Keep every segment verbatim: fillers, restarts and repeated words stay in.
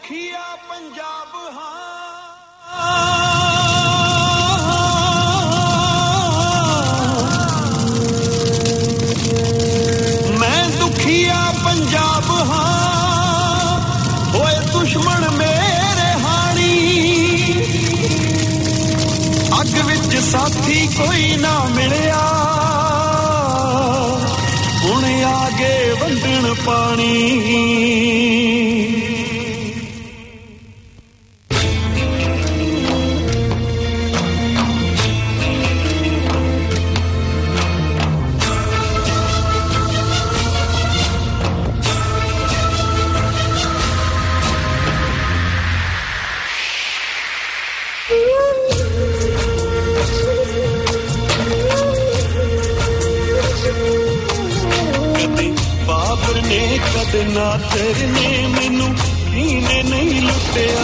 ਦੁਖੀਆ ਪੰਜਾਬ ਹਾਂ ਮੈਂ ਦੁਖੀਆ ਪੰਜਾਬ ਹਾਂ ਓਏ ਦੁਸ਼ਮਣ ਮੇਰੇ ਹਾਣੀ ਅੱਗ ਵਿੱਚ ਸਾਥੀ ਕੋਈ ਨਾ ਮਿਲਿਆ ਹੁਣ ਆਗੇ ਵੰਡਣ ਪਾਣੀ ਕਦੇ ਨਾ ਤੇਰੇ ਨੇ ਮੈਨੂੰ ਇਹਨੇ ਨਹੀਂ ਲੁੱਟਿਆ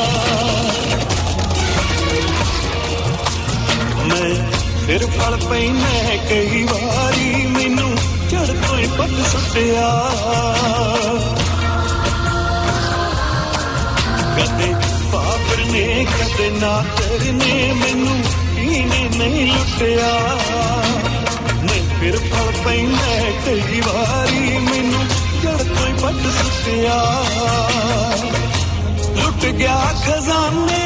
ਮੈਂ ਫਿਰ ਫਲ ਪੈਣਾ ਕਈ ਵਾਰੀ ਮੈਨੂੰ ਝੜ ਤੋਂ ਹੀ ਪੱਟ ਸੁੱਟਿਆ ਕਦੇ ਬਾਬਰ ਨੇ ਕਦੇ ਨਾ ਤੇਰੇ ਨੇ ਮੈਨੂੰ ਇਹਨੇ ਨਹੀਂ ਲੁੱਟਿਆ ਮੈਂ ਫਿਰ ਫਲ ਪੈਣਾ ਕਈ ਵਾਰੀ ਮੈਨੂੰ ਜੜ ਕੋਈ ਪੱਟ ਸੁੱਟਿਆ ਲੁੱਟ ਗਿਆ ਖਜ਼ਾਨੇ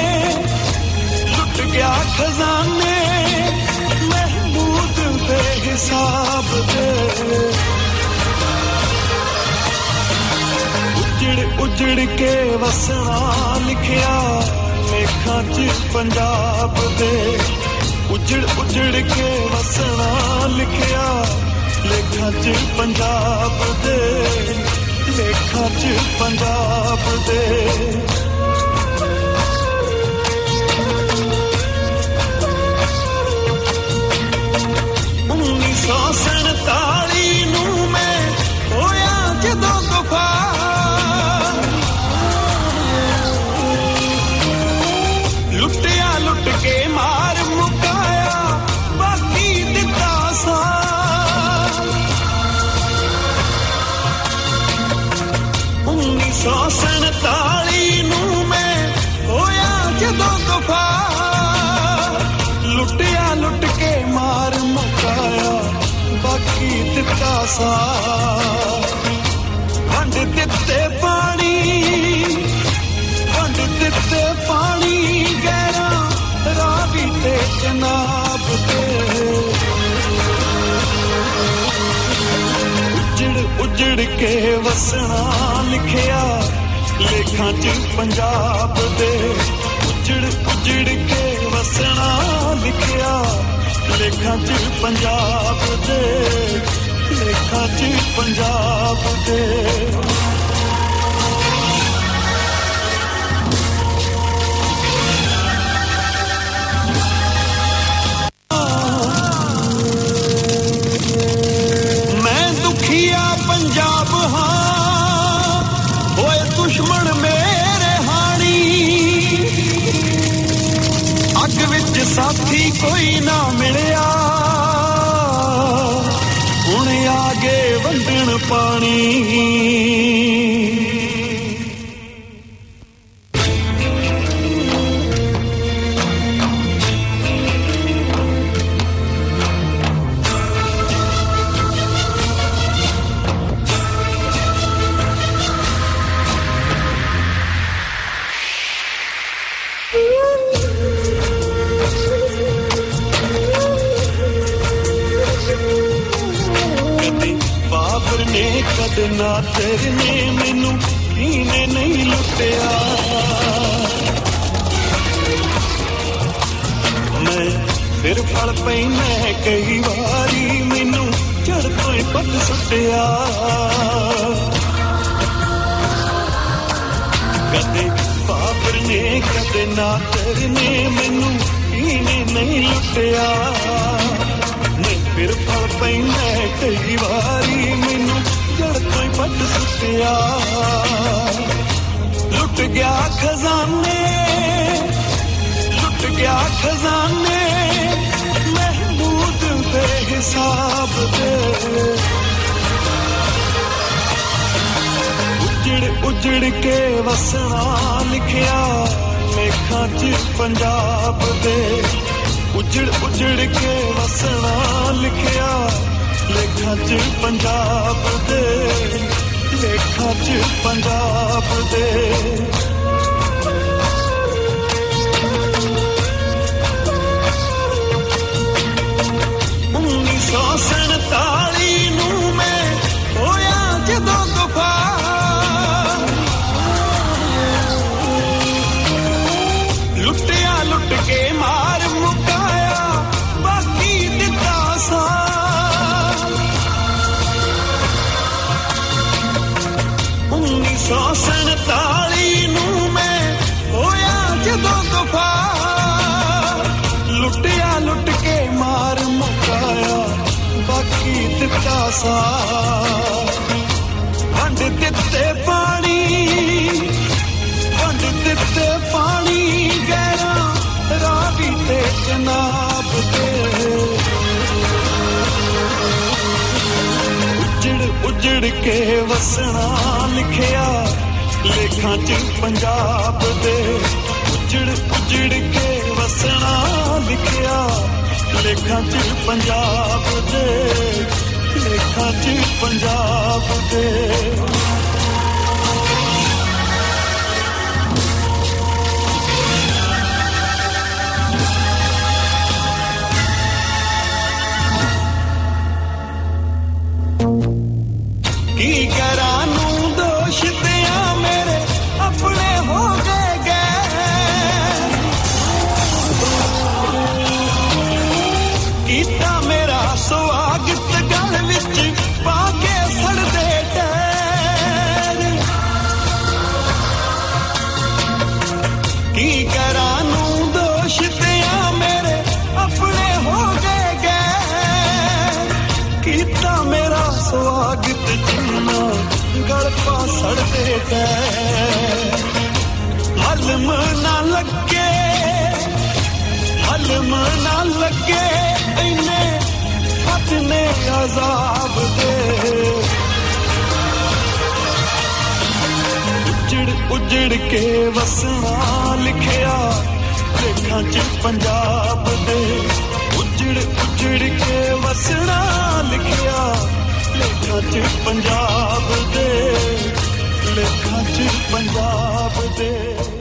ਲੁੱਟ ਗਿਆ ਖਜ਼ਾਨੇ ਮਹਿਮੂਦ ਦੇ ਹਿਸਾਬ ਦੇ ਉਜੜ ਉਜੜ ਕੇ ਵਸਣਾ ਲਿਖਿਆ ਲੇਖਾਂ 'ਚ ਪੰਜਾਬ ਦੇ ਉਜੜ ਉਜੜ ਕੇ ਵਸਣਾ ਲਿਖਿਆ ਲੇਖਾਂ 'ਚ ਪੰਜਾਬ ਦੇ ਲੇਖਾਂ 'ਚ ਪੰਜਾਬ ਦੇ ਉੱਨੀ ਸੌ ਸੰਤਾਲੀ ਨੂੰ ਮੈਂ ਹੋਇਆ ਜਦੋਂ ਦਫਾ ਲੁੱਟਿਆ ਲੁੱਟ ਕੇ ਮਾਰ ਮੁਕਾਇਆ ਬਾਕੀ ਦਿੱਤਾ ਸਾ ਉੱਨੀ ਸੌ ਸੰਤਾਲੀ ਨੂੰ ਮੈਂ ਹੋਇਆ ਜਦੋਂ ਦਫਾ ਲੁੱਟਿਆ ਲੁੱਟ ਕੇ ਮਾਰ ਮੁਕਾਇਆ ਬਾਕੀ ਦਿੱਤਾ ਸਾ ਵੰਡ ਦਿੱਤੇ ਪਾਣੀ ਵੰਡ ਦਿੱਤੇ ਪਾਣੀ ਗਹਿਰਾ ਰਾਵੀ ਤੇ ਜਨਾਬ ਤੇ ਉਜੜ ਉਜੜ ਕੇ ਵਸਣਾ ਲਿਖਿਆ ਲੇਖਾਂ 'ਚ ਪੰਜਾਬ ਦੇ ਉਜੜ ਉਜੜ ਕੇ ਵਸਣਾ ਲਿਖਿਆ ਲੇਖਾਂ 'ਚ ਪੰਜਾਬ ਦੇ ਲੇਖਾਂ 'ਚ ਪੰਜਾਬ ਦੇ ਪੰਜਾਬ ਹਾਂ ਓਏ ਦੁਸ਼ਮਣ ਮੇਰੇ ਹਾਣੀ ਅੱਗ ਵਿੱਚ ਸਾਥੀ ਕੋਈ ਨਾ ਮਿਲਿਆ ਹੁਣ ਆਗੇ ਵੰਡਣ ਪਾਣੀ ਕਦੇ ਨਾ ਤੇਰੇ ਨੇ ਮੈਨੂੰ ਇਹਨੇ ਨਹੀਂ ਲੁੱਟਿਆ ਮੈਂ ਫਿਰ ਫਲ ਪੈਣਾ ਕਈ ਵਾਰੀ ਮੈਨੂੰ ਝੜ ਤੋਂ ਹੀ ਪੱਟ ਸੁੱਟਿਆ ਕਦੇ ਬਾਬਰ ਨੇ ਕਦੇ ਨਾ ਤੇਰੇ ਨੇ ਮੈਨੂੰ ਇਹਨੇ ਨਹੀਂ ਲੁੱਟਿਆ ਮੈਂ ਫਿਰ ਫਲ ਪੈਣਾ ਕਈ ਵਾਰੀ ਮੈਨੂੰ ਜੜ ਤੋਂ ਹੀ ਪੱਟ ਸੁੱਟਿਆ ਲੁੱਟ ਗਿਆ ਖਜ਼ਾਨੇ ਲੁੱਟ ਗਿਆ ਖਜ਼ਾਨੇ ਮਹਿਮੂਦ ਦੇ ਹਿਸਾਬ ਦੇ ਉਜੜ ਉਜੜ ਕੇ ਵਸਣਾ ਲਿਖਿਆ ਲੇਖਾਂ 'ਚ ਪੰਜਾਬ ਦੇ ਉਜੜ ਉਜੜ ਕੇ ਵਸਣਾ ਲਿਖਿਆ ਲੇਖਾਂ 'ਚ ਪੰਜਾਬ ਦੇ ਲੇਖਾਂ 'ਚ ਪੰਜਾਬ ਦੇ ਉੱਨੀ ਸੌ ਸੰਤਾਲੀ ਨੂੰ ਮੈਂ ਹੋਇਆ ਜਦੋਂ ਦਫਾ ਲੁੱਟਿਆ ਲੁੱਟ ਕੇ ਮਾਰ ਮੁਕਾਇਆ ਬਾਕੀ ਦਿੱਤਾ ਸਾ ਉੱਨੀ ਸੌ ਸੰਤਾਲੀ ਨੂੰ ਮੈਂ ਹੋਇਆ ਜਦੋਂ ਦਫਾ ਲੁੱਟਿਆ ਲੁੱਟ ਕੇ ਮਾਰ ਮੁਕਾਇਆ ਬਾਕੀ ਦਿੱਤਾ ਸਾ ਵੰਡ ਦਿੱਤੇ ਪਾਣੀ ਵੰਡ ਦਿੱਤੇ ਪਾਣੀ ਗਹਿਰਾ ਰਾਵੀ ਤੇ ਜਨਾਬ ਤੇ ਉਜੜ ਉਜੜ ਕੇ ਵਸਣਾ ਲਿਖਿਆ ਲੇਖਾਂ 'ਚ ਪੰਜਾਬ ਦੇ ਉਜੜ ਉਜੜ ਕੇ ਵਸਣਾ ਲਿਖਿਆ ਲੇਖਾਂ 'ਚ ਪੰਜਾਬ ਦੇ ਲੇਖਾਂ 'ਚ ਪੰਜਾਬ ਦੇ ਕੀ ਕਰਾਂ ਨੂੰ ਦੋਸ਼ ਦਿਆਂ ਮੇਰੇ ਆਪਣੇ ਹੋ ਗਏ ਗਏ ਕੀਤਾ ਮੇਰਾ ਸੁਆਗਤ ਗਲ ਵਿੱਚ ਪਾ ਕੇ ਸੜਦੇ ਟੈਰ ਕੀ ਕਰਾਂ ਨੂੰ ਦੋਸ਼ ਦਿਆਂ ਮੇਰੇ ਆਪਣੇ ਹੋ ਗਏ ਗਏ ਕੀਤਾ ਮੇਰਾ ਸੁਆਗਤ ਗਲ ਪਾ ਸੜਦੇ ਗਏ ਹਲਮ ਨਾ ਲੱਗੇ ਹਲਮ ਨਾ ਲੱਗੇ ਇੰਨੇ ਫਤਨੇ ਅਜ਼ਾਬ ਦੇ ਉਜੜ ਉਜੜ ਕੇ ਵਸਣਾ ਲਿਖਿਆ ਲੇਖਾਂ 'ਚ ਪੰਜਾਬ ਦੇ ਉਜੜ ਉਜੜ ਕੇ ਵਸਣਾ ਲਿਖਿਆ ਲੇਖਾਂ 'ਚ ਪੰਜਾਬ ਦੇ ਲੇਖਾਂ 'ਚ ਪੰਜਾਬ ਦੇ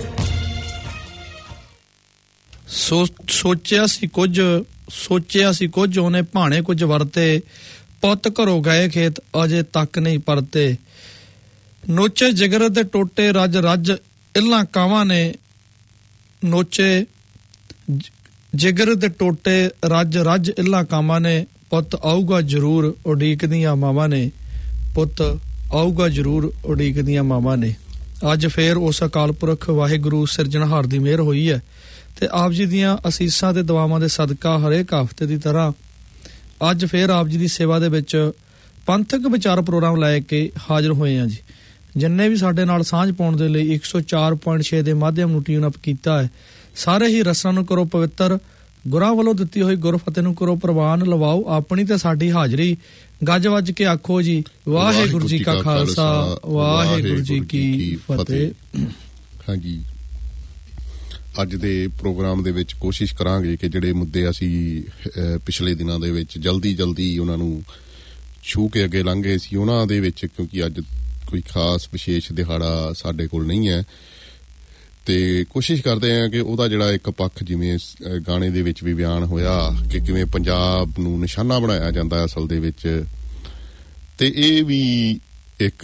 ਸੋ ਸੋਚਿਆ ਸੀ ਕੁਝ ਸੋਚਿਆ ਸੀ ਕੁਝ ਉਹਨੇ ਭਾਣੇ ਕੁਝ ਵਰਤੇ ਪੁੱਤ ਘਰੋਂ ਗਏ ਖੇਤ ਅਜੇ ਤੱਕ ਨਹੀਂ ਪਰਤੇ ਨੋਚੇ ਜਿਗਰ ਦੇ ਟੋਟੇ ਰੱਜ ਰੱਜ ਇੱਲਾਂ ਕਾਵਾਂ ਨੇ ਨੋਚੇ ਜਿਗਰ ਦੇ ਟੋਟੇ ਰੱਜ ਰੱਜ ਇੱਲਾਂ ਕਾਵਾਂ ਨੇ ਪੁੱਤ ਆਊਗਾ ਜ਼ਰੂਰ ਉਡੀਕਦੀਆਂ ਮਾਵਾਂ ਨੇ ਪੁੱਤ ਆਊਗਾ ਜ਼ਰੂਰ ਉਡੀਕਦੀਆਂ ਮਾਵਾਂ ਨੇ ਅੱਜ ਫੇਰ ਉਸ ਅਕਾਲ ਪੁਰਖ ਵਾਹਿਗੁਰੂ ਸਿਰਜਣਹਾਰ ਦੀ ਮਿਹਰ ਹੋਈ ਹੈ ਤੇ ਆਪ ਜੀ ਦੀਆਂ ਅਸੀਸਾਂ ਤੇ ਦੁਆਵਾਂ ਦੇ ਸਦਕਾ ਹਰੇਕ ਹਫ਼ਤੇ ਦੀ ਤਰ੍ਹਾਂ ਅੱਜ ਫੇਰ ਆਪ ਜੀ ਦੀ ਸੇਵਾ ਦੇ ਵਿੱਚ ਪੰਥਕ ਵਿਚਾਰ ਪ੍ਰੋਗਰਾਮ ਲੈ ਕੇ ਹਾਜ਼ਰ ਹੋਏ ਹਾਂ ਜੀ ਜਿੰਨੇ ਵੀ ਸਾਡੇ ਨਾਲ ਸਾਂਝ ਪਾਉਣ ਦੇ ਲਈ ਇੱਕ ਸੌ ਚਾਰ ਪੁਆਇੰਟ ਛੇ ਦੇ ਮਾਧਿਅਮ ਨੂੰ ਟਿਊਨ ਅਪ ਕੀਤਾ ਹੈ ਸਾਰੇ ਹੀ ਰਸਾਂ ਨੂੰ ਕਰੋ ਪਵਿੱਤਰ ਗੁਰਾਂ ਵੱਲੋਂ ਦਿੱਤੀ ਹੋਈ ਗੁਰਫਤਿਹ ਨੂੰ ਕਰੋ ਪ੍ਰਵਾਨ ਲਵਾਓ ਆਪਣੀ ਤੇ ਸਾਡੀ ਹਾਜ਼ਰੀ ਗੱਜ ਵੱਜ ਕੇ ਆਖੋ ਜੀ ਵਾਹਿਗੁਰੂ ਜੀ ਕਾ ਖਾਲਸਾ ਵਾਹਿਗੁਰੂ ਜੀ ਕੀ ਫਤਿਹ। ਹਾਂਜੀ ਅੱਜ ਦੇ ਪ੍ਰੋਗਰਾਮ ਦੇ ਵਿੱਚ ਕੋਸ਼ਿਸ਼ ਕਰਾਂਗੇ ਕਿ ਜਿਹੜੇ ਮੁੱਦੇ ਅਸੀਂ ਪਿਛਲੇ ਦਿਨਾਂ ਦੇ ਵਿੱਚ ਜਲਦੀ ਜਲਦੀ ਉਹਨਾਂ ਨੂੰ ਛੂ ਕੇ ਅੱਗੇ ਲੰਘੇ ਸੀ ਉਹਨਾਂ ਦੇ ਵਿੱਚ ਕਿਉਂਕਿ ਅੱਜ ਕੋਈ ਖਾਸ ਵਿਸ਼ੇਸ਼ ਦਿਹਾੜਾ ਸਾਡੇ ਕੋਲ ਨਹੀਂ ਹੈ ਤੇ ਕੋਸ਼ਿਸ਼ ਕਰਦੇ ਹਾਂ ਕਿ ਉਹਦਾ ਜਿਹੜਾ ਇੱਕ ਪੱਖ ਜਿਵੇਂ ਗਾਣੇ ਦੇ ਵਿੱਚ ਵੀ ਬਿਆਨ ਹੋਇਆ ਕਿ ਕਿਵੇਂ ਪੰਜਾਬ ਨੂੰ ਨਿਸ਼ਾਨਾ ਬਣਾਇਆ ਜਾਂਦਾ ਅਸਲ ਦੇ ਵਿੱਚ ਤੇ ਇਹ ਵੀ ਇੱਕ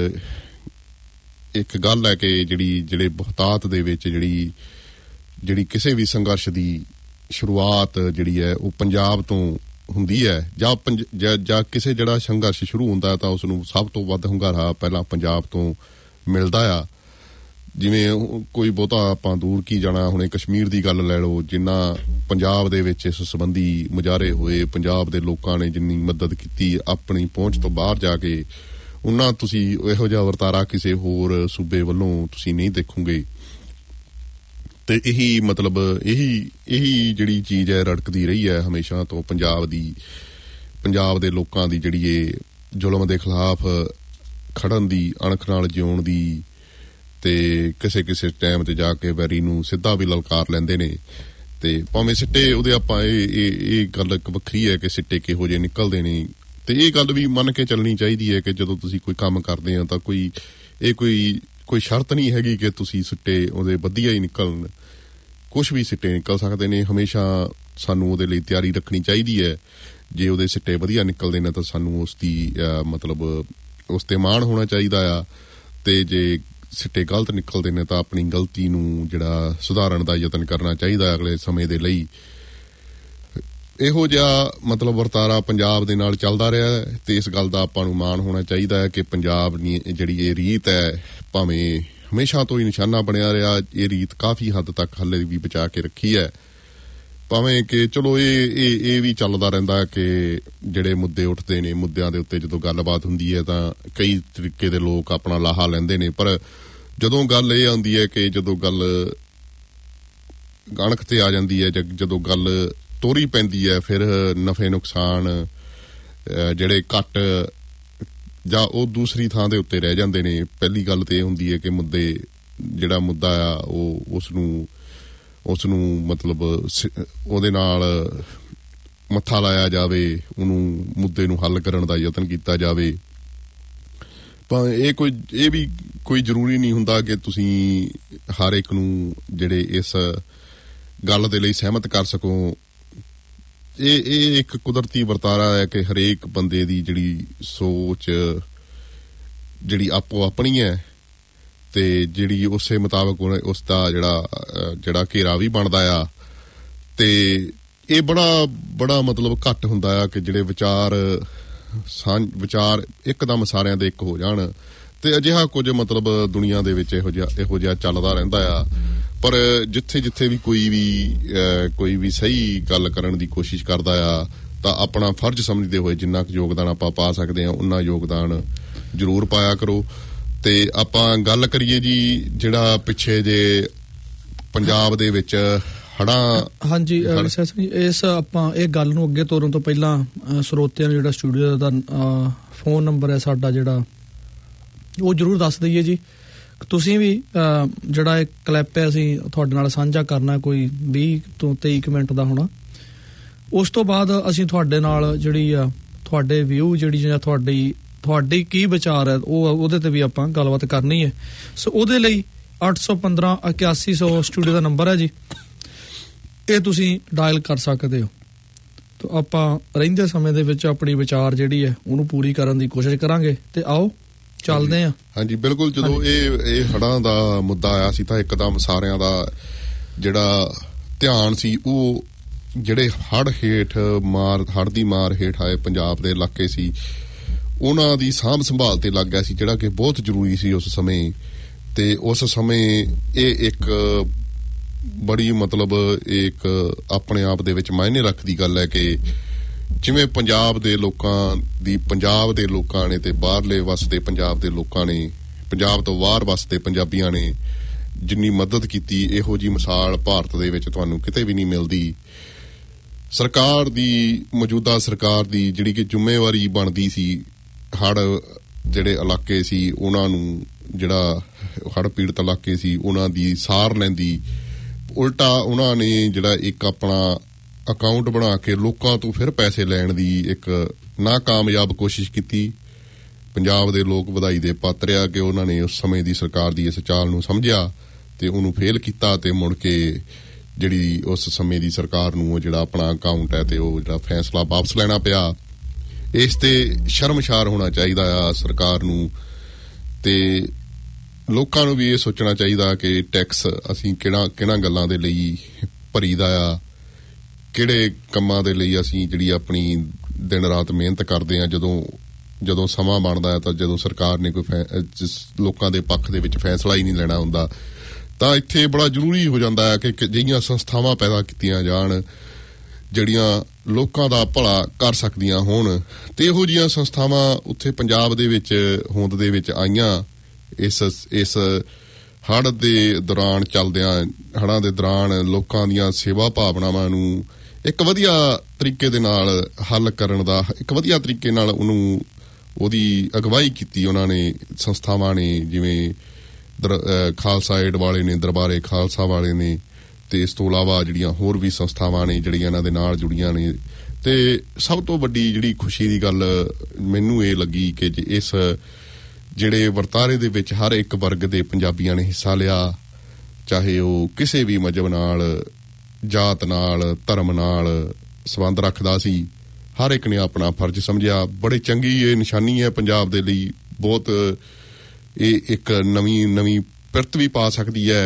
ਇੱਕ ਗੱਲ ਹੈ ਕਿ ਜਿਹੜੀ ਜਿਹੜੇ ਬਹੁਤਾਤ ਦੇ ਵਿੱਚ ਜਿਹੜੀ ਜਿਹੜੀ ਕਿਸੇ ਵੀ ਸੰਘਰਸ਼ ਦੀ ਸ਼ੁਰੂਆਤ ਜਿਹੜੀ ਹੈ ਉਹ ਪੰਜਾਬ ਤੋਂ ਹੁੰਦੀ ਹੈ ਜਾਂ ਜਾਂ ਕਿਸੇ ਜਿਹੜਾ ਸੰਘਰਸ਼ ਸ਼ੁਰੂ ਹੁੰਦਾ ਤਾਂ ਉਸ ਨੂੰ ਸਭ ਤੋਂ ਵੱਧ ਹੁੰਗਾਰਾ ਪਹਿਲਾਂ ਪੰਜਾਬ ਤੋਂ ਮਿਲਦਾ ਆ ਜਿਵੇਂ ਕੋਈ ਬਹੁਤਾ ਆਪਾਂ ਦੂਰ ਕੀ ਜਾਣਾ ਹੁਣੇ ਕਸ਼ਮੀਰ ਦੀ ਗੱਲ ਲੈ ਲਓ ਜਿੰਨਾ ਪੰਜਾਬ ਦੇ ਵਿੱਚ ਇਸ ਸੰਬੰਧੀ ਮੁਜ਼ਾਹਰੇ ਹੋਏ ਪੰਜਾਬ ਦੇ ਲੋਕਾਂ ਨੇ ਜਿੰਨੀ ਮਦਦ ਕੀਤੀ ਆਪਣੀ ਪਹੁੰਚ ਤੋਂ ਬਾਹਰ ਜਾ ਕੇ ਉਹਨਾਂ ਤੁਸੀਂ ਇਹੋ ਜਿਹਾ ਵਰਤਾਰਾ ਕਿਸੇ ਹੋਰ ਸੂਬੇ ਵੱਲੋਂ ਤੁਸੀਂ ਨਹੀਂ ਦੇਖੋਗੇ ਤੇ ਇਹੀ ਮਤਲਬ ਇਹੀ ਇਹੀ ਜਿਹੜੀ ਚੀਜ਼ ਹੈ ਰੜਕਦੀ ਰਹੀ ਹੈ ਹਮੇਸ਼ਾ ਤੋਂ ਪੰਜਾਬ ਦੀ ਪੰਜਾਬ ਦੇ ਲੋਕਾਂ ਦੀ ਜਿਹੜੀ ਇਹ ਜ਼ੁਲਮ ਦੇ ਖਿਲਾਫ ਖੜਨ ਦੀ, ਅਣਖ ਨਾਲ ਜਿਉਣ ਦੀ, ਤੇ ਕਿਸੇ ਕਿਸੇ ਟਾਈਮ ਤੇ ਜਾ ਕੇ ਵੈਰੀ ਨੂੰ ਸਿੱਧਾ ਵੀ ਲਲਕਾਰ ਲੈਂਦੇ ਨੇ। ਤੇ ਭਾਵੇਂ ਸਿੱਟੇ ਉਹਦੇ ਆਪਾਂ ਇਹ ਇਹ ਗੱਲ ਇੱਕ ਵੱਖਰੀ ਹੈ ਕਿ ਸਿੱਟੇ ਕਿਹੋ ਜਿਹੇ ਨਿਕਲਦੇ ਨੇ, ਤੇ ਇਹ ਗੱਲ ਵੀ ਮੰਨ ਕੇ ਚੱਲਣੀ ਚਾਹੀਦੀ ਹੈ ਕਿ ਜਦੋਂ ਤੁਸੀਂ ਕੋਈ ਕੰਮ ਕਰਦੇ ਹੋ ਤਾਂ ਕੋਈ ਇਹ ਕੋਈ ਕੋਈ ਸ਼ਰਤ ਨਹੀਂ ਹੈਗੀ ਕਿ ਤੁਸੀਂ ਸਿੱਟੇ ਉਹਦੇ ਵਧੀਆ ਹੀ ਨਿਕਲਣ। ਕੁਛ ਵੀ ਸਿੱਟੇ ਨਿਕਲ ਸਕਦੇ ਨੇ। ਹਮੇਸ਼ਾ ਸਾਨੂੰ ਉਹਦੇ ਲਈ ਤਿਆਰੀ ਰੱਖਣੀ ਚਾਹੀਦੀ ਹੈ। ਜੇ ਉਹਦੇ ਸਿੱਟੇ ਵਧੀਆ ਨਿਕਲਦੇ ਨੇ ਤਾਂ ਸਾਨੂੰ ਉਸ ਦੀ ਮਤਲਬ ਉਸ ਤੇ ਮਾਣ ਹੋਣਾ ਚਾਹੀਦਾ ਆ, ਤੇ ਜੇ ਸਿੱਟੇ ਗਲਤ ਨਿਕਲਦੇ ਨੇ ਤਾਂ ਆਪਣੀ ਗਲਤੀ ਨੂੰ ਜਿਹੜਾ ਸੁਧਾਰਨ ਦਾ ਯਤਨ ਕਰਨਾ ਚਾਹੀਦਾ ਅਗਲੇ ਸਮੇਂ ਦੇ ਲਈ। ਇਹੋ ਜਿਹਾ ਮਤਲਬ ਵਰਤਾਰਾ ਪੰਜਾਬ ਦੇ ਨਾਲ ਚੱਲਦਾ ਰਿਹਾ, ਤੇ ਇਸ ਗੱਲ ਦਾ ਆਪਾਂ ਨੂੰ ਮਾਣ ਹੋਣਾ ਚਾਹੀਦਾ ਹੈ ਕਿ ਪੰਜਾਬ ਦੀ ਜਿਹੜੀ ਇਹ ਰੀਤ ਹੈ, ਭਾਵੇਂ ਹਮੇਸ਼ਾ ਤੋਂ ਹੀ ਨਿਸ਼ਾਨਾ ਬਣਿਆ ਰਿਹਾ, ਇਹ ਰੀਤ ਕਾਫੀ ਹੱਦ ਤੱਕ ਹੱਲੇ ਵੀ ਬਚਾ ਕੇ ਰੱਖੀ ਹੈ। ਭਾਵੇਂ ਕਿ ਚਲੋ ਇਹ ਇਹ ਇਹ ਵੀ ਚੱਲਦਾ ਰਹਿੰਦਾ ਕਿ ਜਿਹੜੇ ਮੁੱਦੇ ਉੱਠਦੇ ਨੇ, ਮੁੱਦਿਆਂ ਦੇ ਉੱਤੇ ਜਦੋਂ ਗੱਲਬਾਤ ਹੁੰਦੀ ਹੈ ਤਾਂ ਕਈ ਤਰੀਕੇ ਦੇ ਲੋਕ ਆਪਣਾ ਲਾਹਾ ਲੈਂਦੇ ਨੇ, ਪਰ ਜਦੋਂ ਗੱਲ ਇਹ ਆਉਂਦੀ ਹੈ ਕਿ ਜਦੋਂ ਗੱਲ ਅਣਖ ਤੇ ਆ ਜਾਂਦੀ ਹੈ, ਜਦੋਂ ਗੱਲ ਤੋਰੀ ਪੈਂਦੀ ਹੈ, ਫਿਰ ਨਫੇ ਨੁਕਸਾਨ ਜਿਹੜੇ ਘੱਟ ਜਾਂ ਉਹ ਦੂਸਰੀ ਥਾਂ ਦੇ ਉੱਤੇ ਰਹਿ ਜਾਂਦੇ ਨੇ। ਪਹਿਲੀ ਗੱਲ ਤੇ ਇਹ ਹੁੰਦੀ ਹੈ ਕਿ ਮੁੱਦੇ ਜਿਹੜਾ ਮੁੱਦਾ ਆ ਉਹ ਉਸ ਨੂੰ ਉਸ ਨੂੰ ਮਤਲਬ ਉਹਦੇ ਨਾਲ ਮੱਥਾ ਲਾਇਆ ਜਾਵੇ, ਉਹਨੂੰ ਮੁੱਦੇ ਨੂੰ ਹੱਲ ਕਰਨ ਦਾ ਯਤਨ ਕੀਤਾ ਜਾਵੇ। ਪਰ ਇਹ ਕੋਈ ਇਹ ਵੀ ਕੋਈ ਜ਼ਰੂਰੀ ਨਹੀਂ ਹੁੰਦਾ ਕਿ ਤੁਸੀਂ ਹਰ ਇੱਕ ਨੂੰ ਜਿਹੜੇ ਇਸ ਗੱਲ ਦੇ ਲਈ ਸਹਿਮਤ ਕਰ ਸਕੋ। ਇਹ ਇਹ ਇੱਕ ਕੁਦਰਤੀ ਵਰਤਾਰਾ ਹੈ ਕਿ ਹਰੇਕ ਬੰਦੇ ਦੀ ਜਿਹੜੀ ਸੋਚ ਜਿਹੜੀ ਆਪੋ ਆਪਣੀ ਹੈ, ਤੇ ਜਿਹੜੀ ਉਸੇ ਮੁਤਾਬਕ ਉਸ ਦਾ ਜਿਹੜਾ ਜਿਹੜਾ ਘੇਰਾ ਵੀ ਬਣਦਾ ਆ। ਤੇ ਇਹ ਬੜਾ ਬੜਾ ਮਤਲਬ ਘੱਟ ਹੁੰਦਾ ਆ ਕਿ ਜਿਹੜੇ ਵਿਚਾਰ ਸਾਂਝ ਵਿਚਾਰ ਇੱਕਦਮ ਸਾਰਿਆਂ ਦੇ ਇੱਕ ਹੋ ਜਾਣ, ਤੇ ਅਜਿਹਾ ਕੁਝ ਮਤਲਬ ਦੁਨੀਆ ਦੇ ਵਿੱਚ ਇਹੋ ਜਿਹਾ ਇਹੋ ਜਿਹਾ ਚੱਲਦਾ ਰਹਿੰਦਾ ਆ। ਪਰ ਜਿੱਥੇ ਜਿੱਥੇ ਵੀ ਕੋਈ ਵੀ ਕੋਈ ਵੀ ਸਹੀ ਗੱਲ ਕਰਨ ਦੀ ਕੋਸ਼ਿਸ਼ ਕਰਦਾ ਆ ਤਾਂ ਆਪਣਾ ਫਰਜ਼ ਸਮਝਦੇ ਹੋਏ ਜਿੰਨਾ ਕੁ ਯੋਗਦਾਨ ਆਪਾਂ ਪਾ ਸਕਦੇ ਹਾਂ ਉਨਾ ਯੋਗਦਾਨ ਜ਼ਰੂਰ ਪਾਇਆ ਕਰੋ। ਤੇ ਆਪਾਂ ਗੱਲ ਕਰੀਏ ਜੀ ਜਿਹੜਾ ਪਿੱਛੇ ਜੇ ਪੰਜਾਬ ਦੇ ਵਿੱਚ ਹੜ੍ਹਾਂ। ਹਾਂਜੀ ਇਸ ਆਪਾਂ ਇਹ ਗੱਲ ਨੂੰ ਅੱਗੇ ਤੋਰਨ ਤੋਂ ਪਹਿਲਾਂ ਸਰੋਤਿਆਂ ਨੂੰ ਜਿਹੜਾ ਸਟੂਡੀਓ ਦਾ ਫੋਨ ਨੰਬਰ ਹੈ ਸਾਡਾ ਜਿਹੜਾ ਉਹ ਜ਼ਰੂਰ ਦੱਸ ਦਈਏ ਜੀ। ਤੁਸੀਂ ਵੀ ਜਿਹੜਾ ਇਹ ਕਲਿੱਪ ਹੈ ਅਸੀਂ ਤੁਹਾਡੇ ਨਾਲ ਸਾਂਝਾ ਕਰਨਾ, ਕੋਈ ਵੀਹ ਤੋਂ ਤੇਈ ਕੁ ਮਿੰਟ ਦਾ ਹੋਣਾ। ਉਸ ਤੋਂ ਬਾਅਦ ਅਸੀਂ ਤੁਹਾਡੇ ਨਾਲ ਜਿਹੜੀ ਆ ਤੁਹਾਡੇ ਵਿਊ ਜਿਹੜੀ ਜਾਂ ਤੁਹਾਡੀ ਤੁਹਾਡੀ ਕੀ ਵਿਚਾਰ ਹੈ ਉਹ ਉਹਦੇ ਤੇ ਵੀ ਆਪਾਂ ਗੱਲਬਾਤ ਕਰਨੀ ਹੈ। ਸੋ ਉਹਦੇ ਲਈ ਅੱਠ ਸੌ ਪੰਦਰਾਂ ਇਕਿਆਸੀ ਸੌ ਸਟੂਡੀਓ ਦਾ ਨੰਬਰ ਹੈ ਜੀ, ਇਹ ਤੁਸੀਂ ਡਾਇਲ ਕਰ ਸਕਦੇ ਹੋ। ਤਾਂ ਆਪਾਂ ਰਹਿੰਦੇ ਸਮੇਂ ਦੇ ਵਿੱਚ ਆਪਣੀ ਵਿਚਾਰ ਜਿਹੜੀ ਹੈ ਉਹਨੂੰ ਪੂਰੀ ਕਰਨ ਦੀ ਕੋਸ਼ਿਸ਼ ਕਰਾਂਗੇ। ਤੇ ਆਓ ਚੱਲਦੇ ਆ। ਹਾਂਜੀ ਬਿਲਕੁਲ। ਜਦੋਂ ਇਹ ਇਹ ਹੜ੍ਹਾਂ ਦਾ ਮੁੱਦਾ ਆਇਆ ਸੀ ਤਾਂ ਇੱਕਦਮ ਸਾਰਿਆਂ ਦਾ ਜਿਹੜਾ ਧਿਆਨ ਸੀ ਉਹ ਜਿਹੜੇ ਹੜ੍ਹ ਹੇਠ ਮਾਰ ਹੜ੍ਹ ਦੀ ਮਾਰ ਹੇਠ ਆਏ ਪੰਜਾਬ ਦੇ ਇਲਾਕੇ ਸੀ ਉਹਨਾਂ ਦੀ ਸਾਂਭ ਸੰਭਾਲ ਤੇ ਲੱਗ ਗਿਆ ਸੀ, ਜਿਹੜਾ ਕਿ ਬਹੁਤ ਜ਼ਰੂਰੀ ਸੀ ਉਸ ਸਮੇਂ। ਤੇ ਉਸ ਸਮੇਂ ਇਹ ਇੱਕ ਬੜੀ ਮਤਲਬ ਇੱਕ ਆਪਣੇ ਆਪ ਦੇ ਵਿੱਚ ਮਾਇਨੇ ਰੱਖਦੀ ਗੱਲ ਹੈ ਕਿ ਜਿਵੇਂ ਪੰਜਾਬ ਦੇ ਲੋਕਾਂ ਦੀ ਪੰਜਾਬ ਦੇ ਲੋਕਾਂ ਨੇ ਤੇ ਬਾਹਰਲੇ ਵਸਦੇ ਪੰਜਾਬ ਦੇ ਲੋਕਾਂ ਨੇ, ਪੰਜਾਬ ਤੋਂ ਬਾਹਰ ਵਸਦੇ ਪੰਜਾਬੀਆਂ ਨੇ ਜਿੰਨੀ ਮਦਦ ਕੀਤੀ, ਇਹੋ ਜਿਹੀ ਮਿਸਾਲ ਭਾਰਤ ਦੇ ਵਿੱਚ ਤੁਹਾਨੂੰ ਕਿਤੇ ਵੀ ਨਹੀਂ ਮਿਲਦੀ। ਸਰਕਾਰ ਦੀ ਮੌਜੂਦਾ ਸਰਕਾਰ ਦੀ ਜਿਹੜੀ ਕਿ ਜ਼ਿੰਮੇਵਾਰੀ ਬਣਦੀ ਸੀ ਹੜ੍ਹ ਜਿਹੜੇ ਇਲਾਕੇ ਸੀ ਉਹਨਾਂ ਨੂੰ, ਜਿਹੜਾ ਹੜ੍ਹ ਪੀੜਤ ਇਲਾਕੇ ਸੀ ਉਹਨਾਂ ਦੀ ਸਾਰ ਲੈਂਦੀ, ਉਲਟਾ ਉਹਨਾਂ ਨੇ ਜਿਹੜਾ ਇੱਕ ਆਪਣਾ ਅਕਾਊਂਟ ਬਣਾ ਕੇ ਲੋਕਾਂ ਤੋਂ ਫਿਰ ਪੈਸੇ ਲੈਣ ਦੀ ਇੱਕ ਨਾਕਾਮਯਾਬ ਕੋਸ਼ਿਸ਼ ਕੀਤੀ। ਪੰਜਾਬ ਦੇ ਲੋਕ ਵਧਾਈ ਦੇ ਪਾਤਰ ਆ ਕਿ ਉਹਨਾਂ ਨੇ ਉਸ ਸਮੇਂ ਦੀ ਸਰਕਾਰ ਦੀ ਇਸ ਚਾਲ ਨੂੰ ਸਮਝਿਆ ਤੇ ਉਹਨੂੰ ਫੇਲ ਕੀਤਾ, ਤੇ ਮੁੜ ਕੇ ਜਿਹੜੀ ਉਸ ਸਮੇਂ ਦੀ ਸਰਕਾਰ ਨੂੰ ਉਹ ਜਿਹੜਾ ਆਪਣਾ ਅਕਾਊਂਟ ਹੈ ਤੇ ਉਹ ਜਿਹੜਾ ਫੈਸਲਾ ਵਾਪਸ ਲੈਣਾ ਪਿਆ। ਇਸ ਤੇ ਸ਼ਰਮਸ਼ਾਰ ਹੋਣਾ ਚਾਹੀਦਾ ਆ ਸਰਕਾਰ ਨੂੰ, ਤੇ ਲੋਕਾਂ ਨੂੰ ਵੀ ਇਹ ਸੋਚਣਾ ਚਾਹੀਦਾ ਕਿ ਟੈਕਸ ਅਸੀਂ ਕਿਹੜਾ ਕਿਹਨਾਂ ਗੱਲਾਂ ਦੇ ਲਈ ਭਰੀਦਾ ਆ, ਕਿਹੜੇ ਕੰਮਾਂ ਦੇ ਲਈ ਅਸੀਂ ਜਿਹੜੀ ਆਪਣੀ ਦਿਨ ਰਾਤ ਮਿਹਨਤ ਕਰਦੇ ਹਾਂ। ਜਦੋਂ ਜਦੋਂ ਸਮਾਂ ਬਣਦਾ ਹੈ ਤਾਂ ਜਦੋਂ ਸਰਕਾਰ ਨੇ ਕੋਈ ਲੋਕਾਂ ਦੇ ਪੱਖ ਦੇ ਵਿੱਚ ਫੈਸਲਾ ਹੀ ਨਹੀਂ ਲੈਣਾ ਹੁੰਦਾ ਤਾਂ ਇੱਥੇ ਬੜਾ ਜ਼ਰੂਰੀ ਹੋ ਜਾਂਦਾ ਹੈ ਕਿ ਅਜਿਹੀਆਂ ਸੰਸਥਾਵਾਂ ਪੈਦਾ ਕੀਤੀਆਂ ਜਾਣ ਜਿਹੜੀਆਂ ਲੋਕਾਂ ਦਾ ਭਲਾ ਕਰ ਸਕਦੀਆਂ ਹੋਣ। ਤੇ ਇਹੋ ਜਿਹੀਆਂ ਸੰਸਥਾਵਾਂ ਉੱਥੇ ਪੰਜਾਬ ਦੇ ਵਿੱਚ ਹੋਂਦ ਦੇ ਵਿੱਚ ਆਈਆਂ। ਇਸ ਇਸ ਹੜ੍ਹ ਦੇ ਦੌਰਾਨ ਚੱਲਦਿਆਂ ਹੜ੍ਹਾਂ ਦੇ ਦੌਰਾਨ ਲੋਕਾਂ ਦੀਆਂ ਸੇਵਾ ਭਾਵਨਾਵਾਂ ਨੂੰ ਇੱਕ ਵਧੀਆ ਤਰੀਕੇ ਦੇ ਨਾਲ ਹੱਲ ਕਰਨ ਦਾ, ਇੱਕ ਵਧੀਆ ਤਰੀਕੇ ਨਾਲ ਉਹਨੂੰ ਉਹਦੀ ਅਗਵਾਈ ਕੀਤੀ ਉਹਨਾਂ ਨੇ ਸੰਸਥਾਵਾਂ ਨੇ, ਜਿਵੇਂ ਖਾਲਸਾ ਏਡ ਵਾਲੇ ਨੇ, ਦਰਬਾਰੇ ਖਾਲਸਾ ਵਾਲੇ ਨੇ, ਤੇ ਇਸ ਤੋਂ ਇਲਾਵਾ ਜਿਹੜੀਆਂ ਹੋਰ ਵੀ ਸੰਸਥਾਵਾਂ ਨੇ ਜਿਹੜੀਆਂ ਇਹਨਾਂ ਦੇ ਨਾਲ ਜੁੜੀਆਂ ਨੇ। ਤੇ ਸਭ ਤੋਂ ਵੱਡੀ ਜਿਹੜੀ ਖੁਸ਼ੀ ਦੀ ਗੱਲ ਮੈਨੂੰ ਇਹ ਲੱਗੀ ਕਿ ਇਸ ਜਿਹੜੇ ਵਰਤਾਰੇ ਦੇ ਵਿੱਚ ਹਰ ਇੱਕ ਵਰਗ ਦੇ ਪੰਜਾਬੀਆਂ ਨੇ ਹਿੱਸਾ ਲਿਆ, ਚਾਹੇ ਉਹ ਕਿਸੇ ਵੀ ਮਜ਼ਹਬ ਨਾਲ, ਜਾਤ ਨਾਲ, ਧਰਮ ਨਾਲ ਸੰਬੰਧ ਰੱਖਦਾ ਸੀ। ਹਰ ਇੱਕ ਨੇ ਆਪਣਾ ਫਰਜ਼ ਸਮਝਿਆ। ਬੜੀ ਚੰਗੀ ਇਹ ਨਿਸ਼ਾਨੀ ਹੈ ਪੰਜਾਬ ਦੇ ਲਈ। ਬਹੁਤ ਇਹ ਇੱਕ ਨਵੀਂ ਨਵੀਂ ਪਿਰਤ ਵੀ ਪਾ ਸਕਦੀ ਹੈ।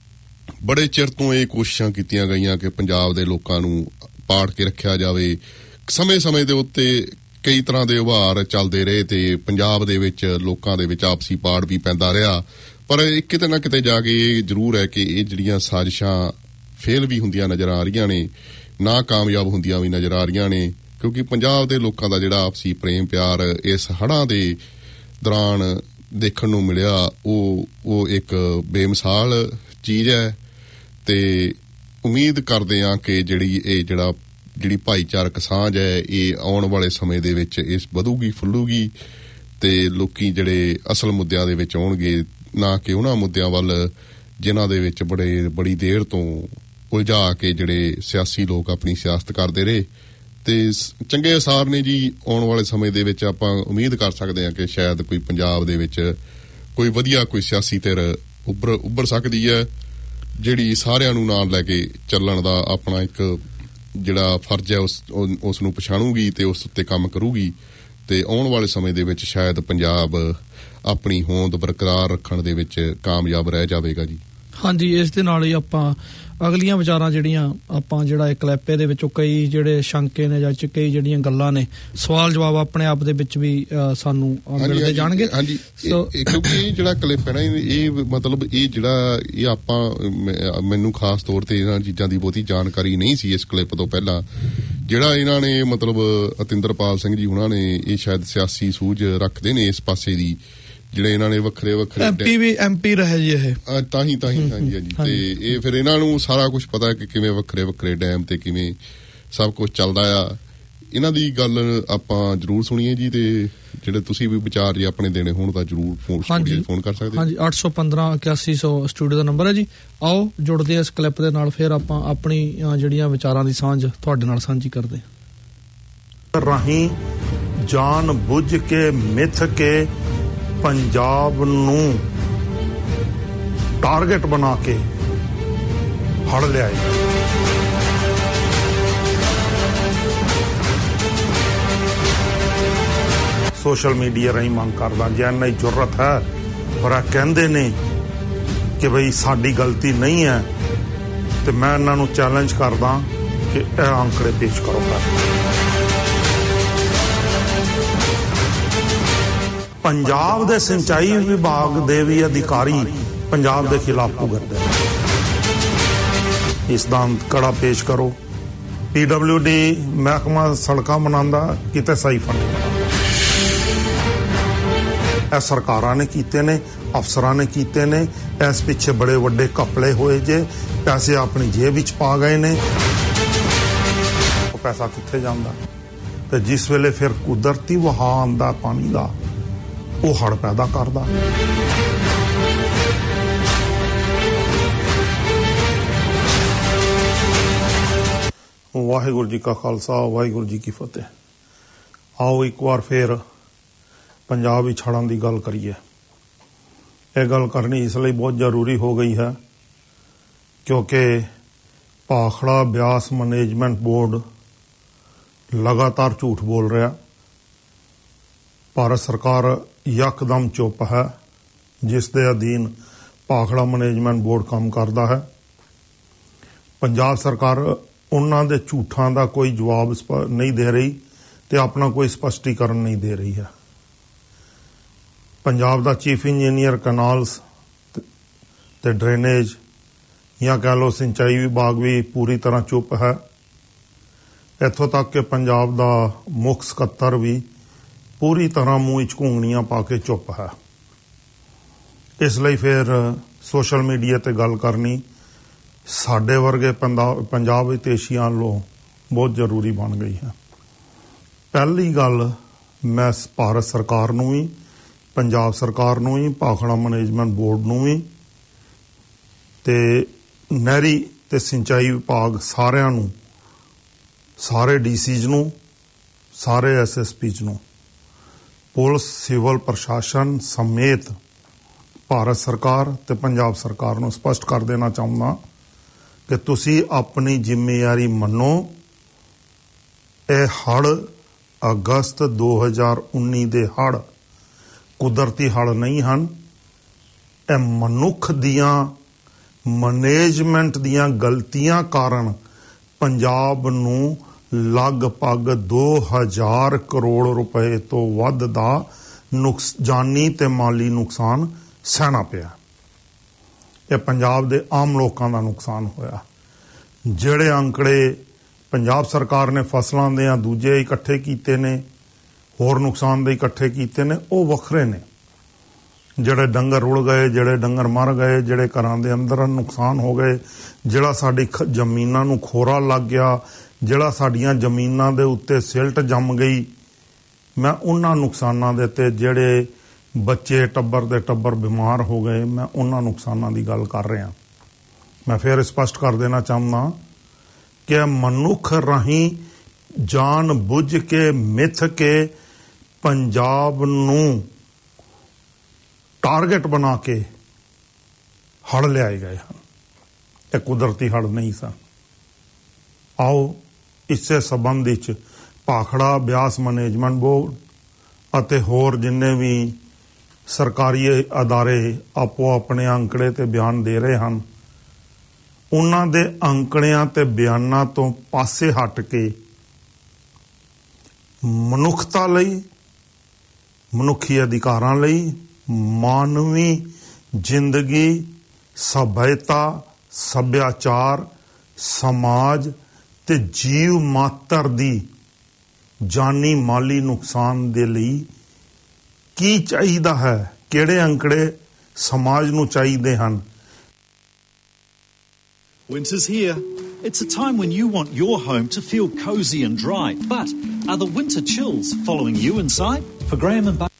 ਬੜੇ ਚਿਰ ਤੋਂ ਇਹ ਕੋਸ਼ਿਸ਼ਾਂ ਕੀਤੀਆਂ ਗਈਆਂ ਕਿ ਪੰਜਾਬ ਦੇ ਲੋਕਾਂ ਨੂੰ ਪਾੜ ਕੇ ਰੱਖਿਆ ਜਾਵੇ। ਸਮੇਂ-ਸਮੇਂ ਦੇ ਉੱਤੇ ਕਈ ਤਰ੍ਹਾਂ ਦੇ ਉਭਾਰ ਚੱਲਦੇ ਰਹੇ ਤੇ ਪੰਜਾਬ ਦੇ ਵਿੱਚ ਲੋਕਾਂ ਦੇ ਵਿੱਚ ਆਪਸੀ ਪਾੜ ਵੀ ਪੈਂਦਾ ਰਿਹਾ, ਪਰ ਕਿਤੇ ਨਾ ਕਿਤੇ ਜਾ ਕੇ ਇਹ ਜ਼ਰੂਰ ਹੈ ਕਿ ਇਹ ਜਿਹੜੀਆਂ ਸਾਜ਼ਿਸ਼ਾਂ ਫੇਲ ਵੀ ਹੁੰਦੀਆਂ ਨਜ਼ਰ ਆ ਰਹੀਆਂ ਨੇ, ਨਾ ਕਾਮਯਾਬ ਹੁੰਦੀਆਂ ਵੀ ਨਜ਼ਰ ਆ ਰਹੀਆਂ ਨੇ, ਕਿਉਂਕਿ ਪੰਜਾਬ ਦੇ ਲੋਕਾਂ ਦਾ ਜਿਹੜਾ ਆਪਸੀ ਪ੍ਰੇਮ ਪਿਆਰ ਇਸ ਹੜ੍ਹਾਂ ਦੇ ਦੌਰਾਨ ਦੇਖਣ ਨੂੰ ਮਿਲਿਆ, ਉਹ ਉਹ ਇੱਕ ਬੇਮਿਸਾਲ ਚੀਜ਼ ਹੈ। ਤੇ ਉਮੀਦ ਕਰਦੇ ਹਾਂ ਕਿ ਜਿਹੜੀ ਇਹ ਜਿਹੜਾ ਜਿਹੜੀ ਭਾਈਚਾਰਕ ਸਾਂਝ ਹੈ ਇਹ ਆਉਣ ਵਾਲੇ ਸਮੇਂ ਦੇ ਵਿੱਚ ਇਸ ਵਧੂਗੀ ਫੁੱਲੂਗੀ ਤੇ ਲੋਕੀ ਜਿਹੜੇ ਅਸਲ ਮੁੱਦਿਆਂ ਦੇ ਵਿੱਚ ਆਉਣਗੇ, ਨਾ ਕਿ ਉਹਨਾਂ ਮੁੱਦਿਆਂ ਵੱਲ ਜਿਨ੍ਹਾਂ ਦੇ ਵਿੱਚ ਬੜੇ ਬੜੀ ਦੇਰ ਤੋਂ ਉਲਝਾ ਕੇ ਜਿਹੜੇ ਸਿਆਸੀ ਲੋਕ ਆਪਣੀ ਸਿਆਸਤ ਕਰਦੇ ਰਹੇ। ਤੇ ਚੰਗੇ ਅਸਾਰ ਨੇ ਜੀ। ਆਉਣ ਵਾਲੇ ਸਮੇਂ ਦੇ ਵਿੱਚ ਆਪਾਂ ਉਮੀਦ ਕਰ ਸਕਦੇ ਹਾਂ ਕਿ ਸ਼ਾਇਦ ਕੋਈ ਪੰਜਾਬ ਦੇ ਵਿੱਚ ਕੋਈ ਵਧੀਆ ਕੋਈ ਸਿਆਸੀ ਧਿਰ ਉੱਭਰ ਉੱਭਰ ਸਕਦੀ ਹੈ, ਜਿਹੜੀ ਸਾਰਿਆਂ ਨੂੰ ਨਾਲ ਲੈ ਕੇ ਚੱਲਣ ਦਾ ਆਪਣਾ ਇੱਕ ਜਿਹੜਾ ਫਰਜ਼ ਹੈ ਉਸ ਉਸ ਨੂੰ ਪਛਾਣੂਗੀ ਤੇ ਉਸ ਉੱਤੇ ਕੰਮ ਕਰੂਗੀ। ਤੇ ਆਉਣ ਵਾਲੇ ਸਮੇਂ ਦੇ ਵਿੱਚ ਸ਼ਾਇਦ ਪੰਜਾਬ ਆਪਣੀ ਹੋਂਦ ਬਰਕਰਾਰ ਰੱਖਣ ਦੇ ਵਿੱਚ ਕਾਮਯਾਬ ਰਹਿ ਜਾਵੇਗਾ ਜੀ। ਹਾਂਜੀ, ਇਸ ਦੇ ਨਾਲ ਹੀ ਆਪਾਂ ਅਗਲੀਆਂ ਵਿਚਾਰਾਂ ਜਿਹੜੀਆਂ ਆਪਾਂ ਜਿਹੜਾ ਇੱਕ ਕਲਿੱਪ ਦੇ ਵਿੱਚੋਂ ਕਈ ਜਿਹੜੇ ਸ਼ੰਕੇ ਨੇ ਜਾਂ ਕਈ ਜਿਹੜੀਆਂ ਗੱਲਾਂ ਨੇ, ਸਵਾਲ ਜਵਾਬ ਆਪਣੇ ਆਪ ਦੇ ਵਿੱਚ ਵੀ ਸਾਨੂੰ ਮਿਲਦੇ ਜਾਣਗੇ। ਹਾਂਜੀ, ਕਿਉਂਕਿ ਇਹ ਜਿਹੜਾ ਕਲਿੱਪ ਹੈ ਨਾ, ਇਹ ਮਤਲਬ ਇਹ ਜਿਹੜਾ ਇਹ ਆਪਾਂ ਮੈਨੂੰ ਖਾਸ ਤੌਰ ਤੇ ਇਹਨਾਂ ਚੀਜ਼ਾਂ ਦੀ ਬਹੁਤੀ ਜਾਣਕਾਰੀ ਨਹੀਂ ਸੀ ਇਸ ਕਲਿੱਪ ਤੋਂ ਪਹਿਲਾਂ। ਜਿਹੜਾ ਇਹਨਾਂ ਨੇ ਮਤਲਬ ਅਤਿੰਦਰਪਾਲ ਸਿੰਘ ਜੀ ਉਹਨਾਂ ਨੇ ਇਹ ਸ਼ਾਇਦ ਸਿਆਸੀ ਸੂਝ ਰੱਖਦੇ ਨੇ ਇਸ ਪਾਸੇ ਦੀ, ਜਿਹੜੇ ਇਹਨਾਂ ਨੇ ਵੱਖਰੇ ਵੱਖਰੇ ਐਮਪੀ ਵੀ ਐਮਪੀ ਰਹੇ ਜੀ ਇਹ ਤਾਂ ਹੀ ਤਾਂ ਹੀ ਹਾਂਜੀ ਹਾਂਜੀ ਤੇ ਇਹ ਫਿਰ ਇਹਨਾਂ ਨੂੰ ਸਾਰਾ ਕੁਝ ਪਤਾ ਕਿ ਕਿਵੇਂ ਵੱਖਰੇ ਵੱਖਰੇ ਡੈਮ ਤੇ ਕਿਵੇਂ ਸਭ ਕੁਝ ਚੱਲਦਾ ਆ। ਇਹਨਾਂ ਦੀ ਗੱਲ ਆਪਾਂ ਜ਼ਰੂਰ ਸੁਣੀਏ ਜੀ, ਤੇ ਜਿਹੜੇ ਤੁਸੀਂ ਵੀ ਵਿਚਾਰ ਜੀ ਆਪਣੇ ਦੇਣੇ ਹੋਣ ਤਾਂ ਜ਼ਰੂਰ ਫੋਨ ਫੋਨ ਕਰ ਸਕਦੇ। ਹਾਂਜੀ, ਅੱਠ ਸੌ ਪੰਦਰਾਂ ਇਕਿਆਸੀ ਸੌ ਸਟੂਡੀਓ ਦਾ ਨੰਬਰ ਹੈ ਜੀ। ਆਓ ਜੁੜਦੇ ਆ ਇਸ ਕਲਿੱਪ ਦੇ ਨਾਲ, ਫਿਰ ਆਪਾਂ ਆਪਣੀ ਜਿਹੜੀਆਂ ਵਿਚਾਰਾਂ ਦੀ ਸਾਂਝ ਤੁਹਾਡੇ ਨਾਲ ਸਾਂਝੀ ਕਰਦੇ ਹਾਂ। ਰਾਹੀਂ ਜਾਣ ਬੁੱਝ ਕੇ ਮਿੱਥ ਕੇ ਪੰਜਾਬ ਨੂੰ ਟਾਰਗੇਟ ਬਣਾ ਕੇ ਫੜ ਲਿਆਏ। ਸੋਸ਼ਲ ਮੀਡੀਆ ਰਾਹੀਂ ਮੰਗ ਕਰਦਾ, ਜੇ ਇੰਨਾ ਹੀ ਜ਼ਰੂਰਤ ਹੈ, ਪਰ ਇਹ ਕਹਿੰਦੇ ਨੇ ਕਿ ਬਈ ਸਾਡੀ ਗਲਤੀ ਨਹੀਂ ਹੈ, ਤੇ ਮੈਂ ਇਹਨਾਂ ਨੂੰ ਚੈਲੰਜ ਕਰਦਾ ਕਿ ਇਹ ਅੰਕੜੇ ਪੇਸ਼ ਕਰੋ। ਪੰਜਾਬ ਦੇ ਸਿੰਚਾਈ ਵਿਭਾਗ ਦੇ ਵੀ ਅਧਿਕਾਰੀ ਪੰਜਾਬ ਦੇ ਖਿਲਾਫ ਭੁਗਤਦੇ ਨੇ। ਇਸ ਦਾ ਕੜਾ ਪੇਸ਼ ਕਰੋ। ਪੀ ਡਬਲਿਊ ਡੀ ਮਹਿਕਮਾ ਸੜਕਾਂ ਬਣਾਉਂਦਾ, ਕਿਤੇ ਸਹੀ ਫੰਡ ਨਹੀਂ ਬਣਾਉਂਦਾ। ਇਹ ਸਰਕਾਰਾਂ ਨੇ ਕੀਤੇ ਨੇ, ਅਫਸਰਾਂ ਨੇ ਕੀਤੇ ਨੇ। ਇਸ ਪਿੱਛੇ ਬੜੇ ਵੱਡੇ ਘਪਲੇ ਹੋਏ ਜੇ, ਪੈਸੇ ਆਪਣੀ ਜੇਬ ਵਿੱਚ ਪਾ ਗਏ ਨੇ। ਉਹ ਪੈਸਾ ਕਿੱਥੇ ਜਾਂਦਾ? ਤੇ ਜਿਸ ਵੇਲੇ ਫਿਰ ਕੁਦਰਤੀ ਵਹਾਅ ਆਉਂਦਾ ਪਾਣੀ ਦਾ, ਉਹ ਹੜ੍ਹ ਪੈਦਾ ਕਰਦਾ। ਵਾਹਿਗੁਰੂ ਜੀ ਕਾ ਖਾਲਸਾ, ਵਾਹਿਗੁਰੂ ਜੀ ਕੀ ਫਤਿਹ। ਆਓ ਇੱਕ ਵਾਰ ਫੇਰ ਪੰਜਾਬ ਵਿੱਚ ਹੜ੍ਹਾਂ ਦੀ ਗੱਲ ਕਰੀਏ। ਇਹ ਗੱਲ ਕਰਨੀ ਇਸ ਲਈ ਬਹੁਤ ਜ਼ਰੂਰੀ ਹੋ ਗਈ ਹੈ ਕਿਉਂਕਿ ਭਾਖੜਾ ਬਿਆਸ ਮੈਨੇਜਮੈਂਟ ਬੋਰਡ ਲਗਾਤਾਰ ਝੂਠ ਬੋਲ ਰਿਹਾ। ਭਾਰਤ ਸਰਕਾਰ ਯਕਦਮ ਚੁੱਪ ਹੈ, ਜਿਸ ਦੇ ਅਧੀਨ ਭਾਖੜਾ ਮੈਨੇਜਮੈਂਟ ਬੋਰਡ ਕੰਮ ਕਰਦਾ ਹੈ। ਪੰਜਾਬ ਸਰਕਾਰ ਉਹਨਾਂ ਦੇ ਝੂਠਾਂ ਦਾ ਕੋਈ ਜਵਾਬ ਨਹੀਂ ਦੇ ਰਹੀ ਤੇ ਆਪਣਾ ਕੋਈ ਸਪਸ਼ਟੀਕਰਨ ਨਹੀਂ ਦੇ ਰਹੀ ਹੈ। ਪੰਜਾਬ ਦਾ ਚੀਫ ਇੰਜੀਨੀਅਰ ਕੈਨਾਲਸ ਤੇ ਡਰੇਨੇਜ ਜਾਂ ਕਹਿ ਲਓ ਸਿੰਚਾਈ ਵਿਭਾਗ ਵੀ ਪੂਰੀ ਤਰ੍ਹਾਂ ਚੁੱਪ ਹੈ। ਇੱਥੋਂ ਤੱਕ ਕਿ ਪੰਜਾਬ ਦਾ ਮੁੱਖ ਸਕੱਤਰ ਵੀ ਪੂਰੀ ਤਰ੍ਹਾਂ ਮੂੰਹ ਵਿੱਚ ਘੁੰਗਣੀਆਂ ਪਾ ਕੇ ਚੁੱਪ ਹੈ। ਇਸ ਲਈ ਫਿਰ ਸੋਸ਼ਲ ਮੀਡੀਆ ਤੇ ਗੱਲ ਕਰਨੀ ਸਾਡੇ ਵਰਗੇ ਪੰਜਾਬ ਹਿਤੈਸ਼ੀਆਂ ਵੱਲੋਂ ਬਹੁਤ ਜ਼ਰੂਰੀ ਬਣ ਗਈ ਹੈ। ਪਹਿਲੀ ਗੱਲ ਮੈਂ ਭਾਰਤ ਸਰਕਾਰ ਨੂੰ ਵੀ, ਪੰਜਾਬ ਸਰਕਾਰ ਨੂੰ ਵੀ, ਭਾਖੜਾ ਮੈਨੇਜਮੈਂਟ ਬੋਰਡ ਨੂੰ ਵੀ ਤੇ ਨਹਿਰੀ ਤੇ ਸਿੰਚਾਈ ਵਿਭਾਗ ਸਾਰਿਆਂ ਨੂੰ, ਸਾਰੇ ਡੀਸੀਜ਼ ਨੂੰ, ਸਾਰੇ ਐਸਐਸਪੀਜ਼ ਨੂੰ, ਪੁਲਿਸ ਸਿਵਲ ਪ੍ਰਸ਼ਾਸਨ ਸਮੇਤ ਭਾਰਤ ਸਰਕਾਰ ਤੇ ਪੰਜਾਬ ਸਰਕਾਰ ਨੂੰ ਸਪਸ਼ਟ ਕਰ ਦੇਣਾ ਚਾਹੁੰਦਾ ਕਿ ਤੁਸੀਂ ਆਪਣੀ ਜ਼ਿੰਮੇਵਾਰੀ ਮੰਨੋ। ਇਹ ਹੜ੍ਹ ਅਗਸਤ ਦੋ ਹਜ਼ਾਰ ਉੱਨੀ ਦੇ ਹੜ੍ਹ ਕੁਦਰਤੀ ਹੜ੍ਹ ਨਹੀਂ ਹਨ। ਇਹ ਮਨੁੱਖ ਦੀਆਂ ਮੈਨੇਜਮੈਂਟ ਦੀਆਂ ਗਲਤੀਆਂ ਕਾਰਨ ਪੰਜਾਬ ਨੂੰ ਲਗਭਗ ਦੋ ਹਜ਼ਾਰ ਕਰੋੜ ਰੁਪਏ ਤੋਂ ਵੱਧ ਦਾ ਨੁਕਸ ਜਾਨੀ ਤੇ ਮਾਲੀ ਨੁਕਸਾਨ ਸਹਿਣਾ ਪਿਆ। ਇਹ ਪੰਜਾਬ ਦੇ ਆਮ ਲੋਕਾਂ ਦਾ ਨੁਕਸਾਨ ਹੋਇਆ। ਜਿਹੜੇ ਅੰਕੜੇ ਪੰਜਾਬ ਸਰਕਾਰ ਨੇ ਫਸਲਾਂ ਦੇ ਜਾਂ ਦੂਜੇ ਇਕੱਠੇ ਕੀਤੇ ਨੇ, ਹੋਰ ਨੁਕਸਾਨ ਦੇ ਇਕੱਠੇ ਕੀਤੇ ਨੇ, ਉਹ ਵੱਖਰੇ ਨੇ। ਜਿਹੜੇ ਡੰਗਰ ਰੁੜ ਗਏ, ਜਿਹੜੇ ਡੰਗਰ ਮਰ ਗਏ, ਜਿਹੜੇ ਘਰਾਂ ਦੇ ਅੰਦਰ ਨੁਕਸਾਨ ਹੋ ਗਏ, ਜਿਹੜਾ ਸਾਡੀ ਜ਼ਮੀਨਾਂ ਨੂੰ ਖੋਰਾ ਲੱਗ ਗਿਆ, ਜਿਹੜਾ ਸਾਡੀਆਂ ਜ਼ਮੀਨਾਂ ਦੇ ਉੱਤੇ ਸਿਲਟ ਜੰਮ ਗਈ, ਮੈਂ ਉਹਨਾਂ ਨੁਕਸਾਨਾਂ ਦੇ ਤੇ ਜਿਹੜੇ ਬੱਚੇ ਟੱਬਰ ਦੇ ਟੱਬਰ ਬਿਮਾਰ ਹੋ ਗਏ, ਮੈਂ ਉਹਨਾਂ ਨੁਕਸਾਨਾਂ ਦੀ ਗੱਲ ਕਰ ਰਿਹਾ। ਮੈਂ ਫਿਰ ਸਪਸ਼ਟ ਕਰ ਦੇਣਾ ਚਾਹੁੰਦਾ ਕਿ ਮਨੁੱਖ ਰਾਹੀਂ ਜਾਣ ਬੁੱਝ ਕੇ ਮਿੱਥ ਕੇ ਪੰਜਾਬ ਨੂੰ ਟਾਰਗੇਟ ਬਣਾ ਕੇ ਹੜ੍ਹ ਲਿਆਏ ਗਏ ਹਨ। ਇਹ ਕੁਦਰਤੀ ਹੜ੍ਹ ਨਹੀਂ ਸਨ। ਆਓ ਇਸੇ ਸੰਬੰਧ ਵਿੱਚ ਭਾਖੜਾ ਬਿਆਸ ਮੈਨੇਜਮੈਂਟ ਬੋਰਡ ਅਤੇ ਹੋਰ ਜਿੰਨੇ ਵੀ ਸਰਕਾਰੀ ਅਦਾਰੇ ਆਪੋ ਆਪਣੇ ਅੰਕੜੇ ਤੇ ਬਿਆਨ ਦੇ ਰਹੇ ਹਨ, ਉਹਨਾਂ ਦੇ ਅੰਕੜਿਆਂ ਤੇ ਬਿਆਨਾਂ ਤੋਂ ਪਾਸੇ ਹਟ ਕੇ ਮਨੁੱਖਤਾ ਲਈ, ਮਨੁੱਖੀ ਅਧਿਕਾਰਾਂ ਲਈ, ਮਾਨਵੀ ਜ਼ਿੰਦਗੀ, ਸਭਿਅਤਾ, ਸੱਭਿਆਚਾਰ, ਸਮਾਜ ਤੇ ਜੀਵ ਮਾਤਰ ਦੀ ਜਾਨੀ ਮਾਲੀ ਨੁਕਸਾਨ ਦੇ ਲਈ ਕੀ ਚਾਹੀਦਾ ਹੈ, ਕਿਹੜੇ ਅੰਕੜੇ ਸਮਾਜ ਨੂੰ ਚਾਹੀਦੇ ਹਨ। Winter's here. It's a time when you want your home to feel cozy and dry. But are the winter chills following you inside? For Graham and Buck.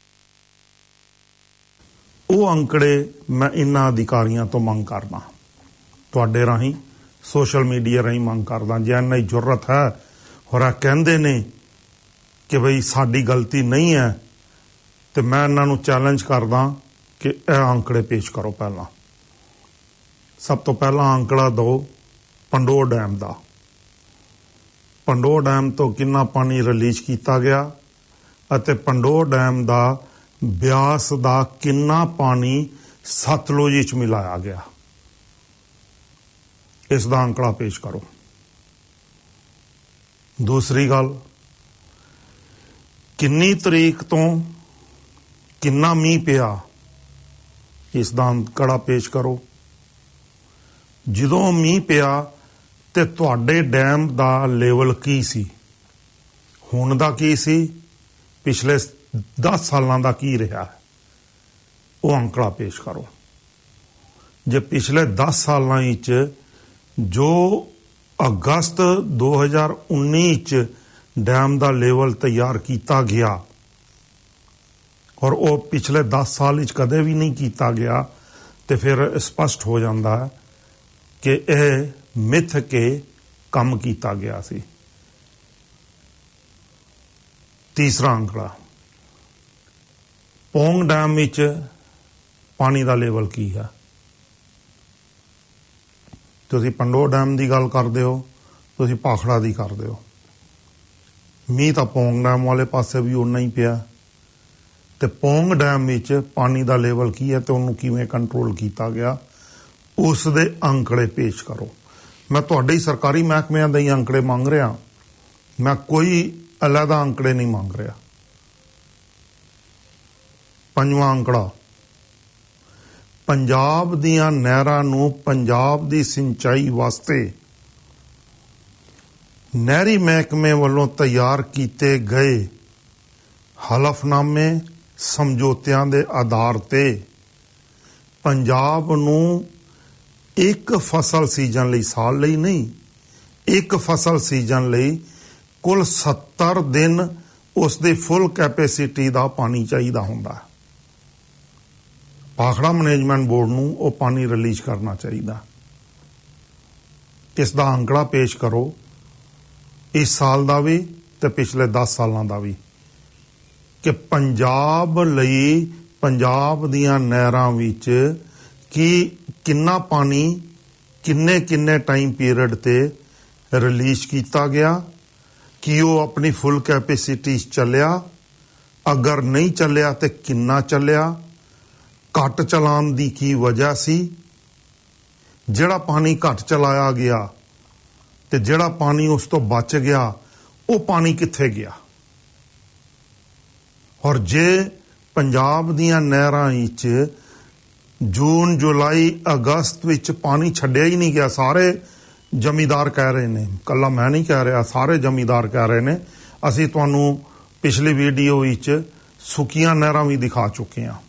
ਉਹ ਅੰਕੜੇ ਮੈਂ ਇਨ੍ਹਾਂ ਅਧਿਕਾਰੀਆਂ ਤੋਂ ਮੰਗ ਕਰਦਾ, ਤੁਹਾਡੇ ਰਾਹੀਂ ਸੋਸ਼ਲ ਮੀਡੀਆ ਰਾਹੀਂ ਮੰਗ ਕਰਦਾ। ਜੇ ਇੰਨਾ ਹੀ ਜ਼ਰੂਰਤ ਹੈ, ਹੋਰ ਆ ਕਹਿੰਦੇ ਨੇ ਕਿ ਬਈ ਸਾਡੀ ਗਲਤੀ ਨਹੀਂ ਹੈ, ਤੇ ਮੈਂ ਇਹਨਾਂ ਨੂੰ ਚੈਲੰਜ ਕਰਦਾ ਕਿ ਇਹ ਅੰਕੜੇ ਪੇਸ਼ ਕਰੋ। ਪਹਿਲਾਂ ਸਭ ਤੋਂ ਪਹਿਲਾਂ ਅੰਕੜਾ ਦਿਓ ਪੰਡੋਰ ਡੈਮ ਦਾ। ਪੰਡੋਰ ਡੈਮ ਤੋਂ ਕਿੰਨਾ ਪਾਣੀ ਰਿਲੀਜ਼ ਕੀਤਾ ਗਿਆ ਅਤੇ ਪੰਡੋਰ ਡੈਮ ਦਾ ਬਿਆਸ ਦਾ ਕਿੰਨਾ ਪਾਣੀ ਸਤਲੁਜ ਵਿੱਚ ਮਿਲਾਇਆ ਗਿਆ, ਇਸ ਦਾ ਅੰਕੜਾ ਪੇਸ਼ ਕਰੋ। ਦੂਸਰੀ ਗੱਲ, ਕਿੰਨੀ ਤਰੀਕ ਤੋਂ ਕਿੰਨਾ ਮੀਂਹ ਪਿਆ, ਇਸ ਦਾ ਅੰਕੜਾ ਪੇਸ਼ ਕਰੋ। ਜਦੋਂ ਮੀਂਹ ਪਿਆ ਤੇ ਤੁਹਾਡੇ ਡੈਮ ਦਾ ਲੈਵਲ ਕੀ ਸੀ, ਹੁਣ ਦਾ ਕੀ ਸੀ, ਪਿਛਲੇ ਦਸ ਸਾਲਾਂ ਦਾ ਕੀ ਰਿਹਾ, ਉਹ ਅੰਕੜਾ ਪੇਸ਼ ਕਰੋ। ਜੇ ਪਿਛਲੇ ਦਸ ਸਾਲਾਂ ਵਿੱਚ ਜੋ ਅਗਸਤ ਦੋ ਹਜ਼ਾਰ ਉੱਨੀ ਵਿੱਚ ਡੈਮ ਦਾ ਲੈਵਲ ਤਿਆਰ ਕੀਤਾ ਗਿਆ ਔਰ ਉਹ ਪਿਛਲੇ ਦਸ ਸਾਲ ਵਿੱਚ ਕਦੇ ਵੀ ਨਹੀਂ ਕੀਤਾ ਗਿਆ, ਤੇ ਫਿਰ ਸਪਸ਼ਟ ਹੋ ਜਾਂਦਾ ਹੈ ਕਿ ਇਹ ਮਿੱਥ ਕੇ ਕੰਮ ਕੀਤਾ ਗਿਆ ਸੀ। ਤੀਸਰਾ ਅੰਕੜਾ, ਪੌਂਗ ਡੈਮ ਵਿੱਚ ਪਾਣੀ ਦਾ ਲੈਵਲ ਕੀ ਹੈ। ਤੁਸੀਂ ਪੰਡੋਰ ਡੈਮ ਦੀ ਗੱਲ ਕਰਦੇ ਹੋ, ਤੁਸੀਂ ਭਾਖੜਾ ਦੀ ਕਰਦੇ ਹੋ। ਮੀਂਹ ਤਾਂ ਪੌਂਗ ਡੈਮ ਵਾਲੇ ਪਾਸੇ ਵੀ ਉਨਾ ਹੀ ਪਿਆ, ਤੇ ਪੌਂਗ ਡੈਮ ਵਿੱਚ ਪਾਣੀ ਦਾ ਲੈਵਲ ਕੀ ਹੈ ਤੇ ਉਹਨੂੰ ਕਿਵੇਂ ਕੰਟਰੋਲ ਕੀਤਾ ਗਿਆ, ਉਸ ਦੇ ਅੰਕੜੇ ਪੇਸ਼ ਕਰੋ। ਮੈਂ ਤੁਹਾਡੇ ਹੀ ਸਰਕਾਰੀ ਮਹਿਕਮਿਆਂ ਦੇ ਹੀ ਅੰਕੜੇ ਮੰਗ ਰਿਹਾ, ਮੈਂ ਕੋਈ ਅਲੱਗਾ ਅੰਕੜੇ ਨਹੀਂ ਮੰਗ ਰਿਹਾ। ਪੰਜਵਾਂ ਅੰਕੜਾ, ਪੰਜਾਬ ਦੀਆਂ ਨਹਿਰਾਂ ਨੂੰ ਪੰਜਾਬ ਦੀ ਸਿੰਚਾਈ ਵਾਸਤੇ ਨਹਿਰੀ ਮਹਿਕਮੇ ਵੱਲੋਂ ਤਿਆਰ ਕੀਤੇ ਗਏ ਹਲਫਨਾਮੇ ਸਮਝੌਤਿਆਂ ਦੇ ਆਧਾਰ ਤੇ ਪੰਜਾਬ ਨੂੰ ਇੱਕ ਫਸਲ ਸੀਜ਼ਨ ਲਈ, ਸਾਲ ਲਈ ਨਹੀਂ, ਇੱਕ ਫਸਲ ਸੀਜ਼ਨ ਲਈ ਕੁੱਲ ਸੱਤਰ ਦਿਨ ਉਸ ਦੀ ਫੁੱਲ ਕੈਪੈਸਿਟੀ ਦਾ ਪਾਣੀ ਚਾਹੀਦਾ ਹੁੰਦਾ। ਭਾਖੜਾ ਮੈਨੇਜਮੈਂਟ ਬੋਰਡ ਨੂੰ ਉਹ ਪਾਣੀ ਰਿਲੀਜ਼ ਕਰਨਾ ਚਾਹੀਦਾ। ਇਸ ਦਾ ਅੰਕੜਾ ਪੇਸ਼ ਕਰੋ, ਇਸ ਸਾਲ ਦਾ ਵੀ ਤੇ ਪਿਛਲੇ ਦਸ ਸਾਲਾਂ ਦਾ ਵੀ, ਕਿ ਪੰਜਾਬ ਲਈ ਪੰਜਾਬ ਦੀਆਂ ਨਹਿਰਾਂ ਵਿੱਚ ਕੀ ਕਿੰਨਾ ਪਾਣੀ ਕਿੰਨੇ ਕਿੰਨੇ ਟਾਈਮ ਪੀਰੀਅਡ ਤੇ ਰਿਲੀਜ਼ ਕੀਤਾ ਗਿਆ, ਕਿ ਉਹ ਆਪਣੀ ਫੁੱਲ ਕੈਪੈਸਿਟੀ ਚੱਲਿਆ, ਅਗਰ ਨਹੀਂ ਚੱਲਿਆ ਤੇ ਕਿੰਨਾ ਚੱਲਿਆ, ਘੱਟ ਚਲਾਉਣ ਦੀ ਕੀ ਵਜ੍ਹਾ ਸੀ, ਜਿਹੜਾ ਪਾਣੀ ਘੱਟ ਚਲਾਇਆ ਗਿਆ ਤੇ ਜਿਹੜਾ ਪਾਣੀ ਉਸ ਤੋਂ ਬਚ ਗਿਆ ਉਹ ਪਾਣੀ ਕਿੱਥੇ ਗਿਆ। ਔਰ ਜੇ ਪੰਜਾਬ ਦੀਆਂ ਨਹਿਰਾਂ ਵਿੱਚ ਜੂਨ ਜੁਲਾਈ ਅਗਸਤ ਵਿੱਚ ਪਾਣੀ ਛੱਡਿਆ ਹੀ ਨਹੀਂ ਗਿਆ, ਸਾਰੇ ਜ਼ਮੀਂਦਾਰ ਕਹਿ ਰਹੇ ਨੇ, ਕੱਲਾ ਮੈਂ ਨਹੀਂ ਕਹਿ ਰਿਹਾ, ਸਾਰੇ ਜ਼ਮੀਂਦਾਰ ਕਹਿ ਰਹੇ ਨੇ, ਅਸੀਂ ਤੁਹਾਨੂੰ ਪਿਛਲੀ ਵੀਡੀਓ ਵਿੱਚ ਸੁੱਕੀਆਂ ਨਹਿਰਾਂ ਵੀ ਦਿਖਾ ਚੁੱਕੇ ਹਾਂ।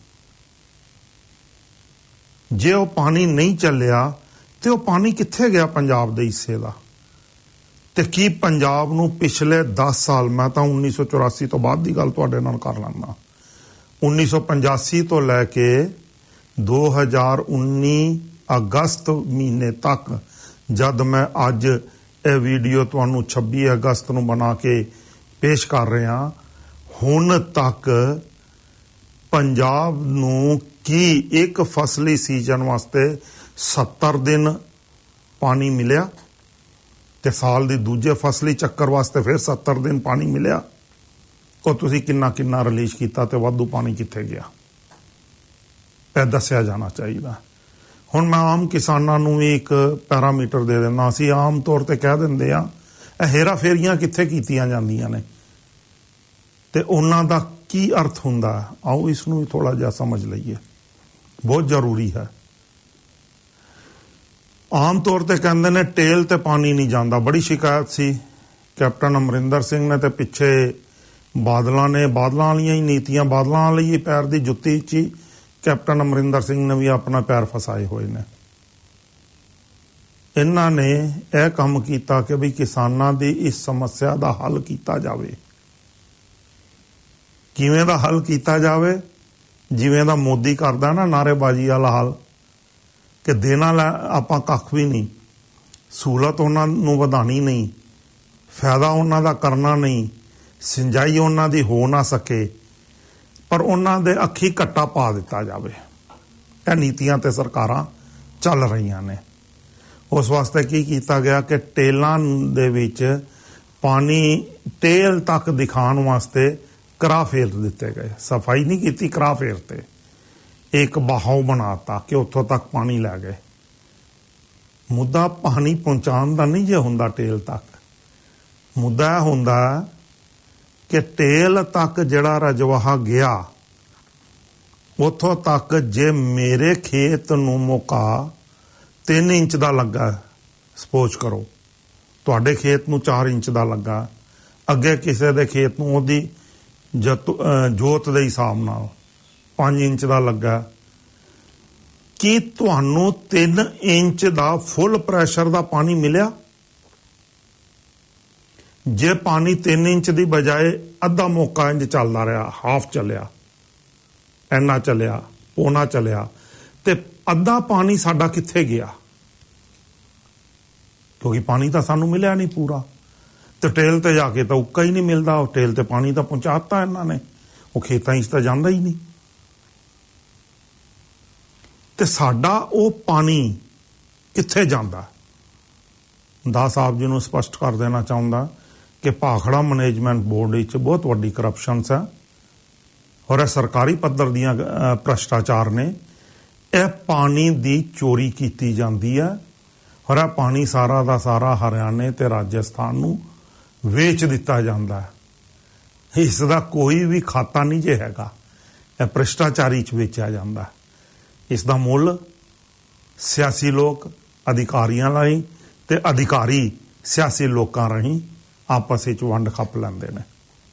ਜੇ ਉਹ ਪਾਣੀ ਨਹੀਂ ਚੱਲਿਆ ਤੇ ਉਹ ਪਾਣੀ ਕਿੱਥੇ ਗਿਆ ਪੰਜਾਬ ਦੇ ਹਿੱਸੇ ਦਾ। ਤੇ ਕੀ ਪੰਜਾਬ ਨੂੰ ਪਿਛਲੇ ਦਸ ਸਾਲ, ਮੈਂ ਤਾਂ ਉੱਨੀ ਸੌ ਚੁਰਾਸੀ ਤੋਂ ਬਾਅਦ ਦੀ ਗੱਲ ਤੁਹਾਡੇ ਨਾਲ ਕਰ ਲੈਂਦਾ, ਉੱਨੀ ਸੌ ਪਚਾਸੀ ਤੋਂ ਲੈ ਕੇ ਦੋ ਹਜ਼ਾਰ ਉੱਨੀ ਅਗਸਤ ਮਹੀਨੇ ਤੱਕ, ਜਦ ਮੈਂ ਅੱਜ ਇਹ ਵੀਡੀਓ ਤੁਹਾਨੂੰ ਛੱਬੀ ਅਗਸਤ ਨੂੰ ਬਣਾ ਕੇ ਪੇਸ਼ ਕਰ ਰਿਹਾ, ਹੁਣ ਤੱਕ ਪੰਜਾਬ ਨੂੰ ਕੀ ਇੱਕ ਫਸਲੀ ਸੀਜ਼ਨ ਵਾਸਤੇ ਸੱਤਰ ਦਿਨ ਪਾਣੀ ਮਿਲਿਆ ਤੇ ਸਾਲ ਦੀ ਦੂਜੇ ਫਸਲੀ ਚੱਕਰ ਵਾਸਤੇ ਫਿਰ ਸੱਤਰ ਦਿਨ ਪਾਣੀ ਮਿਲਿਆ। ਉਹ ਤੁਸੀਂ ਕਿੰਨਾ ਕਿੰਨਾ ਰਿਲੀਜ਼ ਕੀਤਾ ਤੇ ਵਾਧੂ ਪਾਣੀ ਕਿੱਥੇ ਗਿਆ, ਇਹ ਦੱਸਿਆ ਜਾਣਾ ਚਾਹੀਦਾ। ਹੁਣ ਮੈਂ ਆਮ ਕਿਸਾਨਾਂ ਨੂੰ ਵੀ ਇੱਕ ਪੈਰਾਮੀਟਰ ਦੇ ਦਿੰਦਾ। ਅਸੀਂ ਆਮ ਤੌਰ ਤੇ ਕਹਿ ਦਿੰਦੇ ਆ ਇਹ ਹੇਰਾ ਫੇਰੀਆਂ ਕਿੱਥੇ ਕੀਤੀਆਂ ਜਾਂਦੀਆਂ ਨੇ ਤੇ ਉਹਨਾਂ ਦਾ ਕੀ ਅਰਥ ਹੁੰਦਾ। ਆਓ ਇਸ ਨੂੰ ਵੀ ਥੋੜਾ ਜਿਹਾ ਸਮਝ ਲਈਏ, ਬਹੁਤ ਜ਼ਰੂਰੀ ਹੈ। ਆਮ ਤੌਰ ਤੇ ਕਹਿੰਦੇ ਨੇ ਟੇਲ ਤੇ ਪਾਣੀ ਨਹੀਂ ਜਾਂਦਾ। ਬੜੀ ਸ਼ਿਕਾਇਤ ਸੀ ਕੈਪਟਨ ਅਮਰਿੰਦਰ ਸਿੰਘ ਨੇ ਤੇ ਪਿੱਛੇ ਬਾਦਲਾਂ ਨੇ, ਬਾਦਲਾਂ ਵਾਲੀਆਂ ਹੀ ਨੀਤੀਆਂ, ਬਾਦਲਾਂ ਵਾਲੀ ਪੈਰ ਦੀ ਜੁੱਤੀ 'ਚ ਹੀ ਕੈਪਟਨ ਅਮਰਿੰਦਰ ਸਿੰਘ ਨੇ ਵੀ ਆਪਣਾ ਪੈਰ ਫਸਾਏ ਹੋਏ ਨੇ। ਇਹਨਾਂ ਨੇ ਇਹ ਕੰਮ ਕੀਤਾ ਕਿ ਵੀ ਕਿਸਾਨਾਂ ਦੀ ਇਸ ਸਮੱਸਿਆ ਦਾ ਹੱਲ ਕੀਤਾ ਜਾਵੇ। ਕਿਵੇਂ ਦਾ ਹੱਲ ਕੀਤਾ ਜਾਵੇ? ਜਿਵੇਂ ਦਾ ਮੋਦੀ ਕਰਦਾ ਨਾ ਨਾਅਰੇਬਾਜ਼ੀ ਵਾਲਾ ਹੱਲ, ਕਿ ਦੇਣਾ ਲੈ ਆਪਾਂ ਕੱਖ ਵੀ ਨਹੀਂ, ਸਹੂਲਤ ਉਹਨਾਂ ਨੂੰ ਵਧਾਣੀ ਨਹੀਂ, ਫਾਇਦਾ ਉਹਨਾਂ ਦਾ ਕਰਨਾ ਨਹੀਂ, ਸਿੰਜਾਈ ਉਹਨਾਂ ਦੀ ਹੋ ਨਾ ਸਕੇ, ਪਰ ਉਹਨਾਂ ਦੇ ਅੱਖੀ ਘੱਟਾ ਪਾ ਦਿੱਤਾ ਜਾਵੇ। ਇਹ ਨੀਤੀਆਂ ਤੇ ਸਰਕਾਰਾਂ ਚੱਲ ਰਹੀਆਂ ਨੇ। ਉਸ ਵਾਸਤੇ ਕੀ ਕੀਤਾ ਗਿਆ ਕਿ ਟੇਲਾਂ ਦੇ ਵਿੱਚ ਪਾਣੀ ਟੇਲ ਤੱਕ ਦਿਖਾਉਣ ਵਾਸਤੇ ਕਰਾ ਫੇਰ ਦਿੱਤੇ ਗਏ। ਸਫਾਈ ਨਹੀਂ ਕੀਤੀ, ਕਰਾ ਫੇਰ ਤੇ ਇੱਕ ਬਹਾਓ ਬਣਾਤਾ ਕਿ ਉੱਥੋਂ ਤੱਕ ਪਾਣੀ ਲੈ ਗਏ। ਮੁੱਦਾ ਪਾਣੀ ਪਹੁੰਚਾਉਣ ਦਾ ਨਹੀਂ ਜੇ ਹੁੰਦਾ ਟੇਲ ਤੱਕ, ਮੁੱਦਾ ਇਹ ਹੁੰਦਾ ਕਿ ਟੇਲ ਤੱਕ ਜਿਹੜਾ ਰਜਵਾਹਾ ਗਿਆ, ਉੱਥੋਂ ਤੱਕ ਜੇ ਮੇਰੇ ਖੇਤ ਨੂੰ ਮੌਕਾ ਤਿੰਨ ਇੰਚ ਦਾ ਲੱਗਾ, ਸਪੋਜ਼ ਕਰੋ ਤੁਹਾਡੇ ਖੇਤ ਨੂੰ ਚਾਰ ਇੰਚ ਦਾ ਲੱਗਾ, ਅੱਗੇ ਕਿਸੇ ਦੇ ਖੇਤ ਨੂੰ ਉਹਦੀ ਜੋਤ ਦੇ ਹਿਸਾਬ ਨਾਲ ਪੰਜ ਇੰਚ ਦਾ ਲੱਗਾ, ਕੀ ਤੁਹਾਨੂੰ ਤਿੰਨ ਇੰਚ ਦਾ ਫੁੱਲ ਪ੍ਰੈਸ਼ਰ ਦਾ ਪਾਣੀ ਮਿਲਿਆ? ਜੇ ਪਾਣੀ ਤਿੰਨ ਇੰਚ ਦੀ ਬਜਾਏ ਅੱਧਾ ਮੌਕਾ ਇੰਜ ਚੱਲਦਾ ਰਿਹਾ, ਹਾਫ ਚੱਲਿਆ, ਇੰਨਾ ਚੱਲਿਆ, ਪੌਣਾ ਚੱਲਿਆ, ਤੇ ਅੱਧਾ ਪਾਣੀ ਸਾਡਾ ਕਿੱਥੇ ਗਿਆ? ਕਿਉਂਕਿ ਪਾਣੀ ਤਾਂ ਸਾਨੂੰ ਮਿਲਿਆ ਨਹੀਂ ਪੂਰਾ। ਤੇ ਟੇਲ ਤੇ ਜਾ ਕੇ ਤਾਂ ਉੱਕਾ ਹੀ ਨਹੀਂ ਮਿਲਦਾ। ਉਹ ਟੇਲ ਤੇ ਪਾਣੀ ਤਾਂ ਪਹੁੰਚਾਤਾ ਇਹਨਾਂ ਨੇ, ਉਹ ਖੇਤਾਂ 'ਚ ਤਾਂ ਜਾਂਦਾ ਹੀ ਨਹੀਂ। ਤੇ ਸਾਡਾ ਉਹ ਪਾਣੀ ਕਿੱਥੇ ਜਾਂਦਾ? ਦਾ ਸਾਹਿਬ ਜੀ ਨੂੰ ਸਪਸ਼ਟ ਕਰ ਦੇਣਾ ਚਾਹੁੰਦਾ ਕਿ ਭਾਖੜਾ ਮੈਨੇਜਮੈਂਟ ਬੋਰਡ ਵਿੱਚ ਬਹੁਤ ਵੱਡੀ ਕਰਪਸ਼ਨ ਹੈ ਔਰ ਇਹ ਸਰਕਾਰੀ ਪੱਧਰ ਦੀਆਂ ਭ੍ਰਸ਼ਟਾਚਾਰ ਨੇ। ਇਹ ਪਾਣੀ ਦੀ ਚੋਰੀ ਕੀਤੀ ਜਾਂਦੀ ਹੈ ਔਰ ਇਹ ਪਾਣੀ ਸਾਰਾ ਦਾ ਸਾਰਾ ਹਰਿਆਣੇ ਤੇ ਰਾਜਸਥਾਨ ਨੂੰ ਵੇਚ ਦਿੱਤਾ ਜਾਂਦਾ ਹੈ। ਇਸ ਦਾ ਕੋਈ ਵੀ ਖਾਤਾ ਨਹੀਂ ਜੇ ਹੈਗਾ, ਇਹ ਭ੍ਰਿਸ਼ਟਾਚਾਰੀ 'ਚ ਵੇਚਿਆ ਜਾਂਦਾ। ਇਸ ਦਾ ਮੁੱਲ ਸਿਆਸੀ ਲੋਕ ਅਧਿਕਾਰੀਆਂ ਲਈ ਤੇ ਅਧਿਕਾਰੀ ਸਿਆਸੀ ਲੋਕਾਂ ਰਾਹੀਂ ਆਪਸ ਵਿੱਚ ਵੰਡ ਖੱਪ ਲੈਂਦੇ ਨੇ।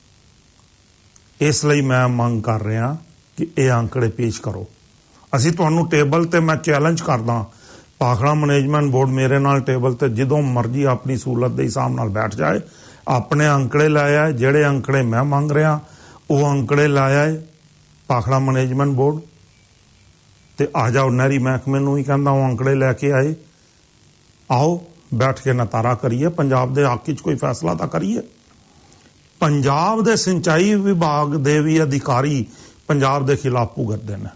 ਇਸ ਲਈ ਮੈਂ ਮੰਗ ਕਰ ਰਿਹਾ ਕਿ ਇਹ ਅੰਕੜੇ ਪੇਸ਼ ਕਰੋ। ਅਸੀਂ ਤੁਹਾਨੂੰ ਟੇਬਲ ਤੇ ਮੈਂ ਚੈਲੰਜ ਕਰਦਾ, ਭਾਖੜਾ ਮੈਨੇਜਮੈਂਟ ਬੋਰਡ ਮੇਰੇ ਨਾਲ ਟੇਬਲ ਤੇ ਜਦੋਂ ਮਰਜ਼ੀ ਆਪਣੀ ਸਹੂਲਤ ਦੇ ਹਿਸਾਬ ਨਾਲ ਬੈਠ ਜਾਏ, ਆਪਣੇ ਅੰਕੜੇ ਲਾਇਆ, ਜਿਹੜੇ ਅੰਕੜੇ ਮੈਂ ਮੰਗ ਰਿਹਾ ਉਹ ਅੰਕੜੇ ਲਾਇਆ ਹੈ ਭਾਖੜਾ ਮੈਨੇਜਮੈਂਟ ਬੋਰਡ, ਤੇ ਆ ਜਾਓ ਨਹਿਰੀ ਮਹਿਕਮੇ ਨੂੰ ਹੀ ਕਹਿੰਦਾ ਉਹ ਅੰਕੜੇ ਲੈ ਕੇ ਆਏ, ਆਓ ਬੈਠ ਕੇ ਨਤਾਰਾ ਕਰੀਏ, ਪੰਜਾਬ ਦੇ ਹੱਕ 'ਚ ਕੋਈ ਫੈਸਲਾ ਤਾਂ ਕਰੀਏ। ਪੰਜਾਬ ਦੇ ਸਿੰਚਾਈ ਵਿਭਾਗ ਦੇ ਵੀ ਅਧਿਕਾਰੀ ਪੰਜਾਬ ਦੇ ਖਿਲਾਫ ਭੁਗਤਦੇ ਨੇ,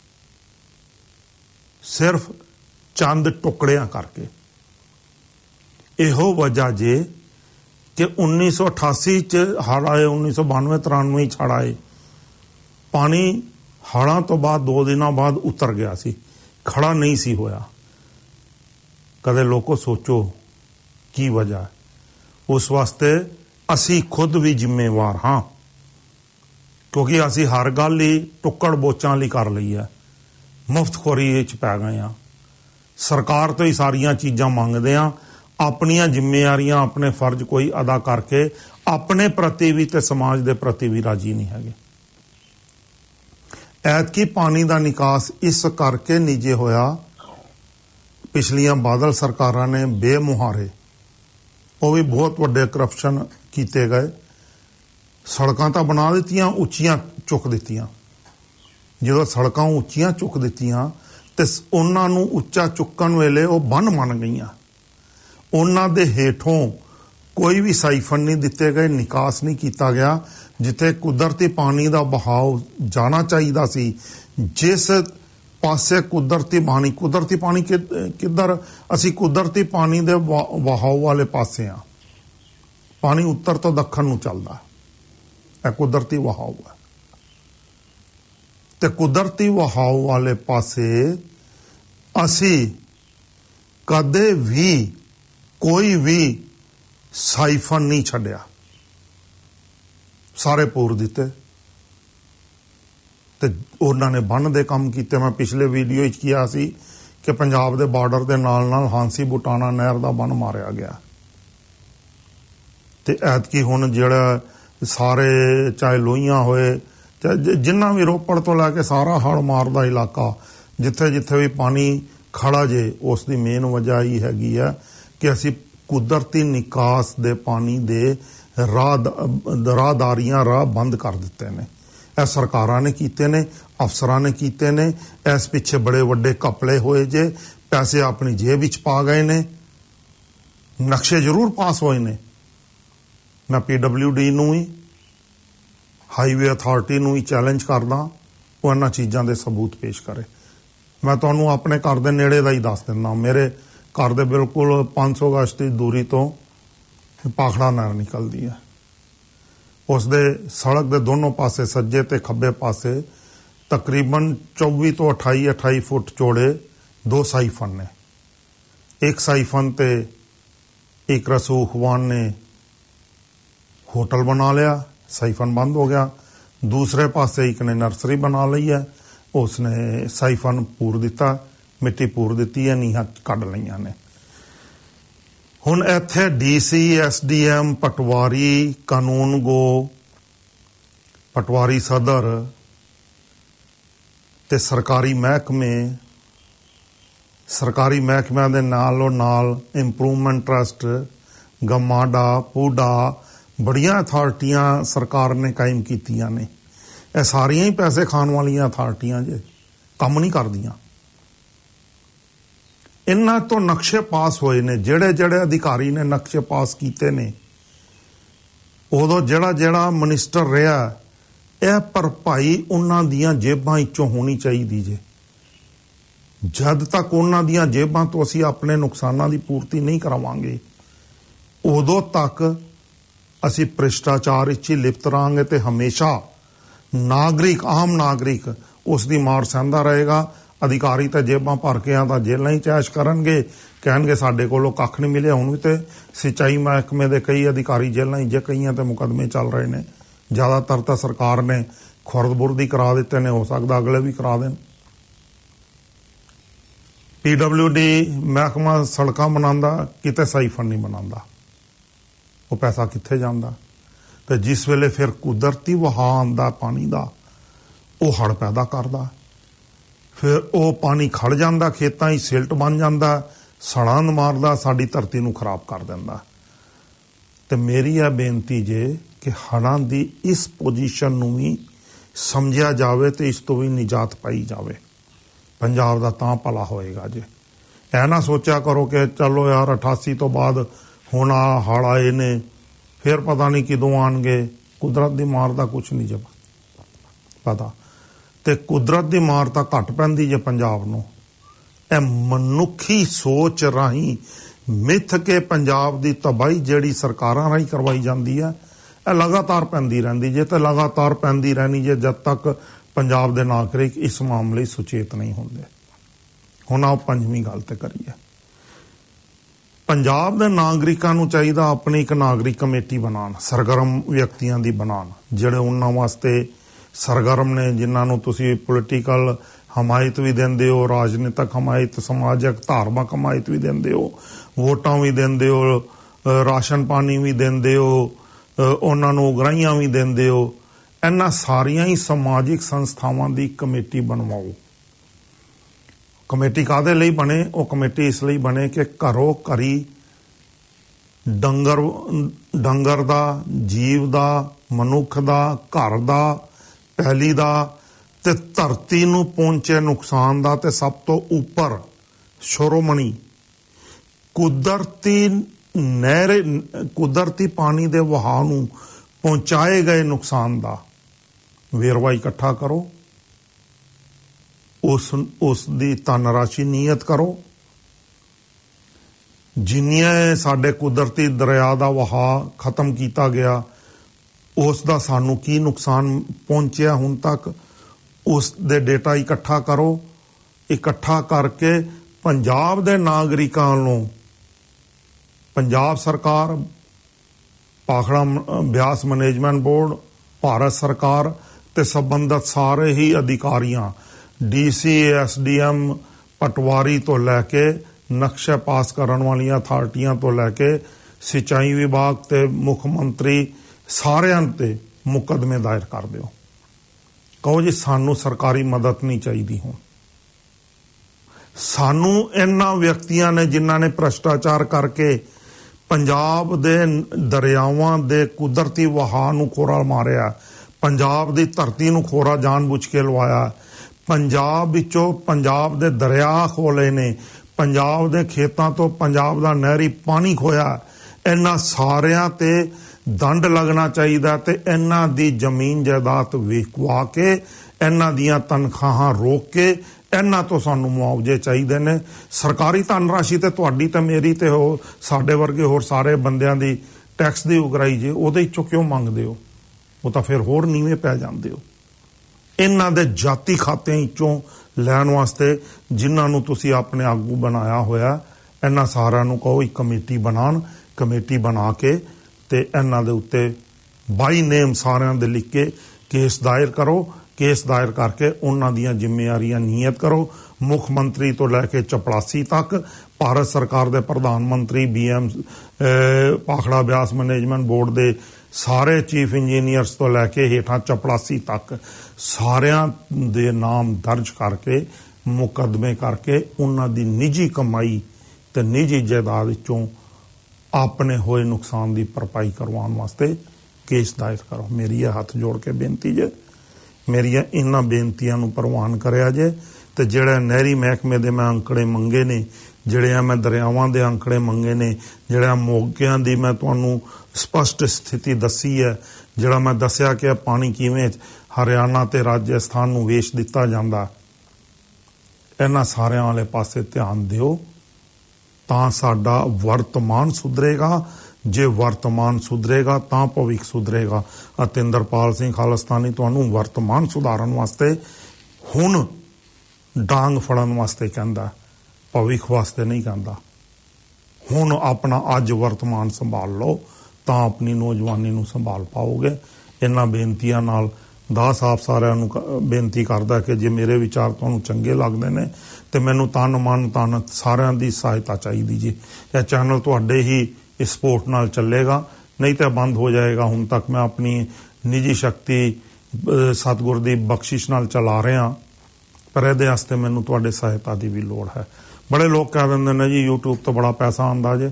ਸਿਰਫ ਚੰਦ ਟੁਕੜਿਆਂ ਕਰਕੇ। ਇਹੋ ਵਜ੍ਹਾ ਜੇ ਕਿ ਉੱਨੀ ਸੌ ਅਠਾਸੀ 'ਚ ਹੜ੍ਹ ਆਏ, ਉੱਨੀ ਸੌ ਬਾਨਵੇਂ ਤਰਾਨਵੇਂ 'ਚ ਹੜ੍ਹ ਆਏ, ਪਾਣੀ ਹੜ੍ਹਾਂ ਤੋਂ ਬਾਅਦ ਦੋ ਦਿਨਾਂ ਬਾਅਦ ਉਤਰ ਗਿਆ ਸੀ, ਖੜਾ ਨਹੀਂ ਸੀ ਹੋਇਆ। ਕਦੇ ਲੋਕੋ ਸੋਚੋ ਕੀ ਵਜ੍ਹਾ ਹੈ। ਉਸ ਵਾਸਤੇ ਅਸੀਂ ਖੁਦ ਵੀ ਜ਼ਿੰਮੇਵਾਰ ਹਾਂ, ਕਿਉਂਕਿ ਅਸੀਂ ਹਰ ਗੱਲ ਹੀ ਟੁੱਕੜ ਬੋਚਾਂ ਲਈ ਕਰ ਲਈ ਹੈ, ਮੁਫਤਖੋਰੀ 'ਚ ਪੈ ਗਏ ਹਾਂ, ਸਰਕਾਰ ਤੋਂ ਹੀ ਸਾਰੀਆਂ ਚੀਜ਼ਾਂ ਮੰਗਦੇ ਹਾਂ, ਆਪਣੀਆਂ ਜ਼ਿੰਮੇਵਾਰੀਆਂ ਆਪਣੇ ਫਰਜ਼ ਕੋਈ ਅਦਾ ਕਰਕੇ ਆਪਣੇ ਪ੍ਰਤੀ ਵੀ ਤੇ ਸਮਾਜ ਦੇ ਪ੍ਰਤੀ ਵੀ ਰਾਜੀ ਨਹੀਂ ਹੈਗੇ। ਐਤਕੀ ਪਾਣੀ ਦਾ ਨਿਕਾਸ ਇਸ ਕਰਕੇ ਨਿੱਜੇ ਹੋਇਆ, ਪਿਛਲੀਆਂ ਬਾਦਲ ਸਰਕਾਰਾਂ ਨੇ ਬੇਮੁਹਾਰੇ, ਉਹ ਵੀ ਬਹੁਤ ਵੱਡੇ ਕਰਪਸ਼ਨ ਕੀਤੇ ਗਏ, ਸੜਕਾਂ ਤਾਂ ਬਣਾ ਦਿੱਤੀਆਂ, ਉੱਚੀਆਂ ਚੁੱਕ ਦਿੱਤੀਆਂ। ਜਦੋਂ ਸੜਕਾਂ ਉੱਚੀਆਂ ਚੁੱਕ ਦਿੱਤੀਆਂ ਤੇ ਉਹਨਾਂ ਨੂੰ ਉੱਚਾ ਚੁੱਕਣ ਵੇਲੇ ਉਹ ਬੰਨ੍ਹ ਮੰਨ ਗਈਆਂ, ਉਹਨਾਂ ਦੇ ਹੇਠੋਂ ਕੋਈ ਵੀ ਸਾਈਫਨ ਨਹੀਂ ਦਿੱਤੇ ਗਏ, ਨਿਕਾਸ ਨਹੀਂ ਕੀਤਾ ਗਿਆ। ਜਿੱਥੇ ਕੁਦਰਤੀ ਪਾਣੀ ਦਾ ਬਹਾਵ ਜਾਣਾ ਚਾਹੀਦਾ ਸੀ, ਜਿਸ ਪਾਸੇ ਕੁਦਰਤੀ ਪਾਣੀ ਕੁਦਰਤੀ ਪਾਣੀ ਕਿੱਧਰ, ਅਸੀਂ ਕੁਦਰਤੀ ਪਾਣੀ ਦੇ ਵਹਾਅ ਵਾਲੇ ਪਾਸੇ ਆ, ਪਾਣੀ ਉੱਤਰ ਤੋਂ ਦੱਖਣ ਨੂੰ ਚੱਲਦਾ, ਇਹ ਕੁਦਰਤੀ ਵਹਾਅ ਹੈ। ਤੇ ਕੁਦਰਤੀ ਵਹਾਅ ਵਾਲੇ ਪਾਸੇ ਅਸੀਂ ਕਦੇ ਵੀ ਕੋਈ ਵੀ ਸਾਈਫਨ ਨਹੀਂ ਛੱਡਿਆ, ਸਾਰੇ ਪੂਰ ਦਿੱਤੇ ਤੇ ਉਹਨਾਂ ਨੇ ਬੰਨ੍ਹ ਦੇ ਕੰਮ ਕੀਤੇ। ਮੈਂ ਪਿਛਲੇ ਵੀਡੀਓ ਵਿੱਚ ਕਿਹਾ ਸੀ ਕਿ ਪੰਜਾਬ ਦੇ ਬਾਰਡਰ ਦੇ ਨਾਲ ਨਾਲ ਹਾਂਸੀ ਬੁਟਾਣਾ ਨਹਿਰ ਦਾ ਬੰਨ੍ਹ ਮਾਰਿਆ ਗਿਆ, ਤੇ ਐਤਕੀ ਹੁਣ ਜਿਹੜਾ ਸਾਰੇ ਚਾਹੇ ਲੋਹੀਆਂ ਹੋਏ, ਚਾਹੇ ਜਿੰਨਾ ਵੀ ਰੋਪੜ ਤੋਂ ਲੈ ਕੇ ਸਾਰਾ ਹੜ ਮਾਰਦਾ ਇਲਾਕਾ, ਜਿੱਥੇ ਜਿੱਥੇ ਵੀ ਪਾਣੀ ਖੜਾ ਜੇ, ਉਸ ਦੀ ਮੇਨ ਵਜ੍ਹਾ ਹੀ ਹੈਗੀ ਆ ਕਿ ਅਸੀਂ ਕੁਦਰਤੀ ਨਿਕਾਸ ਦੇ ਪਾਣੀ ਦੇ ਰਾਹ ਰਾਹਦਾਰੀਆਂ ਰਾਹ ਬੰਦ ਕਰ ਦਿੱਤੇ ਨੇ। ਇਹ ਸਰਕਾਰਾਂ ਨੇ ਕੀਤੇ ਨੇ, ਅਫਸਰਾਂ ਨੇ ਕੀਤੇ ਨੇ, ਇਸ ਪਿੱਛੇ ਬੜੇ ਵੱਡੇ ਘਪਲੇ ਹੋਏ ਜੇ, ਪੈਸੇ ਆਪਣੀ ਜੇਬ ਵਿੱਚ ਪਾ ਗਏ ਨੇ, ਨਕਸ਼ੇ ਜ਼ਰੂਰ ਪਾਸ ਹੋਏ ਨੇ। ਮੈਂ ਪੀ ਡਬਲਿਊ ਡੀ ਨੂੰ ਹੀ, ਹਾਈਵੇ ਅਥਾਰਟੀ ਨੂੰ ਹੀ ਚੈਲੰਜ ਕਰਦਾ, ਉਹ ਇਹਨਾਂ ਚੀਜ਼ਾਂ ਦੇ ਸਬੂਤ ਪੇਸ਼ ਕਰੇ। ਮੈਂ ਤੁਹਾਨੂੰ ਆਪਣੇ ਘਰ ਦੇ ਨੇੜੇ ਦਾ ਹੀ ਦੱਸ ਦਿੰਦਾ, ਮੇਰੇ ਘਰ ਦੇ ਬਿਲਕੁਲ ਪੰਜ ਸੌ ਗਜ਼ ਦੀ ਦੂਰੀ ਤੋਂ ਭਾਖੜਾ ਨਹਿਰ ਨਿਕਲਦੀ ਹੈ। ਉਸ ਦੇ ਸੜਕ ਦੇ ਦੋਨੋਂ ਪਾਸੇ, ਸੱਜੇ ਤੇ ਖੱਬੇ ਪਾਸੇ, ਤਕਰੀਬਨ ਚੌਵੀ ਤੋਂ ਅਠਾਈ ਅਠਾਈ ਫੁੱਟ ਚੌੜੇ ਦੋ ਸਾਈਫਨ ਨੇ। ਇੱਕ ਸਾਈਫਨ ਤੇ ਇੱਕ ਰਸੂਖਵਾਨ ਨੇ ਹੋਟਲ ਬਣਾ ਲਿਆ, ਸਾਈਫਨ ਬੰਦ ਹੋ ਗਿਆ। ਦੂਸਰੇ ਪਾਸੇ ਇੱਕ ਨੇ ਨਰਸਰੀ ਬਣਾ ਲਈ ਹੈ, ਉਸਨੇ ਸਾਈਫਨ ਪੂਰ ਦਿੱਤਾ, ਮਿੱਟੀ ਪੂਰ ਦਿੱਤੀ ਹੈ, ਨੀਹਾਂ ਕੱਢ ਲਈਆਂ ਨੇ। ਹੁਣ ਇੱਥੇ D C, S D M, ਪਟਵਾਰੀ, ਕਾਨੂੰਨਗੋ, ਪਟਵਾਰੀ ਸਦਰ ਤੇ ਸਰਕਾਰੀ ਮਹਿਕਮੇ, ਸਰਕਾਰੀ ਮਹਿਕਮਿਆਂ ਦੇ ਨਾਲੋਂ ਨਾਲ ਇੰਪਰੂਵਮੈਂਟ ਟਰਸਟ, ਗਮਾਡਾ, ਪੂਡਾ, ਬੜੀਆਂ ਅਥਾਰਟੀਆਂ ਸਰਕਾਰ ਨੇ ਕਾਇਮ ਕੀਤੀਆਂ ਨੇ। ਇਹ ਸਾਰੀਆਂ ਹੀ ਪੈਸੇ ਖਾਣ ਵਾਲੀਆਂ ਅਥਾਰਟੀਆਂ ਜੇ, ਕੰਮ ਨਹੀਂ ਕਰਦੀਆਂ। ਇਹਨਾਂ ਤੋਂ ਨਕਸ਼ੇ ਪਾਸ ਹੋਏ ਨੇ, ਜਿਹੜੇ ਜਿਹੜੇ ਅਧਿਕਾਰੀ ਨੇ ਨਕਸ਼ੇ ਪਾਸ ਕੀਤੇ ਨੇ, ਉਦੋਂ ਜਿਹੜਾ ਜਿਹੜਾ ਮਿਨਿਸਟਰ ਰਿਹਾ, ਇਹ ਭਰਪਾਈ ਉਹਨਾਂ ਦੀਆਂ ਜੇਬਾਂ ਵਿੱਚੋਂ ਹੋਣੀ ਚਾਹੀਦੀ ਜੇ। ਜਦ ਤੱਕ ਉਹਨਾਂ ਦੀਆਂ ਜੇਬਾਂ ਤੋਂ ਅਸੀਂ ਆਪਣੇ ਨੁਕਸਾਨਾਂ ਦੀ ਪੂਰਤੀ ਨਹੀਂ ਕਰਾਵਾਂਗੇ, ਉਦੋਂ ਤੱਕ ਅਸੀਂ ਭ੍ਰਿਸ਼ਟਾਚਾਰ ਵਿੱਚ ਹੀ ਲਿਪਤ ਰਹਾਂਗੇ ਤੇ ਹਮੇਸ਼ਾ ਨਾਗਰਿਕ, ਆਮ ਨਾਗਰਿਕ ਉਸ ਦੀ ਮਾਰ ਸਹਿੰਦਾ ਰਹੇਗਾ। ਅਧਿਕਾਰੀ ਤਾਂ ਜੇਬਾਂ ਭਰ ਕੇ ਆ ਤਾਂ ਜੇਲ੍ਹਾਂ ਹੀ ਚੈਸ਼ ਕਰਨਗੇ, ਕਹਿਣਗੇ ਸਾਡੇ ਕੋਲੋਂ ਕੱਖ ਨਹੀਂ ਮਿਲਿਆ। ਹੁਣ ਵੀ ਤੇ ਸਿੰਚਾਈ ਮਹਿਕਮੇ ਦੇ ਕਈ ਅਧਿਕਾਰੀ ਜੇਲ੍ਹਾਂ ਹੀ ਜੇ, ਕਈਆਂ ਤੇ ਮੁਕੱਦਮੇ ਚੱਲ ਰਹੇ ਨੇ। ਜ਼ਿਆਦਾਤਰ ਤਾਂ ਸਰਕਾਰ ਨੇ ਖੁਰਦ-ਬੁਰਦੀ ਕਰਾ ਦਿੱਤੇ ਨੇ, ਹੋ ਸਕਦਾ ਅਗਲੇ ਵੀ ਕਰਾ ਦੇਣ। ਪੀ ਡਬਲਿਊ ਡੀ ਮਹਿਕਮਾ ਸੜਕਾਂ ਬਣਾਉਂਦਾ, ਕਿਤੇ ਸਾਈਫਨ ਨਹੀਂ ਬਣਾਉਂਦਾ, ਉਹ ਪੈਸਾ ਕਿੱਥੇ ਜਾਂਦਾ? ਤੇ ਜਿਸ ਵੇਲੇ ਫਿਰ ਕੁਦਰਤੀ ਵਹਾਅ ਆਉਂਦਾ ਪਾਣੀ ਦਾ, ਉਹ ਹੜ੍ਹ ਪੈਦਾ ਕਰਦਾ, ਫਿਰ ਉਹ ਪਾਣੀ ਖੜ ਜਾਂਦਾ, ਖੇਤਾਂ 'ਚ ਸਿਲਟ ਬਣ ਜਾਂਦਾ, ਸੜਾਂ ਮਾਰਦਾ, ਸਾਡੀ ਧਰਤੀ ਨੂੰ ਖਰਾਬ ਕਰ ਦਿੰਦਾ। ਤੇ ਮੇਰੀ ਇਹ ਬੇਨਤੀ ਜੇ ਕਿ ਹੜ੍ਹਾਂ ਦੀ ਇਸ ਪੋਜੀਸ਼ਨ ਨੂੰ ਵੀ ਸਮਝਿਆ ਜਾਵੇ ਤੇ ਇਸ ਤੋਂ ਵੀ ਨਿਜਾਤ ਪਾਈ ਜਾਵੇ। ਪੰਜਾਬ ਦਾ ਤਾਂ ਭਲਾ ਹੋਏਗਾ ਜੇ। ਇਹ ਨਾ ਸੋਚਿਆ ਕਰੋ ਕਿ ਚਲੋ ਯਾਰ ਅਠਾਸੀ ਤੋਂ ਬਾਅਦ ਹੁਣ ਆ ਹੜ੍ਹ ਆਏ ਨੇ, ਫਿਰ ਪਤਾ ਨਹੀਂ ਕਦੋਂ ਆਉਣਗੇ। ਕੁਦਰਤ ਦੀ ਮਾਰ ਦਾ ਕੁਛ ਨਹੀਂ ਜੇ ਪਤਾ, ਤੇ ਕੁਦਰਤ ਦੀ ਮਾਰ ਤਾਂ ਘੱਟ ਪੈਂਦੀ ਜੇ ਪੰਜਾਬ ਨੂੰ। ਇਹ ਮਨੁੱਖੀ ਸੋਚ ਰਾਹੀਂ ਮਿੱਥ ਕੇ ਪੰਜਾਬ ਦੀ ਤਬਾਹੀ ਜਿਹੜੀ ਸਰਕਾਰਾਂ ਰਾਹੀਂ ਕਰਵਾਈ ਜਾਂਦੀ ਹੈ, ਇਹ ਲਗਾਤਾਰ ਪੈਂਦੀ ਰਹਿੰਦੀ ਜੇ, ਤੇ ਲਗਾਤਾਰ ਪੈਂਦੀ ਰਹਿਣੀ ਜੇ ਜਦ ਤੱਕ ਪੰਜਾਬ ਦੇ ਨਾਗਰਿਕ ਇਸ ਮਾਮਲੇ ਸੁਚੇਤ ਨਹੀਂ ਹੁੰਦੇ। ਹੁਣ ਆਓ ਪੰਜਵੀਂ ਗੱਲ ਤੇ ਕਰੀਏ। ਪੰਜਾਬ ਦੇ ਨਾਗਰਿਕਾਂ ਨੂੰ ਚਾਹੀਦਾ ਆਪਣੀ ਇੱਕ ਨਾਗਰਿਕ ਕਮੇਟੀ ਬਣਾਉਣ, ਸਰਗਰਮ ਵਿਅਕਤੀਆਂ ਦੀ ਬਣਾਉਣ, ਜਿਹੜੇ ਉਹਨਾਂ ਵਾਸਤੇ ਸਰਗਰਮ ਨੇ, ਜਿਨ੍ਹਾਂ ਨੂੰ ਤੁਸੀਂ ਪੋਲੀਟੀਕਲ ਹਮਾਇਤ ਵੀ ਦਿੰਦੇ ਹੋ, ਰਾਜਨੀਤਿਕ ਹਮਾਇਤ, ਸਮਾਜਿਕ ਧਾਰਮਿਕ ਹਮਾਇਤ ਵੀ ਦਿੰਦੇ ਹੋ, ਵੋਟਾਂ ਵੀ ਦਿੰਦੇ ਹੋ, ਰਾਸ਼ਨ ਪਾਣੀ ਵੀ ਦਿੰਦੇ ਹੋ, ਉਹਨਾਂ ਨੂੰ ਉਗਰਾਹੀਆਂ ਵੀ ਦਿੰਦੇ ਹੋ। ਇਹਨਾਂ ਸਾਰੀਆਂ ਹੀ ਸਮਾਜਿਕ ਸੰਸਥਾਵਾਂ ਦੀ ਕਮੇਟੀ ਬਣਵਾਓ। ਕਮੇਟੀ ਕਾਹਦੇ ਲਈ ਬਣੇ? ਉਹ ਕਮੇਟੀ ਇਸ ਲਈ ਬਣੇ ਕਿ ਘਰੋਂ ਘਰੀ ਡੰਗਰ ਡੰਗਰ ਦਾ, ਜੀਵ ਦਾ, ਮਨੁੱਖ ਦਾ, ਘਰ ਦਾ, ਪੈਲੀ ਦਾ ਤੇ ਧਰਤੀ ਨੂੰ ਪਹੁੰਚੇ ਨੁਕਸਾਨ ਦਾ, ਤੇ ਸਭ ਤੋਂ ਉੱਪਰ ਸ਼ੋਰੋਮਣੀ ਕੁਦਰਤੀ ਨਹਿਰ ਕੁਦਰਤੀ ਪਾਣੀ ਦੇ ਵਹਾਅ ਨੂੰ ਪਹੁੰਚਾਏ ਗਏ ਨੁਕਸਾਨ ਦਾ ਵੇਰਵਾ ਇਕੱਠਾ ਕਰੋ। ਉਸ ਉਸ ਦੀ ਧਨ ਰਾਸ਼ੀ ਨਿਯਤ ਕਰੋ। ਜਿੰਨੀਆਂ ਸਾਡੇ ਕੁਦਰਤੀ ਦਰਿਆ ਦਾ ਵਹਾਅ ਖਤਮ ਕੀਤਾ ਗਿਆ, ਉਸ ਦਾ ਸਾਨੂੰ ਕੀ ਨੁਕਸਾਨ ਪਹੁੰਚਿਆ ਹੁਣ ਤੱਕ, ਉਸ ਦੇ ਡੇਟਾ ਇਕੱਠਾ ਕਰੋ। ਇਕੱਠਾ ਕਰਕੇ ਪੰਜਾਬ ਦੇ ਨਾਗਰਿਕਾਂ ਨੂੰ ਪੰਜਾਬ ਸਰਕਾਰ, ਭਾਖੜਾ ਬਿਆਸ ਮੈਨੇਜਮੈਂਟ ਬੋਰਡ, ਭਾਰਤ ਸਰਕਾਰ ਤੇ ਸੰਬੰਧਿਤ ਸਾਰੇ ਹੀ ਅਧਿਕਾਰੀਆਂ, D C, S D M, ਪਟਵਾਰੀ ਤੋਂ ਲੈ ਕੇ ਨਕਸ਼ੇ ਪਾਸ ਕਰਨ ਵਾਲੀਆਂ ਅਥਾਰਟੀਆਂ ਤੋਂ ਲੈ ਕੇ ਸਿੰਚਾਈ ਵਿਭਾਗ ਤੇ ਮੁੱਖ ਮੰਤਰੀ, ਸਾਰਿਆਂ ਤੇ ਮੁਕੱਦਮੇ ਦਾਇਰ ਕਰ ਦਿਓ। ਕਹੋ ਜੀ ਸਾਨੂੰ ਸਰਕਾਰੀ ਮਦਦ ਨਹੀਂ ਚਾਹੀਦੀ। ਹੁਣ ਸਾਨੂੰ ਇਹਨਾਂ ਵਿਅਕਤੀਆਂ ਨੇ ਜਿਨ੍ਹਾਂ ਨੇ ਭ੍ਰਸ਼ਟਾਚਾਰ ਕਰਕੇ ਪੰਜਾਬ ਦੇ ਦਰਿਆਵਾਂ ਦੇ ਕੁਦਰਤੀ ਵਹਾਅ ਨੂੰ ਖੋਰਾ ਮਾਰਿਆ, ਪੰਜਾਬ ਦੀ ਧਰਤੀ ਨੂੰ ਖੋਰਾ ਜਾਣ-ਬੁੱਝ ਕੇ ਲਵਾਇਆ, ਪੰਜਾਬ ਵਿੱਚੋਂ ਪੰਜਾਬ ਦੇ ਦਰਿਆ ਖੋਲੇ ਨੇ, ਪੰਜਾਬ ਦੇ ਖੇਤਾਂ ਤੋਂ ਪੰਜਾਬ ਦਾ ਨਹਿਰੀ ਪਾਣੀ ਖੋਇਆ। ਇਹਨਾਂ ਸਾਰਿਆਂ ਤੇ ਦੰਡ ਲੱਗਣਾ ਚਾਹੀਦਾ ਤੇ ਇਹਨਾਂ ਦੀ ਜ਼ਮੀਨ ਜਾਇਦਾਦ ਵਿਕਵਾ ਕੇ, ਇਹਨਾਂ ਦੀਆਂ ਤਨਖਾਹਾਂ ਰੋਕ ਕੇ ਇਹਨਾਂ ਤੋਂ ਸਾਨੂੰ ਮੁਆਵਜ਼ੇ ਚਾਹੀਦੇ ਨੇ। ਸਰਕਾਰੀ ਧਨ ਰਾਸ਼ੀ ਤੇ ਤੁਹਾਡੀ ਤੇ ਮੇਰੀ ਤੇ ਹੋ ਸਾਡੇ ਵਰਗੇ ਹੋਰ ਸਾਰੇ ਬੰਦਿਆਂ ਦੀ ਟੈਕਸ ਦੀ ਉਗਰਾਈ ਜੇ, ਉਹਦੇ ਵਿੱਚੋਂ ਕਿਉਂ ਮੰਗਦੇ ਹੋ? ਉਹ ਤਾਂ ਫਿਰ ਹੋਰ ਨੀਵੇਂ ਪੈ ਜਾਂਦੇ ਹੋ। ਇਹਨਾਂ ਦੇ ਜਾਤੀ ਖਾਤਿਆਂ ਵਿੱਚੋਂ ਲੈਣ ਵਾਸਤੇ ਜਿਨ੍ਹਾਂ ਨੂੰ ਤੁਸੀਂ ਆਪਣੇ ਆਗੂ ਬਣਾਇਆ ਹੋਇਆ, ਇਹਨਾਂ ਸਾਰਿਆਂ ਨੂੰ ਕਹੋ ਇੱਕ ਕਮੇਟੀ ਬਣਾਉਣ। ਕਮੇਟੀ ਬਣਾ ਕੇ ਤੇ ਇਹਨਾਂ ਦੇ ਉੱਤੇ ਬਾਈ ਨੇਮ ਸਾਰਿਆਂ ਦੇ ਲਿਖ ਕੇ ਕੇਸ ਦਾਇਰ ਕਰੋ। ਕੇਸ ਦਾਇਰ ਕਰਕੇ ਉਹਨਾਂ ਦੀਆਂ ਜ਼ਿੰਮੇਵਾਰੀਆਂ ਨਿਯਤ ਕਰੋ। ਮੁੱਖ ਮੰਤਰੀ ਤੋਂ ਲੈ ਕੇ ਚਪੜਾਸੀ ਤੱਕ, ਭਾਰਤ ਸਰਕਾਰ ਦੇ ਪ੍ਰਧਾਨ ਮੰਤਰੀ, B M Bhakra Beas management board ਦੇ ਸਾਰੇ ਚੀਫ ਇੰਜੀਨੀਅਰਸ ਤੋਂ ਲੈ ਕੇ ਹੇਠਾਂ ਚਪੜਾਸੀ ਤੱਕ ਸਾਰਿਆਂ ਦੇ ਨਾਮ ਦਰਜ ਕਰਕੇ ਮੁਕੱਦਮੇ ਕਰਕੇ ਉਹਨਾਂ ਦੀ ਨਿੱਜੀ ਕਮਾਈ ਤੇ ਨਿੱਜੀ ਜਾਇਦਾਦ ਵਿੱਚੋਂ ਆਪਣੇ ਹੋਏ ਨੁਕਸਾਨ ਦੀ ਭਰਪਾਈ ਕਰਵਾਉਣ ਵਾਸਤੇ ਕੇਸ ਦਾਇਰ ਕਰੋ। ਮੇਰੀ ਇਹ ਹੱਥ ਜੋੜ ਕੇ ਬੇਨਤੀ ਜੇ, ਮੇਰੀਆਂ ਇਹਨਾਂ ਬੇਨਤੀਆਂ ਨੂੰ ਪ੍ਰਵਾਨ ਕਰਿਆ ਜੇ। ਤੇ ਜਿਹੜੇ ਨਹਿਰੀ ਮਹਿਕਮੇ ਦੇ ਮੈਂ ਅੰਕੜੇ ਮੰਗੇ ਨੇ, ਜਿਹੜੇ ਆ ਮੈਂ ਦਰਿਆਵਾਂ ਦੇ ਅੰਕੜੇ ਮੰਗੇ ਨੇ, ਜਿਹੜਾ ਮੋਗਿਆਂ ਦੀ ਮੈਂ ਤੁਹਾਨੂੰ ਸਪਸ਼ਟ ਸਥਿਤੀ ਦੱਸੀ ਹੈ, ਜਿਹੜਾ ਮੈਂ ਦੱਸਿਆ ਕਿ ਪਾਣੀ ਕਿਵੇਂ ਹਰਿਆਣਾ ਤੇ ਰਾਜਸਥਾਨ ਨੂੰ ਵੇਚ ਦਿੱਤਾ ਜਾਂਦਾ, ਇਹਨਾਂ ਸਾਰਿਆਂ ਵਾਲੇ ਪਾਸੇ ਧਿਆਨ ਦਿਓ ਤਾਂ ਸਾਡਾ ਵਰਤਮਾਨ ਸੁਧਰੇਗਾ। ਜੇ ਵਰਤਮਾਨ ਸੁਧਰੇਗਾ ਤਾਂ ਭਵਿੱਖ ਸੁਧਰੇਗਾ। ਅਤਿੰਦਰਪਾਲ ਸਿੰਘ ਖਾਲਿਸਤਾਨੀ ਤੁਹਾਨੂੰ ਵਰਤਮਾਨ ਸੁਧਾਰਨ ਵਾਸਤੇ ਹੁਣ ਡਾਂਗ ਫੜਨ ਵਾਸਤੇ ਕਹਿੰਦਾ, ਭਵਿੱਖ ਵਾਸਤੇ ਨਹੀਂ ਕਹਿੰਦਾ। ਹੁਣ ਆਪਣਾ ਅੱਜ ਵਰਤਮਾਨ ਸੰਭਾਲ ਲਓ ਤਾਂ ਆਪਣੀ ਨੌਜਵਾਨੀ ਨੂੰ ਸੰਭਾਲ ਪਾਓਗੇ। ਇਹਨਾਂ ਬੇਨਤੀਆਂ ਨਾਲ ਦਾਸ ਆਪ ਸਾਰਿਆਂ ਨੂੰ ਬੇਨਤੀ ਕਰਦਾ ਕਿ ਜੇ ਮੇਰੇ ਵਿਚਾਰ ਤੁਹਾਨੂੰ ਚੰਗੇ ਲੱਗਦੇ ਨੇ ਤੇ ਮੈਨੂੰ ਤਨ ਮਨ ਧਨ ਸਾਰਿਆਂ ਦੀ ਸਹਾਇਤਾ ਚਾਹੀਦੀ ਜੀ। ਇਹ ਚੈਨਲ ਤੁਹਾਡੇ ਹੀ ਇਸ ਸਪੋਰਟ ਨਾਲ ਚੱਲੇਗਾ, ਨਹੀਂ ਤਾਂ ਬੰਦ ਹੋ ਜਾਏਗਾ। ਹੁਣ ਤੱਕ ਮੈਂ ਆਪਣੀ ਨਿੱਜੀ ਸ਼ਕਤੀ ਸਤਿਗੁਰ ਦੀ ਬਖਸ਼ਿਸ਼ ਨਾਲ ਚਲਾ ਰਿਹਾ, ਪਰ ਇਹਦੇ ਵਾਸਤੇ ਮੈਨੂੰ ਤੁਹਾਡੇ ਸਹਾਇਤਾ ਦੀ ਵੀ ਲੋੜ ਹੈ। ਬੜੇ ਲੋਕ ਕਹਿ ਦਿੰਦੇ ਨੇ ਜੀ YouTube ਤੋਂ ਬੜਾ ਪੈਸਾ ਆਉਂਦਾ ਜੇ।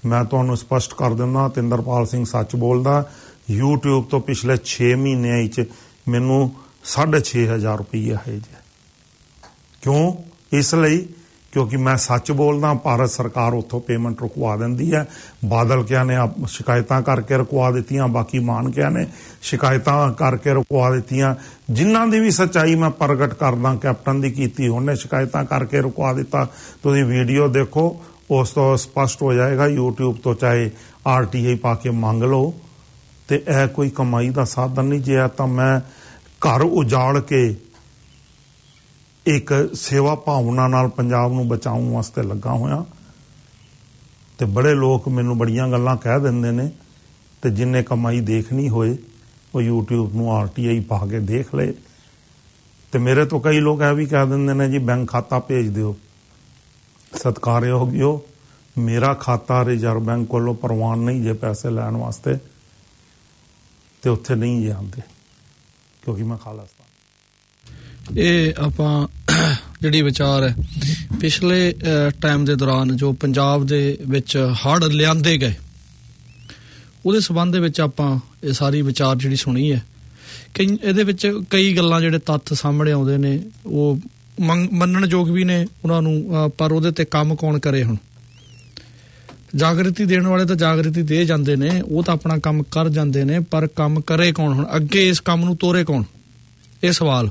ਮੈਂ ਤੁਹਾਨੂੰ ਸਪਸ਼ਟ ਕਰ ਦਿੰਦਾ, ਤਿੰਦਰਪਾਲ ਸਿੰਘ ਸੱਚ ਬੋਲਦਾ। YouTube ਤੋਂ ਪਿਛਲੇ ਛੇ ਮਹੀਨਿਆਂ ਵਿੱਚ ਮੈਨੂੰ ਸਾਢੇ ਛੇ ਹਜ਼ਾਰ ਰੁਪਈਆ ਹੈ ਜੀ। ਕਿਉਂ? ਇਸ ਲਈ ਕਿਉਂਕਿ ਮੈਂ ਸੱਚ ਬੋਲਦਾ। ਭਾਰਤ ਸਰਕਾਰ ਉੱਥੋਂ ਪੇਮੈਂਟ ਰੁਕਵਾ ਦਿੰਦੀ ਹੈ। ਬਾਦਲ ਕਿਆ ਨੇ ਸ਼ਿਕਾਇਤਾਂ ਕਰਕੇ ਰੁਕਵਾ ਦਿੱਤੀਆਂ, ਬਾਕੀ ਮਾਨ ਕਿਆ ਨੇ ਸ਼ਿਕਾਇਤਾਂ ਕਰਕੇ ਰੁਕਵਾ ਦਿੱਤੀਆਂ। ਜਿਨ੍ਹਾਂ ਦੀ ਵੀ ਸੱਚਾਈ ਮੈਂ ਪ੍ਰਗਟ ਕਰਦਾ, ਕੈਪਟਨ ਦੀ ਕੀਤੀ, ਉਹਨੇ ਸ਼ਿਕਾਇਤਾਂ ਕਰਕੇ ਰੁਕਵਾ ਦਿੱਤਾ। ਤੁਸੀਂ ਵੀਡੀਓ ਦੇਖੋ, ਉਸ ਤੋਂ ਸਪਸ਼ਟ ਹੋ ਜਾਏਗਾ। YouTube ਤੋਂ ਚਾਹੇ ਆਰ ਟੀ ਆਈ ਪਾ ਕੇ ਮੰਗ ਲਓ। ਤੇ ਇਹ ਕੋਈ ਕਮਾਈ ਦਾ ਸਾਧਨ ਨਹੀਂ। ਜੇ ਤਾਂ ਮੈਂ ਘਰ ਉਜਾੜ ਕੇ ਇੱਕ ਸੇਵਾ ਭਾਵਨਾ ਨਾਲ ਪੰਜਾਬ ਨੂੰ ਬਚਾਉਣ ਵਾਸਤੇ ਲੱਗਾ ਹੋਇਆ। ਤੇ ਬੜੇ ਲੋਕ ਮੈਨੂੰ ਬੜੀਆਂ ਗੱਲਾਂ ਕਹਿ ਦਿੰਦੇ ਨੇ, ਤੇ ਜਿੰਨੇ ਕਮਾਈ ਦੇਖਣੀ ਹੋਏ ਉਹ YouTube ਨੂੰ ਆਰ ਟੀ ਆਈ ਪਾ ਕੇ ਦੇਖ ਲਏ। ਤੇ ਮੇਰੇ ਤੋਂ ਕਈ ਲੋਕ ਇਹ ਵੀ ਕਹਿ ਦਿੰਦੇ ਨੇ ਜੀ ਬੈਂਕ ਖਾਤਾ ਭੇਜ ਦਿਓ। ਸਤਿਕਾਰਯੋਗ, ਮੇਰਾ ਖਾਤਾ ਰਿਜ਼ਰਵ ਬੈਂਕ ਕੋਲੋਂ ਪ੍ਰਵਾਨ ਨਹੀਂ ਜੇ ਪੈਸੇ ਲੈਣ ਵਾਸਤੇ, ਤੇ ਉੱਥੇ ਨਹੀਂ ਜਾਂਦੇ ਕਿਉਂਕਿ ਮੈਂ ਖਾਲਿਸਤਾਨ। ਇਹ ਆਪਾਂ ਜਿਹੜੀ ਵਿਚਾਰ ਹੈ ਪਿਛਲੇ ਟਾਈਮ ਦੇ ਦੌਰਾਨ ਜੋ ਪੰਜਾਬ ਦੇ ਵਿੱਚ ਹੜ੍ਹ ਲਿਆਂਦੇ ਗਏ, ਉਹਦੇ ਸੰਬੰਧ ਦੇ ਵਿੱਚ ਆਪਾਂ ਇਹ ਸਾਰੀ ਵਿਚਾਰ ਜਿਹੜੀ ਸੁਣੀ ਹੈ। ਕਈ ਇਹਦੇ ਵਿੱਚ ਕਈ ਗੱਲਾਂ ਜਿਹੜੇ ਤੱਥ ਸਾਹਮਣੇ ਆਉਂਦੇ ਨੇ ਉਹ ਮੰਨਣਯੋਗ ਵੀ ਨੇ ਉਹਨਾਂ ਨੂੰ, ਪਰ ਉਹਦੇ ਤੇ ਕੰਮ ਕੌਣ ਕਰੇ? ਹੁਣ ਜਾਗਰਿਤੀ ਦੇਣ ਵਾਲੇ ਤਾਂ ਜਾਗਰਿਤੀ ਦੇ ਜਾਂਦੇ ਨੇ, ਉਹ ਤਾਂ ਆਪਣਾ ਕੰਮ ਕਰ ਜਾਂਦੇ ਨੇ, ਪਰ ਕੰਮ ਕਰੇ ਕੌਣ? ਹੁਣ ਅੱਗੇ ਇਸ ਕੰਮ ਨੂੰ ਤੋਰੇ ਕੌਣ? ਇਹ ਸਵਾਲ।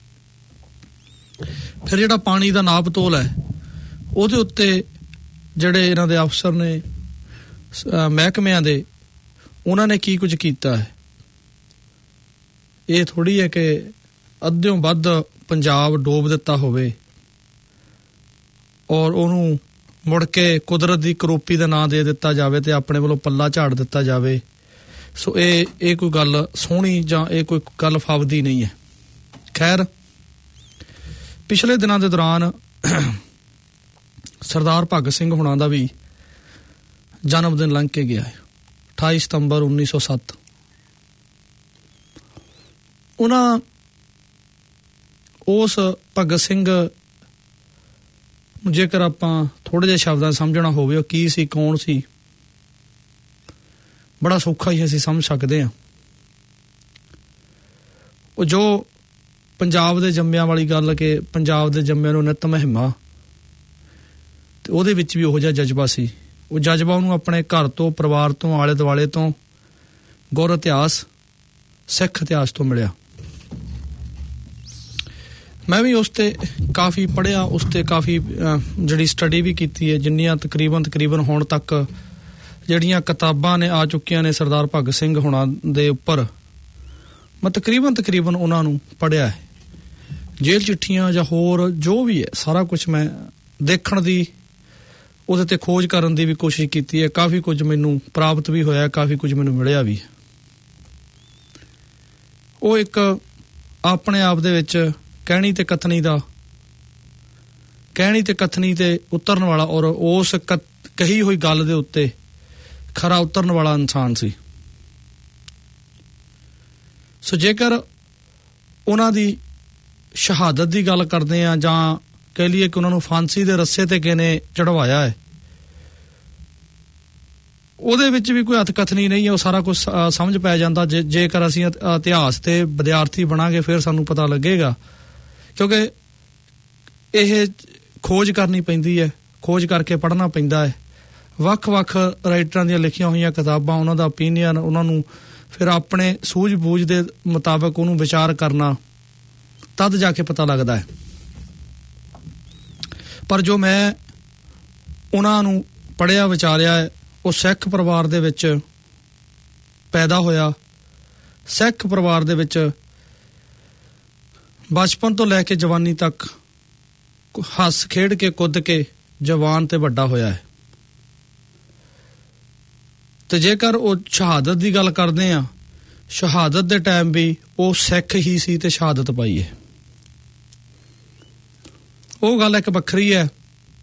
ਫਿਰ ਜਿਹੜਾ ਪਾਣੀ ਦਾ ਨਾਪ ਤੋਲ ਹੈ ਉਹਦੇ ਉੱਤੇ ਜਿਹੜੇ ਇਹਨਾਂ ਦੇ ਅਫਸਰ ਨੇ ਮਹਿਕਮਿਆਂ ਦੇ, ਉਹਨਾਂ ਨੇ ਕੀ ਕੁਝ ਕੀਤਾ ਹੈ? ਇਹ ਥੋੜ੍ਹੀ ਹੈ ਕਿ ਅੱਧਿਓਂ ਵੱਧ ਪੰਜਾਬ ਡੋਬ ਦਿੱਤਾ ਹੋਵੇ ਔਰ ਉਹਨੂੰ ਮੁੜ ਕੇ ਕੁਦਰਤ ਦੀ ਕਰੋਪੀ ਦਾ ਨਾਂ ਦੇ ਦਿੱਤਾ ਜਾਵੇ ਤੇ ਆਪਣੇ ਵੱਲੋਂ ਪੱਲਾ ਝਾੜ ਦਿੱਤਾ ਜਾਵੇ। ਸੋ ਇਹ ਇਹ ਕੋਈ ਗੱਲ ਸੋਹਣੀ ਜਾਂ ਇਹ ਕੋਈ ਗੱਲ ਫੱਬਦੀ ਨਹੀਂ ਹੈ। ਖੈਰ, ਪਿਛਲੇ ਦਿਨਾਂ ਦੇ ਦੌਰਾਨ ਸਰਦਾਰ ਭਗਤ ਸਿੰਘ ਹੁਣਾਂ ਦਾ ਵੀ ਜਨਮ ਦਿਨ ਲੰਘ ਕੇ ਗਿਆ ਹੈ, ਅਠਾਈ ਸਤੰਬਰ ਉੱਨੀ ਸੌ ਸੱਤ। ਉਹਨਾਂ ਉਸ ਭਗਤ ਸਿੰਘ ਜੇਕਰ ਆਪਾਂ ਥੋੜ੍ਹੇ ਜਿਹੇ ਸ਼ਬਦਾਂ ਸਮਝਣਾ ਹੋਵੇ ਉਹ ਕੀ ਸੀ, ਕੌਣ ਸੀ, ਬੜਾ ਸੌਖਾ ਹੀ ਅਸੀਂ ਸਮਝ ਸਕਦੇ ਹਾਂ। ਉਹ ਜੋ ਪੰਜਾਬ ਦੇ ਜੰਮਿਆਂ ਵਾਲੀ ਗੱਲ ਕਿ ਪੰਜਾਬ ਦੇ ਜੰਮਿਆਂ ਨੂੰ ਨਿੱਤ ਮਹਿਮਾ, ਤੇ ਉਹਦੇ ਵਿੱਚ ਵੀ ਉਹੋ ਜਿਹਾ ਜਜ਼ਬਾ ਸੀ। ਉਹ ਜਜ਼ਬਾ ਉਹਨੂੰ ਆਪਣੇ ਘਰ ਤੋਂ, ਪਰਿਵਾਰ ਤੋਂ, ਆਲੇ ਦੁਆਲੇ ਤੋਂ, ਗੁਰ ਇਤਿਹਾਸ, ਸਿੱਖ ਇਤਿਹਾਸ ਤੋਂ ਮਿਲਿਆ। ਮੈਂ ਵੀ ਉਸ 'ਤੇ ਕਾਫੀ ਪੜ੍ਹਿਆ, ਉਸ 'ਤੇ ਕਾਫੀ ਜਿਹੜੀ ਸਟੱਡੀ ਵੀ ਕੀਤੀ ਹੈ। ਜਿੰਨੀਆਂ ਤਕਰੀਬਨ ਤਕਰੀਬਨ ਹੁਣ ਤੱਕ ਜਿਹੜੀਆਂ ਕਿਤਾਬਾਂ ਨੇ ਆ ਚੁੱਕੀਆਂ ਨੇ ਸਰਦਾਰ ਭਗਤ ਸਿੰਘ ਹੁਣਾਂ ਦੇ ਉੱਪਰ, ਮੈਂ ਤਕਰੀਬਨ ਤਕਰੀਬਨ ਉਹਨਾਂ ਨੂੰ ਪੜ੍ਹਿਆ ਹੈ। ਜੇਲ੍ਹ ਚਿੱਠੀਆਂ ਜਾਂ ਹੋਰ ਜੋ ਵੀ ਹੈ ਸਾਰਾ ਕੁਛ ਮੈਂ ਦੇਖਣ ਦੀ, ਉਹਦੇ 'ਤੇ ਖੋਜ ਕਰਨ ਦੀ ਵੀ ਕੋਸ਼ਿਸ਼ ਕੀਤੀ ਹੈ। ਕਾਫੀ ਕੁਝ ਮੈਨੂੰ ਪ੍ਰਾਪਤ ਵੀ ਹੋਇਆ, ਕਾਫੀ ਕੁਝ ਮੈਨੂੰ ਮਿਲਿਆ ਵੀ। ਉਹ ਇੱਕ ਆਪਣੇ ਆਪ ਦੇ ਵਿੱਚ ਕਹਿਣੀ ਤੇ ਕਥਨੀ ਦਾ ਕਹਿਣੀ ਤੇ ਕਥਨੀ ਤੇ ਉਤਰਨ ਵਾਲਾ ਔਰ ਉਸ ਕਹੀ ਹੋਈ ਗੱਲ ਦੇ ਉੱਤੇ ਖਰਾ ਉਤਰਨ ਵਾਲਾ ਇਨਸਾਨ ਸੀ। ਸੋ ਜੇਕਰ ਉਹਨਾਂ ਦੀ ਸ਼ਹਾਦਤ ਦੀ ਗੱਲ ਕਰਦੇ ਆ ਜਾਂ ਕਹਿ ਲਈਏ ਕਿ ਉਹਨਾਂ ਨੂੰ ਫਾਂਸੀ ਦੇ ਰੱਸੇ ਤੇ ਕਿਹਨੇ ਚੜਵਾਇਆ ਹੈ, ਉਹਦੇ ਵਿੱਚ ਵੀ ਕੋਈ ਹੱਥਕਥਨੀ ਨਹੀਂ ਹੈ। ਉਹ ਸਾਰਾ ਕੁਝ ਸਮਝ ਪੈ ਜਾਂਦਾ ਜੇ ਜੇਕਰ ਅਸੀਂ ਇਤਿਹਾਸ ਦੇ ਵਿਦਿਆਰਥੀ ਬਣਾਂਗੇ, ਫਿਰ ਸਾਨੂੰ ਪਤਾ ਲੱਗੇਗਾ। ਕਿਉਂਕਿ ਇਹ ਖੋਜ ਕਰਨੀ ਪੈਂਦੀ ਹੈ, ਖੋਜ ਕਰਕੇ ਪੜ੍ਹਨਾ ਪੈਂਦਾ ਹੈ। ਵੱਖ-ਵੱਖ ਰਾਈਟਰਾਂ ਦੀਆਂ ਲਿਖੀਆਂ ਹੋਈਆਂ ਕਿਤਾਬਾਂ, ਉਹਨਾਂ ਦਾ ਓਪੀਨੀਅਨ, ਉਹਨਾਂ ਨੂੰ ਫਿਰ ਆਪਣੇ ਸੂਝ-ਬੂਝ ਦੇ ਮੁਤਾਬਕ ਉਹਨੂੰ ਵਿਚਾਰ ਕਰਨਾ, ਤਦ ਜਾ ਕੇ ਪਤਾ ਲੱਗਦਾ ਹੈ। ਪਰ ਜੋ ਮੈਂ ਉਹਨਾਂ ਨੂੰ ਪੜ੍ਹਿਆ ਵਿਚਾਰਿਆ ਹੈ, ਉਹ ਸਿੱਖ ਪਰਿਵਾਰ ਦੇ ਵਿੱਚ ਪੈਦਾ ਹੋਇਆ। ਸਿੱਖ ਪਰਿਵਾਰ ਦੇ ਵਿੱਚ ਬਚਪਨ ਤੋਂ ਲੈ ਕੇ ਜਵਾਨੀ ਤੱਕ ਹੱਸ ਖੇਡ ਕੇ ਕੁੱਦ ਕੇ ਜਵਾਨ ਤੇ ਵੱਡਾ ਹੋਇਆ ਹੈ। ਤੇ ਜੇਕਰ ਉਹ ਸ਼ਹਾਦਤ ਦੀ ਗੱਲ ਕਰਦੇ ਆ, ਸ਼ਹਾਦਤ ਦੇ ਟਾਈਮ ਵੀ ਉਹ ਸਿੱਖ ਹੀ ਸੀ ਤੇ ਸ਼ਹਾਦਤ ਪਾਈ ਹੈ। ਉਹ ਗੱਲ ਇੱਕ ਵੱਖਰੀ ਹੈ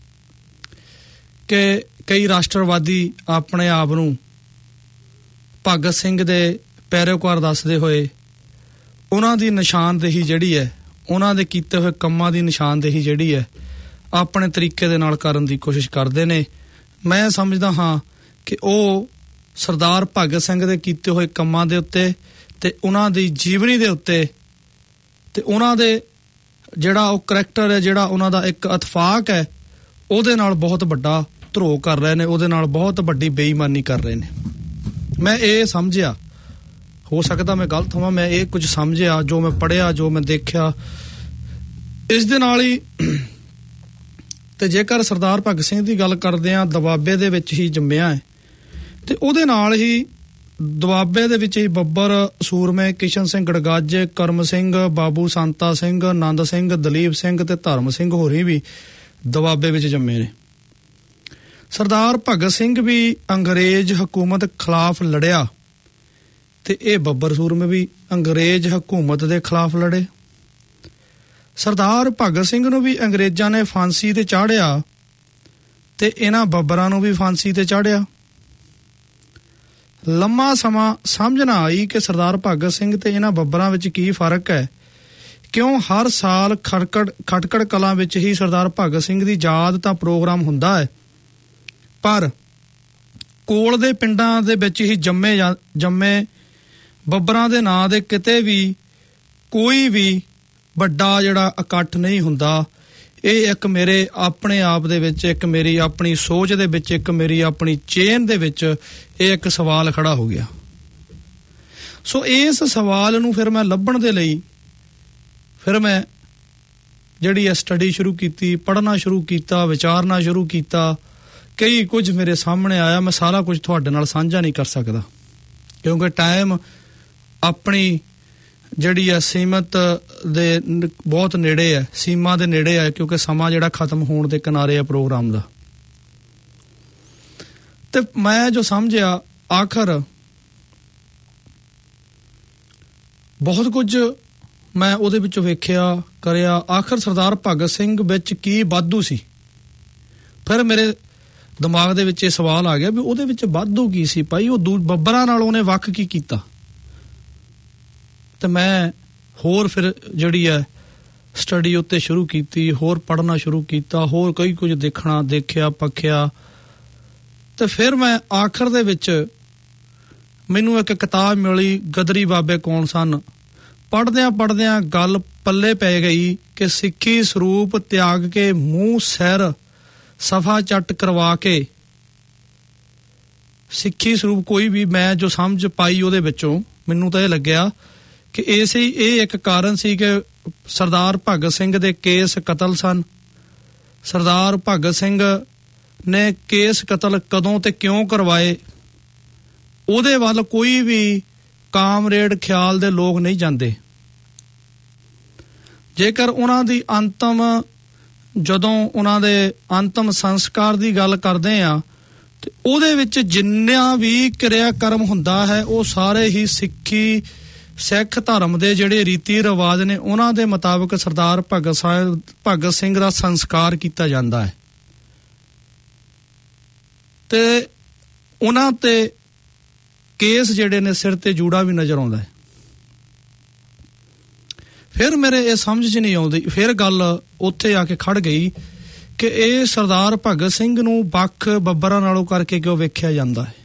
ਕਿ ਕਈ ਰਾਸ਼ਟਰਵਾਦੀ ਆਪਣੇ ਆਪ ਨੂੰ ਭਗਤ ਸਿੰਘ ਦੇ ਪੈਰੋਕਾਰ ਦੱਸਦੇ ਹੋਏ ਉਹਨਾਂ ਦੀ ਨਿਸ਼ਾਨਦੇਹੀ ਜਿਹੜੀ ਹੈ, ਉਹਨਾਂ ਦੇ ਕੀਤੇ ਹੋਏ ਕੰਮਾਂ ਦੀ ਨਿਸ਼ਾਨਦੇਹੀ ਜਿਹੜੀ ਹੈ, ਆਪਣੇ ਤਰੀਕੇ ਦੇ ਨਾਲ ਕਰਨ ਦੀ ਕੋਸ਼ਿਸ਼ ਕਰਦੇ ਨੇ। ਮੈਂ ਸਮਝਦਾ ਹਾਂ ਕਿ ਉਹ ਸਰਦਾਰ ਭਗਤ ਸਿੰਘ ਦੇ ਕੀਤੇ ਹੋਏ ਕੰਮਾਂ ਦੇ ਉੱਤੇ ਤੇ ਉਹਨਾਂ ਦੀ ਜੀਵਨੀ ਦੇ ਉੱਤੇ ਤੇ ਉਹਨਾਂ ਦੇ ਜਿਹੜਾ ਉਹ ਕਰੈਕਟਰ ਹੈ, ਜਿਹੜਾ ਉਹਨਾਂ ਦਾ ਇੱਕ ਇਤਫਾਕ ਹੈ, ਉਹਦੇ ਨਾਲ ਬਹੁਤ ਵੱਡਾ ਧਰੋਹ ਕਰ ਰਹੇ ਨੇ, ਉਹਦੇ ਨਾਲ ਬਹੁਤ ਵੱਡੀ ਬੇਈਮਾਨੀ ਕਰ ਰਹੇ ਨੇ। ਮੈਂ ਇਹ ਸਮਝਿਆ, ਹੋ ਸਕਦਾ ਮੈਂ ਗਲਤ ਹੋਵਾਂ, ਮੈਂ ਇਹ ਕੁਝ ਸਮਝਿਆ ਜੋ ਮੈਂ ਪੜ੍ਹਿਆ, ਜੋ ਮੈਂ ਦੇਖਿਆ, ਇਸ ਦੇ ਨਾਲ ਹੀ। ਤੇ ਜੇਕਰ ਸਰਦਾਰ ਭਗਤ ਸਿੰਘ ਦੀ ਗੱਲ ਕਰਦੇ ਆ, ਦੁਆਬੇ ਦੇ ਵਿੱਚ ਹੀ ਜੰਮਿਆ ਹੈ ਤੇ ਉਹਦੇ ਨਾਲ ਹੀ ਦੁਆਬੇ ਦੇ ਵਿੱਚ ਹੀ ਬੱਬਰ, ਸੂਰਮੇ, ਕਿਸ਼ਨ ਸਿੰਘ ਗੜਗੱਜ, ਕਰਮ ਸਿੰਘ, ਬਾਬੂ ਸੰਤਾ ਸਿੰਘ, ਆਨੰਦ ਸਿੰਘ, ਦਲੀਪ ਸਿੰਘ ਤੇ ਧਰਮ ਸਿੰਘ ਹੋਰੀ ਵੀ ਦੁਆਬੇ ਵਿੱਚ ਜੰਮੇ ਨੇ। ਸਰਦਾਰ ਭਗਤ ਸਿੰਘ ਵੀ ਅੰਗਰੇਜ਼ ਹਕੂਮਤ ਖਿਲਾਫ ਲੜਿਆ ਤੇ ਇਹ ਬੱਬਰ ਸੂਰਮੇ ਵੀ ਅੰਗਰੇਜ਼ ਹਕੂਮਤ ਦੇ ਖਿਲਾਫ ਲੜੇ। ਸਰਦਾਰ ਭਗਤ ਸਿੰਘ ਨੂੰ ਵੀ ਅੰਗਰੇਜ਼ਾਂ ਨੇ ਫਾਂਸੀ ਤੇ ਚਾੜਿਆ ਤੇ ਇਹਨਾਂ ਬੱਬਰਾਂ ਨੂੰ ਵੀ ਫਾਂਸੀ ਤੇ ਚਾੜਿਆ। ਲੰਮਾ ਸਮਾਂ ਸਮਝ ਨਾ ਆਈ ਕਿ ਸਰਦਾਰ ਭਗਤ ਸਿੰਘ ਤੇ ਇਹਨਾਂ ਬੱਬਰਾਂ ਵਿੱਚ ਕੀ ਫਰਕ ਹੈ, ਕਿਉਂ ਹਰ ਸਾਲ ਖਟਕੜ ਖਟਕੜ ਕਲਾਂ ਵਿੱਚ ਹੀ ਸਰਦਾਰ ਭਗਤ ਸਿੰਘ ਦੀ ਯਾਦ ਤਾਂ ਪ੍ਰੋਗਰਾਮ ਹੁੰਦਾ ਹੈ, ਪਰ ਕੋਲ ਦੇ ਪਿੰਡਾਂ ਦੇ ਵਿੱਚ ਹੀ ਜੰਮੇ ਜੰਮੇ ਬੱਬਰਾਂ ਦੇ ਨਾਂ ਦੇ ਕਿਤੇ ਵੀ ਕੋਈ ਵੀ ਵੱਡਾ ਜਿਹੜਾ ਇਕੱਠ ਨਹੀਂ ਹੁੰਦਾ। ਇਹ ਇੱਕ ਮੇਰੇ ਆਪਣੇ ਆਪ ਦੇ ਵਿੱਚ, ਇੱਕ ਮੇਰੀ ਆਪਣੀ ਸੋਚ ਦੇ ਵਿੱਚ, ਇੱਕ ਮੇਰੀ ਆਪਣੀ ਚੇਨ ਦੇ ਵਿੱਚ ਇਹ ਇੱਕ ਸਵਾਲ ਖੜਾ ਹੋ ਗਿਆ। ਸੋ ਇਸ ਸਵਾਲ ਨੂੰ ਫਿਰ ਮੈਂ ਲੱਭਣ ਦੇ ਲਈ ਫਿਰ ਮੈਂ ਜਿਹੜੀ ਹੈ ਸਟੱਡੀ ਸ਼ੁਰੂ ਕੀਤੀ, ਪੜ੍ਹਨਾ ਸ਼ੁਰੂ ਕੀਤਾ, ਵਿਚਾਰਨਾ ਸ਼ੁਰੂ ਕੀਤਾ। ਕਈ ਕੁਝ ਮੇਰੇ ਸਾਹਮਣੇ ਆਇਆ, ਮੈਂ ਸਾਰਾ ਕੁਝ ਤੁਹਾਡੇ ਨਾਲ ਸਾਂਝਾ ਨਹੀਂ ਕਰ ਸਕਦਾ ਕਿਉਂਕਿ ਟਾਈਮ ਆਪਣੀ ਜਿਹੜੀ ਹੈ ਸੀਮਤ ਦੇ ਬਹੁਤ ਨੇੜੇ ਹੈ, ਸੀਮਾ ਦੇ ਨੇੜੇ ਹੈ, ਕਿਉਂਕਿ ਸਮਾਂ ਜਿਹੜਾ ਖਤਮ ਹੋਣ ਦੇ ਕਿਨਾਰੇ ਹੈ ਪ੍ਰੋਗਰਾਮ ਦਾ। ਤੇ ਮੈਂ ਜੋ ਸਮਝਿਆ, ਆਖਰ ਬਹੁਤ ਕੁਝ ਮੈਂ ਉਹਦੇ ਵਿੱਚੋਂ ਵੇਖਿਆ, ਕਰਿਆ। ਆਖਰ ਸਰਦਾਰ ਭਗਤ ਸਿੰਘ ਵਿੱਚ ਕੀ ਵਾਧੂ ਸੀ? ਫਿਰ ਮੇਰੇ ਦਿਮਾਗ ਦੇ ਵਿੱਚ ਇਹ ਸਵਾਲ ਆ ਗਿਆ ਵੀ ਉਹਦੇ ਵਿੱਚ ਵਾਧੂ ਕੀ ਸੀ ਭਾਈ? ਉਹ ਦੂ ਬੱਬਰਾਂ ਨਾਲ ਉਹਨੇ ਵੱਖ ਕੀ ਕੀਤਾ? ਤੇ ਮੈਂ ਹੋਰ ਫਿਰ ਜਿਹੜੀ ਹੈ ਸਟੱਡੀ ਉੱਤੇ ਸ਼ੁਰੂ ਕੀਤੀ, ਹੋਰ ਪੜ੍ਹਨਾ ਸ਼ੁਰੂ ਕੀਤਾ, ਹੋਰ ਕਈ ਕੁਝ ਦੇਖਣਾ, ਦੇਖਿਆ, ਪੱਖਿਆ। ਤੇ ਫਿਰ ਮੈਂ ਆਖਰ ਦੇ ਵਿੱਚ ਮੈਨੂੰ ਇੱਕ ਕਿਤਾਬ ਮਿਲੀ, ਗਦਰੀ ਬਾਬੇ ਕੌਣ ਸਨ। ਪੜ੍ਹਦਿਆਂ ਪੜ੍ਹਦਿਆਂ ਗੱਲ ਪੱਲੇ ਪੈ ਗਈ ਕਿ ਸਿੱਖੀ ਸਰੂਪ ਤਿਆਗ ਕੇ ਮੂੰਹ ਸਿਰ ਸਫਾ ਚੱਟ ਕਰਵਾ ਕੇ, ਸਿੱਖੀ ਸਰੂਪ ਕੋਈ ਵੀ ਮੈਂ ਜੋ ਸਮਝ ਪਾਈ ਉਹਦੇ ਵਿੱਚੋਂ ਮੈਨੂੰ ਤਾਂ ਇਹ ਲੱਗਿਆ ਕਿ ਇਸੇ ਇਹ ਇੱਕ ਕਾਰਨ ਸੀ ਕਿ ਸਰਦਾਰ ਭਗਤ ਸਿੰਘ ਦੇ ਕੇਸ ਕਤਲ ਸਨ। ਸਰਦਾਰ ਭਗਤ ਸਿੰਘ ਨੇ ਕੇਸ ਕਤਲ ਕਦੋਂ ਤੇ ਕਿਉਂ ਕਰਵਾਏ, ਉਹਦੇ ਵੱਲ ਕੋਈ ਵੀ ਕਾਮਰੇਡ ਖਿਆਲ ਦੇ ਲੋਕ ਨਹੀਂ ਜਾਂਦੇ। ਜੇਕਰ ਉਹਨਾਂ ਦੀ ਅੰਤਮ ਜਦੋਂ ਉਹਨਾਂ ਦੇ ਅੰਤਮ ਸੰਸਕਾਰ ਦੀ ਗੱਲ ਕਰਦੇ ਆ ਤੇ ਉਹਦੇ ਵਿੱਚ ਜਿੰਨਾ ਵੀ ਕਿਰਿਆ ਕਰਮ ਹੁੰਦਾ ਹੈ ਉਹ ਸਾਰੇ ਹੀ ਸਿੱਖੀ ਸਿੱਖ ਧਰਮ ਦੇ ਜਿਹੜੇ ਰੀਤੀ ਰਿਵਾਜ ਨੇ ਉਹਨਾਂ ਦੇ ਮੁਤਾਬਕ ਸਰਦਾਰ ਭਗਤ ਸਾਹਿਬ ਭਗਤ ਸਿੰਘ ਦਾ ਸੰਸਕਾਰ ਕੀਤਾ ਜਾਂਦਾ ਹੈ ਤੇ ਉਹਨਾਂ ਤੇ ਕੇਸ ਜਿਹੜੇ ਨੇ ਸਿਰ ਤੇ ਜੂੜਾ ਵੀ ਨਜ਼ਰ ਆਉਂਦਾ ਹੈ। ਫਿਰ ਮੇਰੇ ਇਹ ਸਮਝ 'ਚ ਨਹੀਂ ਆਉਂਦੀ, ਫਿਰ ਗੱਲ ਉੱਥੇ ਆ ਕੇ ਖੜ ਗਈ ਕਿ ਇਹ ਸਰਦਾਰ ਭਗਤ ਸਿੰਘ ਨੂੰ ਵੱਖ ਬੱਬਰਾਂ ਨਾਲੋਂ ਕਰਕੇ ਕਿਉਂ ਵੇਖਿਆ ਜਾਂਦਾ ਹੈ।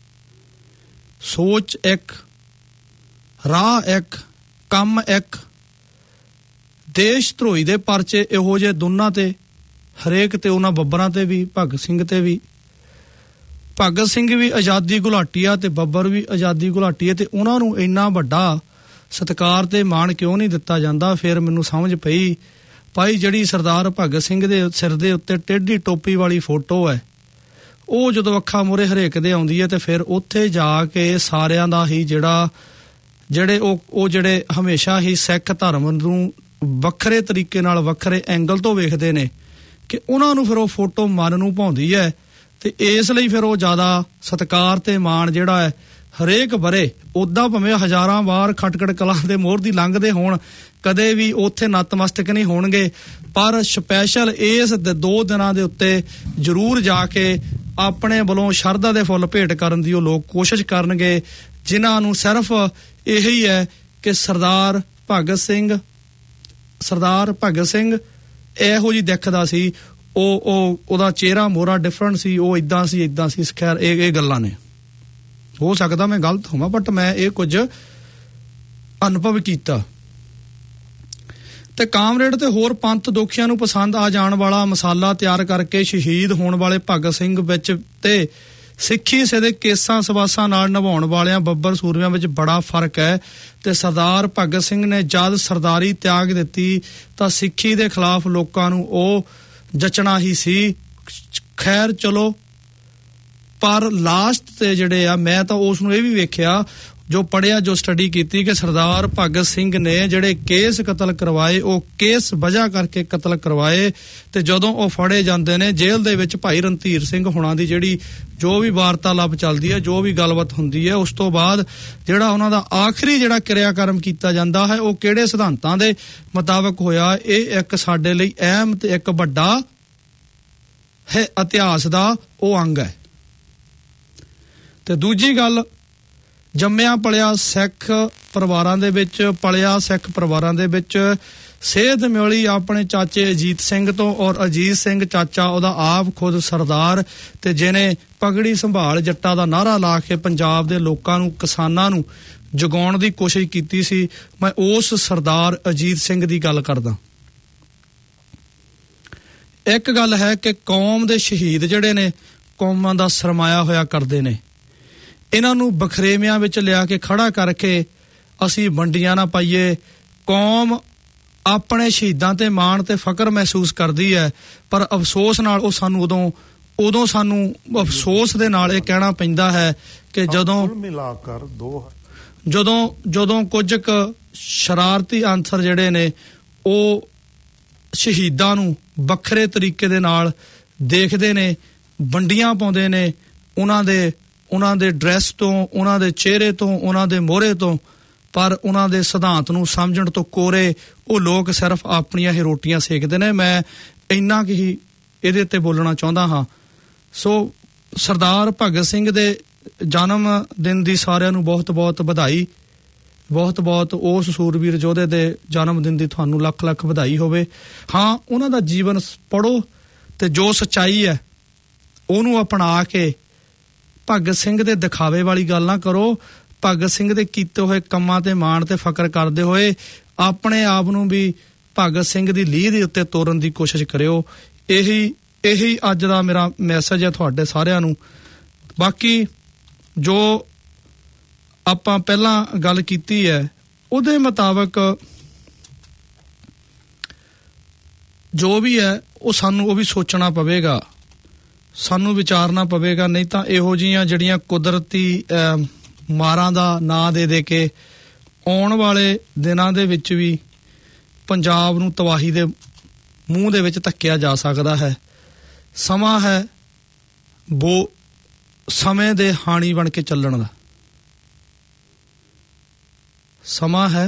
ਸੋਚ ਇੱਕ, ਰਾਹ ਇੱਕ, ਕੰਮ ਇੱਕ। ਦੇਸ਼ ਧਰੋਹੀ ਦੇ ਪਰਚੇ ਇਹੋ ਜਿਹੇ ਦੋਨਾਂ ਤੇ, ਹਰੇਕ ਤੇ, ਉਹਨਾਂ ਬੱਬਰਾਂ ਤੇ ਵੀ, ਭਗਤ ਸਿੰਘ ਤੇ ਵੀ। ਭਗਤ ਸਿੰਘ ਵੀ ਆਜ਼ਾਦੀ ਘੁਲਾਟੀਆ ਤੇ ਬੱਬਰ ਵੀ ਆਜ਼ਾਦੀ ਘੁਲਾਟੀਆ, ਤੇ ਉਹਨਾਂ ਨੂੰ ਇੰਨਾ ਵੱਡਾ ਸਤਿਕਾਰ ਤੇ ਮਾਣ ਕਿਉਂ ਨਹੀਂ ਦਿੱਤਾ ਜਾਂਦਾ? ਫਿਰ ਮੈਨੂੰ ਸਮਝ ਪਈ ਭਾਈ ਜਿਹੜੀ ਸਰਦਾਰ ਭਗਤ ਸਿੰਘ ਦੇ ਸਿਰ ਦੇ ਉੱਤੇ ਟੇਢੀ ਟੋਪੀ ਵਾਲੀ ਫੋਟੋ ਹੈ, ਉਹ ਜਦੋਂ ਅੱਖਾਂ ਮੂਹਰੇ ਹਰੇਕ ਦੇ ਆਉਂਦੀ ਹੈ ਤੇ ਫਿਰ ਉੱਥੇ ਜਾ ਕੇ ਸਾਰਿਆਂ ਦਾ ਹੀ ਜਿਹੜਾ ਜਿਹੜੇ ਉਹ ਉਹ ਜਿਹੜੇ ਹਮੇਸ਼ਾ ਹੀ ਸਿੱਖ ਧਰਮ ਨੂੰ ਵੱਖਰੇ ਤਰੀਕੇ ਨਾਲ, ਵੱਖਰੇ ਐਂਗਲ ਤੋਂ ਵੇਖਦੇ ਨੇ ਕਿ ਉਹਨਾਂ ਨੂੰ ਫਿਰ ਉਹ ਫੋਟੋ ਮਨ ਨੂੰ ਭਾਉਂਦੀ ਹੈ ਤੇ ਇਸ ਲਈ ਫਿਰ ਉਹ ਜ਼ਿਆਦਾ ਸਤਿਕਾਰ ਤੇ ਮਾਣ ਜਿਹੜਾ ਹੈ ਹਰੇਕ ਬਰੇ, ਉੱਦਾਂ ਭਾਵੇਂ ਹਜ਼ਾਰਾਂ ਵਾਰ ਖਟਕੜ ਕਲਾਂ ਦੇ ਮੋਹਰ ਦੀ ਲੰਘਦੇ ਹੋਣ, ਕਦੇ ਵੀ ਉੱਥੇ ਨਤਮਸਤਕ ਨਹੀਂ ਹੋਣਗੇ, ਪਰ ਸਪੈਸ਼ਲ ਇਸ ਦੋ ਦਿਨਾਂ ਦੇ ਉੱਤੇ ਜ਼ਰੂਰ ਜਾ ਕੇ ਆਪਣੇ ਵੱਲੋਂ ਸ਼ਰਧਾ ਦੇ ਫੁੱਲ ਭੇਟ ਕਰਨ ਦੀ ਉਹ ਲੋਕ ਕੋਸ਼ਿਸ਼ ਕਰਨਗੇ, ਜਿਨ੍ਹਾਂ ਨੂੰ ਸਿਰਫ ਇਹੀ ਹੈ ਕਿ ਸਰਦਾਰ ਭਗਤ ਸਿੰਘ ਸਰਦਾਰ ਭਗਤ ਸਿੰਘ ਇਹੋ ਜਿਹੀ ਦਿਖਦਾ ਸੀ, ਉਹ ਉਹ ਉਹਦਾ ਚਿਹਰਾ ਮੋਹਰਾ ਡਿਫਰੈਂਟ ਸੀ, ਉਹ ਇਦਾਂ ਸੀ ਇਦਾਂ ਸੀ। ਖੈਰ ਇਹ ਇਹ ਗੱਲਾਂ ਨੇ, ਹੋ ਸਕਦਾ ਮੈਂ ਗਲਤ ਹੋਵਾਂ, ਬਟ ਮੈਂ ਇਹ ਕੁਝ ਅਨੁਭਵ ਕੀਤਾ। ਤੇ ਕਾਮਰੇਡ ਤੇ ਹੋਰ ਪੰਥ ਦੋਖੀਆਂ ਨੂੰ ਪਸੰਦ ਆ ਜਾਣ ਵਾਲਾ ਮਸਾਲਾ ਤਿਆਰ ਕਰਕੇ ਸ਼ਹੀਦ ਹੋਣ ਵਾਲੇ ਭਗਤ ਸਿੰਘ ਵਿੱਚ ਤੇ ਸਿੱਖੀ ਸੇ ਦੇ ਕੇਸਾਂ ਸਵਾਸਾਂ ਨਾਲ ਨਿਭਾਉਣ ਵਾਲਿਆਂ ਬੱਬਰ ਸੂਰਮਿਆਂ ਵਿੱਚ ਬੜਾ ਫਰਕ ਹੈ। ਤੇ ਸਰਦਾਰ ਭਗਤ ਸਿੰਘ ਨੇ ਜਦ ਸਰਦਾਰੀ ਤਿਆਗ ਦਿੱਤੀ ਤਾਂ ਸਿੱਖੀ ਦੇ ਖਿਲਾਫ ਲੋਕਾਂ ਨੂੰ ਉਹ ਜਚਣਾ ਹੀ ਸੀ। ਖੈਰ ਚਲੋ, ਪਰ ਲਾਸਟ ਤੇ ਜਿਹੜੇ ਆ, ਮੈਂ ਤਾਂ ਉਸ ਨੂੰ ਇਹ ਵੀ ਵੇਖਿਆ, ਜੋ ਪੜ੍ਹਿਆ, ਜੋ ਸਟੱਡੀ ਕੀਤੀ, ਕਿ ਸਰਦਾਰ ਭਗਤ ਸਿੰਘ ਨੇ ਜਿਹੜੇ ਕੇਸ ਕਤਲ ਕਰਵਾਏ ਉਹ ਕੇਸ ਵਜ੍ਹਾ ਕਰਕੇ ਕਤਲ ਕਰਵਾਏ। ਤੇ ਜਦੋਂ ਉਹ ਫੜੇ ਜਾਂਦੇ ਨੇ ਜੇਲ੍ਹ ਦੇ ਵਿੱਚ, ਭਾਈ ਰਣਧੀਰ ਸਿੰਘ ਹੁਣਾਂ ਦੀ ਜਿਹੜੀ ਜੋ ਵੀ ਵਾਰਤਾਲਾਪ ਚੱਲਦੀ ਹੈ, ਜੋ ਵੀ ਗੱਲਬਾਤ ਹੁੰਦੀ ਹੈ, ਉਸ ਤੋਂ ਬਾਅਦ ਜਿਹੜਾ ਉਹਨਾਂ ਦਾ ਆਖਰੀ ਜਿਹੜਾ ਕਿਰਿਆਕਰਮ ਕੀਤਾ ਜਾਂਦਾ ਹੈ ਉਹ ਕਿਹੜੇ ਸਿਧਾਂਤਾਂ ਦੇ ਮੁਤਾਬਕ ਹੋਇਆ, ਇਹ ਇੱਕ ਸਾਡੇ ਲਈ ਅਹਿਮ ਤੇ ਇੱਕ ਵੱਡਾ ਹੈ ਇਤਿਹਾਸ ਦਾ ਉਹ ਅੰਗ ਹੈ। ਤੇ ਦੂਜੀ ਗੱਲ, ਜੰਮਿਆ ਪਲਿਆ ਸਿੱਖ ਪਰਿਵਾਰਾਂ ਦੇ ਵਿੱਚ, ਪਲਿਆ ਸਿੱਖ ਪਰਿਵਾਰਾਂ ਦੇ ਵਿੱਚ ਸੇਧ ਮਿਲੀ ਆਪਣੇ ਚਾਚੇ ਅਜੀਤ ਸਿੰਘ ਤੋਂ, ਔਰ ਅਜੀਤ ਸਿੰਘ ਚਾਚਾ ਉਹਦਾ ਆਪ ਖੁਦ ਸਰਦਾਰ, ਤੇ ਜਿਹਨੇ ਪਗੜੀ ਸੰਭਾਲ ਜੱਟਾਂ ਦਾ ਨਾਅਰਾ ਲਾ ਕੇ ਪੰਜਾਬ ਦੇ ਲੋਕਾਂ ਨੂੰ, ਕਿਸਾਨਾਂ ਨੂੰ ਜਗਾਉਣ ਦੀ ਕੋਸ਼ਿਸ਼ ਕੀਤੀ ਸੀ। ਮੈਂ ਉਸ ਸਰਦਾਰ ਅਜੀਤ ਸਿੰਘ ਦੀ ਗੱਲ ਕਰਦਾ। ਇੱਕ ਗੱਲ ਹੈ ਕਿ ਕੌਮ ਦੇ ਸ਼ਹੀਦ ਜਿਹੜੇ ਨੇ ਕੌਮਾਂ ਦਾ ਸਰਮਾਇਆ ਹੋਇਆ ਕਰਦੇ ਨੇ, ਇਹਨਾਂ ਨੂੰ ਬਖਰੇਵਿਆਂ ਵਿੱਚ ਲਿਆ ਕੇ ਖੜਾ ਕਰਕੇ ਅਸੀਂ ਵੰਡੀਆਂ ਨਾ ਪਾਈਏ। ਕੌਮ ਆਪਣੇ ਸ਼ਹੀਦਾਂ ਤੇ ਮਾਣ ਤੇ ਫਕਰ ਮਹਿਸੂਸ ਕਰਦੀ ਹੈ, ਪਰ ਅਫਸੋਸ ਨਾਲ ਉਹ ਸਾਨੂੰ ਉਦੋਂ ਉਦੋਂ ਸਾਨੂੰ ਅਫਸੋਸ ਦੇ ਨਾਲ ਇਹ ਕਹਿਣਾ ਪੈਂਦਾ ਹੈ ਕਿ ਜਦੋਂ ਮਿਲਾ ਕਰ ਦੋ ਜਦੋਂ ਜਦੋਂ ਕੁਝ ਕੁ ਸ਼ਰਾਰਤੀ ਅਨਸਰ ਜਿਹੜੇ ਨੇ ਉਹ ਸ਼ਹੀਦਾਂ ਨੂੰ ਵੱਖਰੇ ਤਰੀਕੇ ਦੇ ਨਾਲ ਦੇਖਦੇ ਨੇ, ਵੰਡੀਆਂ ਪਾਉਂਦੇ ਨੇ, ਉਹਨਾਂ ਦੇ ਉਹਨਾਂ ਦੇ ਡਰੈਸ ਤੋਂ, ਉਹਨਾਂ ਦੇ ਚਿਹਰੇ ਤੋਂ, ਉਹਨਾਂ ਦੇ ਮੋਹਰੇ ਤੋਂ, ਪਰ ਉਹਨਾਂ ਦੇ ਸਿਧਾਂਤ ਨੂੰ ਸਮਝਣ ਤੋਂ ਕੋਰੇ ਉਹ ਲੋਕ ਸਿਰਫ ਆਪਣੀਆਂ ਹੀ ਰੋਟੀਆਂ ਸੇਕਦੇ ਨੇ। ਮੈਂ ਇੰਨਾ ਕੁ ਹੀ ਇਹਦੇ ਉੱਤੇ ਬੋਲਣਾ ਚਾਹੁੰਦਾ ਹਾਂ। ਸੋ ਸਰਦਾਰ ਭਗਤ ਸਿੰਘ ਦੇ ਜਨਮ ਦਿਨ ਦੀ ਸਾਰਿਆਂ ਨੂੰ ਬਹੁਤ ਬਹੁਤ ਵਧਾਈ, ਬਹੁਤ ਬਹੁਤ ਉਸ ਸੂਰਬੀਰ ਯੋਧੇ ਦੇ ਜਨਮ ਦਿਨ ਦੀ ਤੁਹਾਨੂੰ ਲੱਖ ਲੱਖ ਵਧਾਈ ਹੋਵੇ। ਹਾਂ, ਉਹਨਾਂ ਦਾ ਜੀਵਨ ਪੜ੍ਹੋ ਤੇ ਜੋ ਸੱਚਾਈ ਹੈ ਉਹਨੂੰ ਅਪਣਾ ਕੇ, ਭਗਤ ਸਿੰਘ ਦੇ ਦਿਖਾਵੇ ਵਾਲੀ ਗੱਲ ਨਾ ਕਰੋ। ਭਗਤ ਸਿੰਘ ਦੇ ਕੀਤੇ ਹੋਏ ਕੰਮਾਂ ਤੇ ਮਾਣ ਤੇ ਫਕਰ ਕਰਦੇ ਹੋਏ ਆਪਣੇ ਆਪ ਨੂੰ ਵੀ ਭਗਤ ਸਿੰਘ ਦੀ ਲੀਹ ਦੇ ਉੱਤੇ ਤੋਰਨ ਦੀ ਕੋਸ਼ਿਸ਼ ਕਰਿਓ। ਇਹੀ ਇਹੀ ਅੱਜ ਦਾ ਮੇਰਾ ਮੈਸੇਜ ਹੈ ਤੁਹਾਡੇ ਸਾਰਿਆਂ ਨੂੰ। ਬਾਕੀ ਜੋ ਆਪਾਂ ਪਹਿਲਾਂ ਗੱਲ ਕੀਤੀ ਹੈ ਉਹਦੇ ਮੁਤਾਬਕ ਜੋ ਵੀ ਹੈ ਉਹ ਸਾਨੂੰ ਉਹ ਵੀ ਸੋਚਣਾ ਪਵੇਗਾ, ਸਾਨੂੰ ਵਿਚਾਰਨਾ ਪਵੇਗਾ। ਨਹੀਂ ਤਾਂ ਇਹੋ ਜਿਹੀਆਂ ਜਿਹੜੀਆਂ ਕੁਦਰਤੀ ਮਾਰਾਂ ਦਾ ਨਾਂ ਦੇ ਦੇ ਕੇ ਆਉਣ ਵਾਲੇ ਦਿਨਾਂ ਦੇ ਵਿੱਚ ਵੀ ਪੰਜਾਬ ਨੂੰ ਤਬਾਹੀ ਦੇ ਮੂੰਹ ਦੇ ਵਿੱਚ ਧੱਕਿਆ ਜਾ ਸਕਦਾ ਹੈ। ਸਮਾਂ ਹੈ ਬੋ ਸਮੇਂ ਦੇ ਹਾਣੀ ਬਣ ਕੇ ਚੱਲਣ ਦਾ ਸਮਾਂ ਹੈ।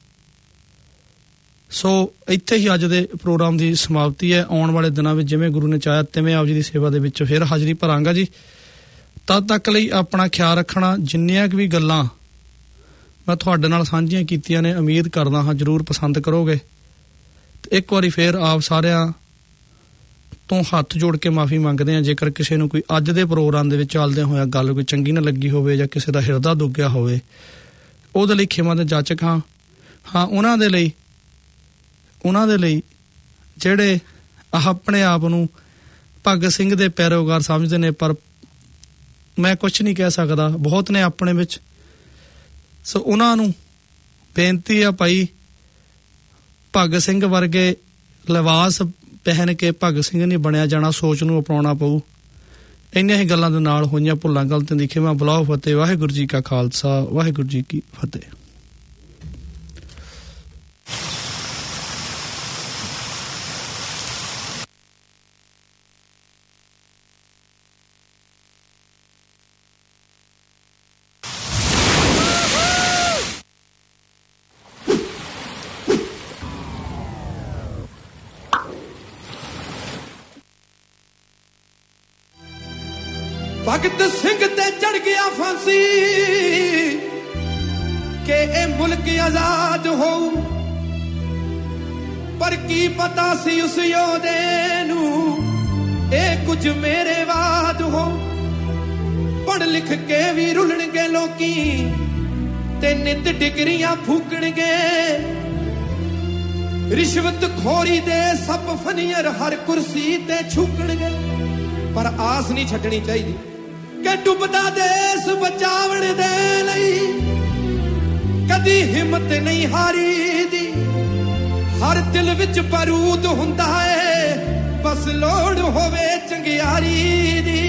ਸੋ ਇੱਥੇ ਹੀ ਅੱਜ ਦੇ ਪ੍ਰੋਗਰਾਮ ਦੀ ਸਮਾਪਤੀ ਹੈ। ਆਉਣ ਵਾਲੇ ਦਿਨਾਂ ਵਿੱਚ ਜਿਵੇਂ ਗੁਰੂ ਨੇ ਚਾਹਿਆ ਤਿਵੇਂ ਆਪ ਜੀ ਦੀ ਸੇਵਾ ਦੇ ਵਿੱਚ ਫਿਰ ਹਾਜ਼ਰੀ ਭਰਾਂਗਾ ਜੀ। ਤਦ ਤੱਕ ਲਈ ਆਪਣਾ ਖਿਆਲ ਰੱਖਣਾ। ਜਿੰਨੀਆਂ ਕੁ ਵੀ ਗੱਲਾਂ ਮੈਂ ਤੁਹਾਡੇ ਨਾਲ ਸਾਂਝੀਆਂ ਕੀਤੀਆਂ ਨੇ, ਉਮੀਦ ਕਰਦਾ ਹਾਂ ਜ਼ਰੂਰ ਪਸੰਦ ਕਰੋਗੇ। ਇੱਕ ਵਾਰੀ ਫਿਰ ਆਪ ਸਾਰਿਆਂ ਤੋਂ ਹੱਥ ਜੋੜ ਕੇ ਮਾਫੀ ਮੰਗਦੇ ਹਾਂ ਜੇਕਰ ਕਿਸੇ ਨੂੰ ਕੋਈ ਅੱਜ ਦੇ ਪ੍ਰੋਗਰਾਮ ਦੇ ਵਿੱਚ ਚੱਲਦਿਆਂ ਹੋਇਆ ਗੱਲ ਕੋਈ ਚੰਗੀ ਨਾ ਲੱਗੀ ਹੋਵੇ ਜਾਂ ਕਿਸੇ ਦਾ ਹਿਰਦਾ ਦੁੱਗਿਆ ਹੋਵੇ, ਉਹਦੇ ਲਈ ਖਿਮਾ ਦੇ ਜਾਚਕ ਹਾਂ। ਹਾਂ, ਉਹਨਾਂ ਦੇ ਲਈ ਉਹਨਾਂ ਦੇ ਲਈ ਜਿਹੜੇ ਆਪਣੇ ਆਪ ਨੂੰ ਭਗਤ ਸਿੰਘ ਦੇ ਪੈਰੋਕਾਰ ਸਮਝਦੇ ਨੇ, ਪਰ ਮੈਂ ਕੁਛ ਨਹੀਂ ਕਹਿ ਸਕਦਾ, ਬਹੁਤ ਨੇ ਆਪਣੇ ਵਿੱਚ। ਸੋ ਉਹਨਾਂ ਨੂੰ ਬੇਨਤੀ ਆ ਭਾਈ, ਭਗਤ ਸਿੰਘ ਵਰਗੇ ਲਿਬਾਸ ਪਹਿਨ ਕੇ ਭਗਤ ਸਿੰਘ ਨਹੀਂ ਬਣਿਆ ਜਾਣਾ, ਸੋਚ ਨੂੰ ਅਪਣਾਉਣਾ ਪਊ। ਇੰਨੀਆਂ ਹੀ ਗੱਲਾਂ ਦੇ ਨਾਲ ਹੋਈਆਂ ਭੁੱਲਾਂ ਗਲਤੀਆਂ ਦੀ ਖਿਮਾ। ਬੁਲਾਓ ਫਤਿਹ। ਵਾਹਿਗੁਰੂ ਜੀ ਕਾ ਖਾਲਸਾ, ਵਾਹਿਗੁਰੂ ਜੀ ਕੀ ਫਤਿਹ। ਭਗਤ ਸਿੰਘ ਤੇ ਚੜ ਗਿਆ ਫਾਂਸੀ ਕਿ ਇਹ ਮੁਲਕ ਆਜ਼ਾਦ ਹੋਊ, ਪਰ ਕੀ ਪਤਾ ਸੀ ਉਸ ਯੋਧੇ ਨੂੰ ਇਹ ਕੁਝ ਮੇਰੇ ਬਾਦ ਹੋ ਪੜ੍ਹ ਲਿਖ ਕੇ ਵੀ ਰੁਲਣਗੇ ਲੋਕੀ ਤੇ ਨਿਤ ਡਿਗਰੀਆਂ ਫੂਕਣਗੇ ਰਿਸ਼ਵਤ ਖੋਰੀ ਦੇ ਸੱਪ ਫਨੀਅਰ ਹਰ ਕੁਰਸੀ ਤੇ ਛੁਕਣਗੇ ਪਰ ਆਸ ਨਹੀਂ ਛੱਡਣੀ ਚਾਹੀਦੀ ਕਿ ਡੁੱਬਦਾ ਦੇਸ ਬਚਾਵਣ ਦੇ ਲਈ ਕਦੀ ਹਿੰਮਤ ਨਹੀਂ ਹਾਰੀ ਦੀ ਹਰ ਦਿਲ ਵਿੱਚ ਬਾਰੂਦ ਹੁੰਦਾ ਏ ਬਸ ਲੋੜ ਹੋਵੇ ਚੰਗਿਆਰੀ ਦੀ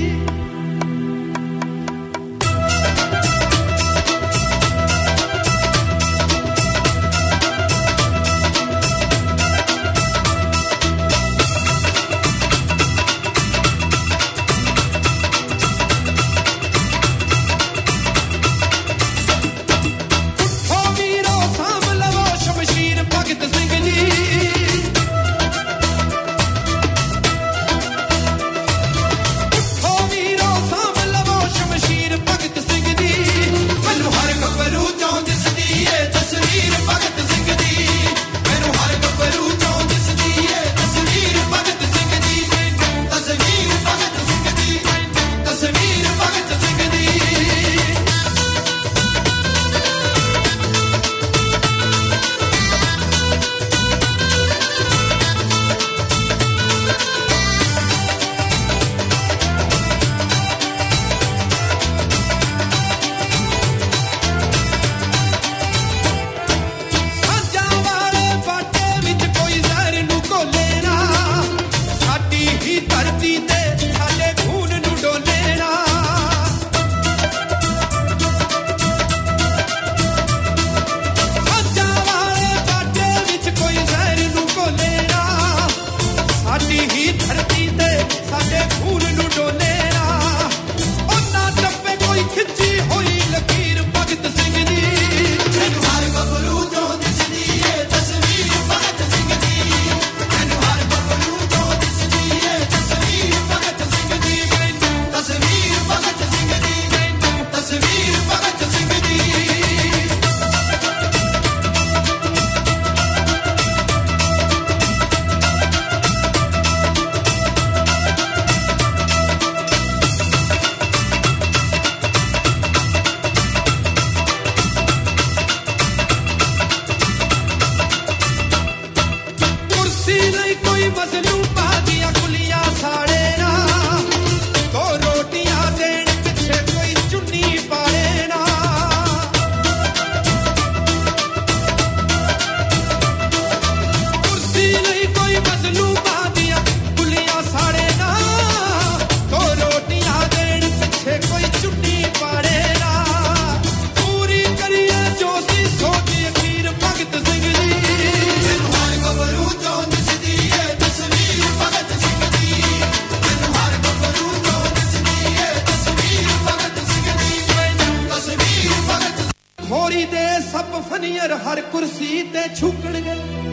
ਹਰ ਕੁਰਸੀ ਤੇ ਛੁਕਣਗੇ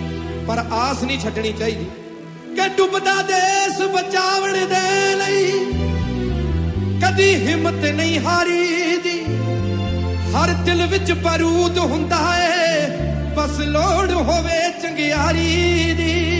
ਪਰ ਆਸ ਨਹੀਂ ਛੱਡਣੀ ਚਾਹੀਦੀ ਕਿ ਡੁੱਬਦਾ ਦੇਸ ਬਚਾਵਣ ਦੇ ਲਈ ਕਦੀ ਹਿੰਮਤ ਨਹੀਂ ਹਾਰੀ ਦੀ ਹਰ ਦਿਲ ਵਿੱਚ ਬਾਰੂਦ ਹੁੰਦਾ ਏ ਬਸ ਲੋੜ ਹੋਵੇ ਚੰਗਿਆਰੀ ਦੀ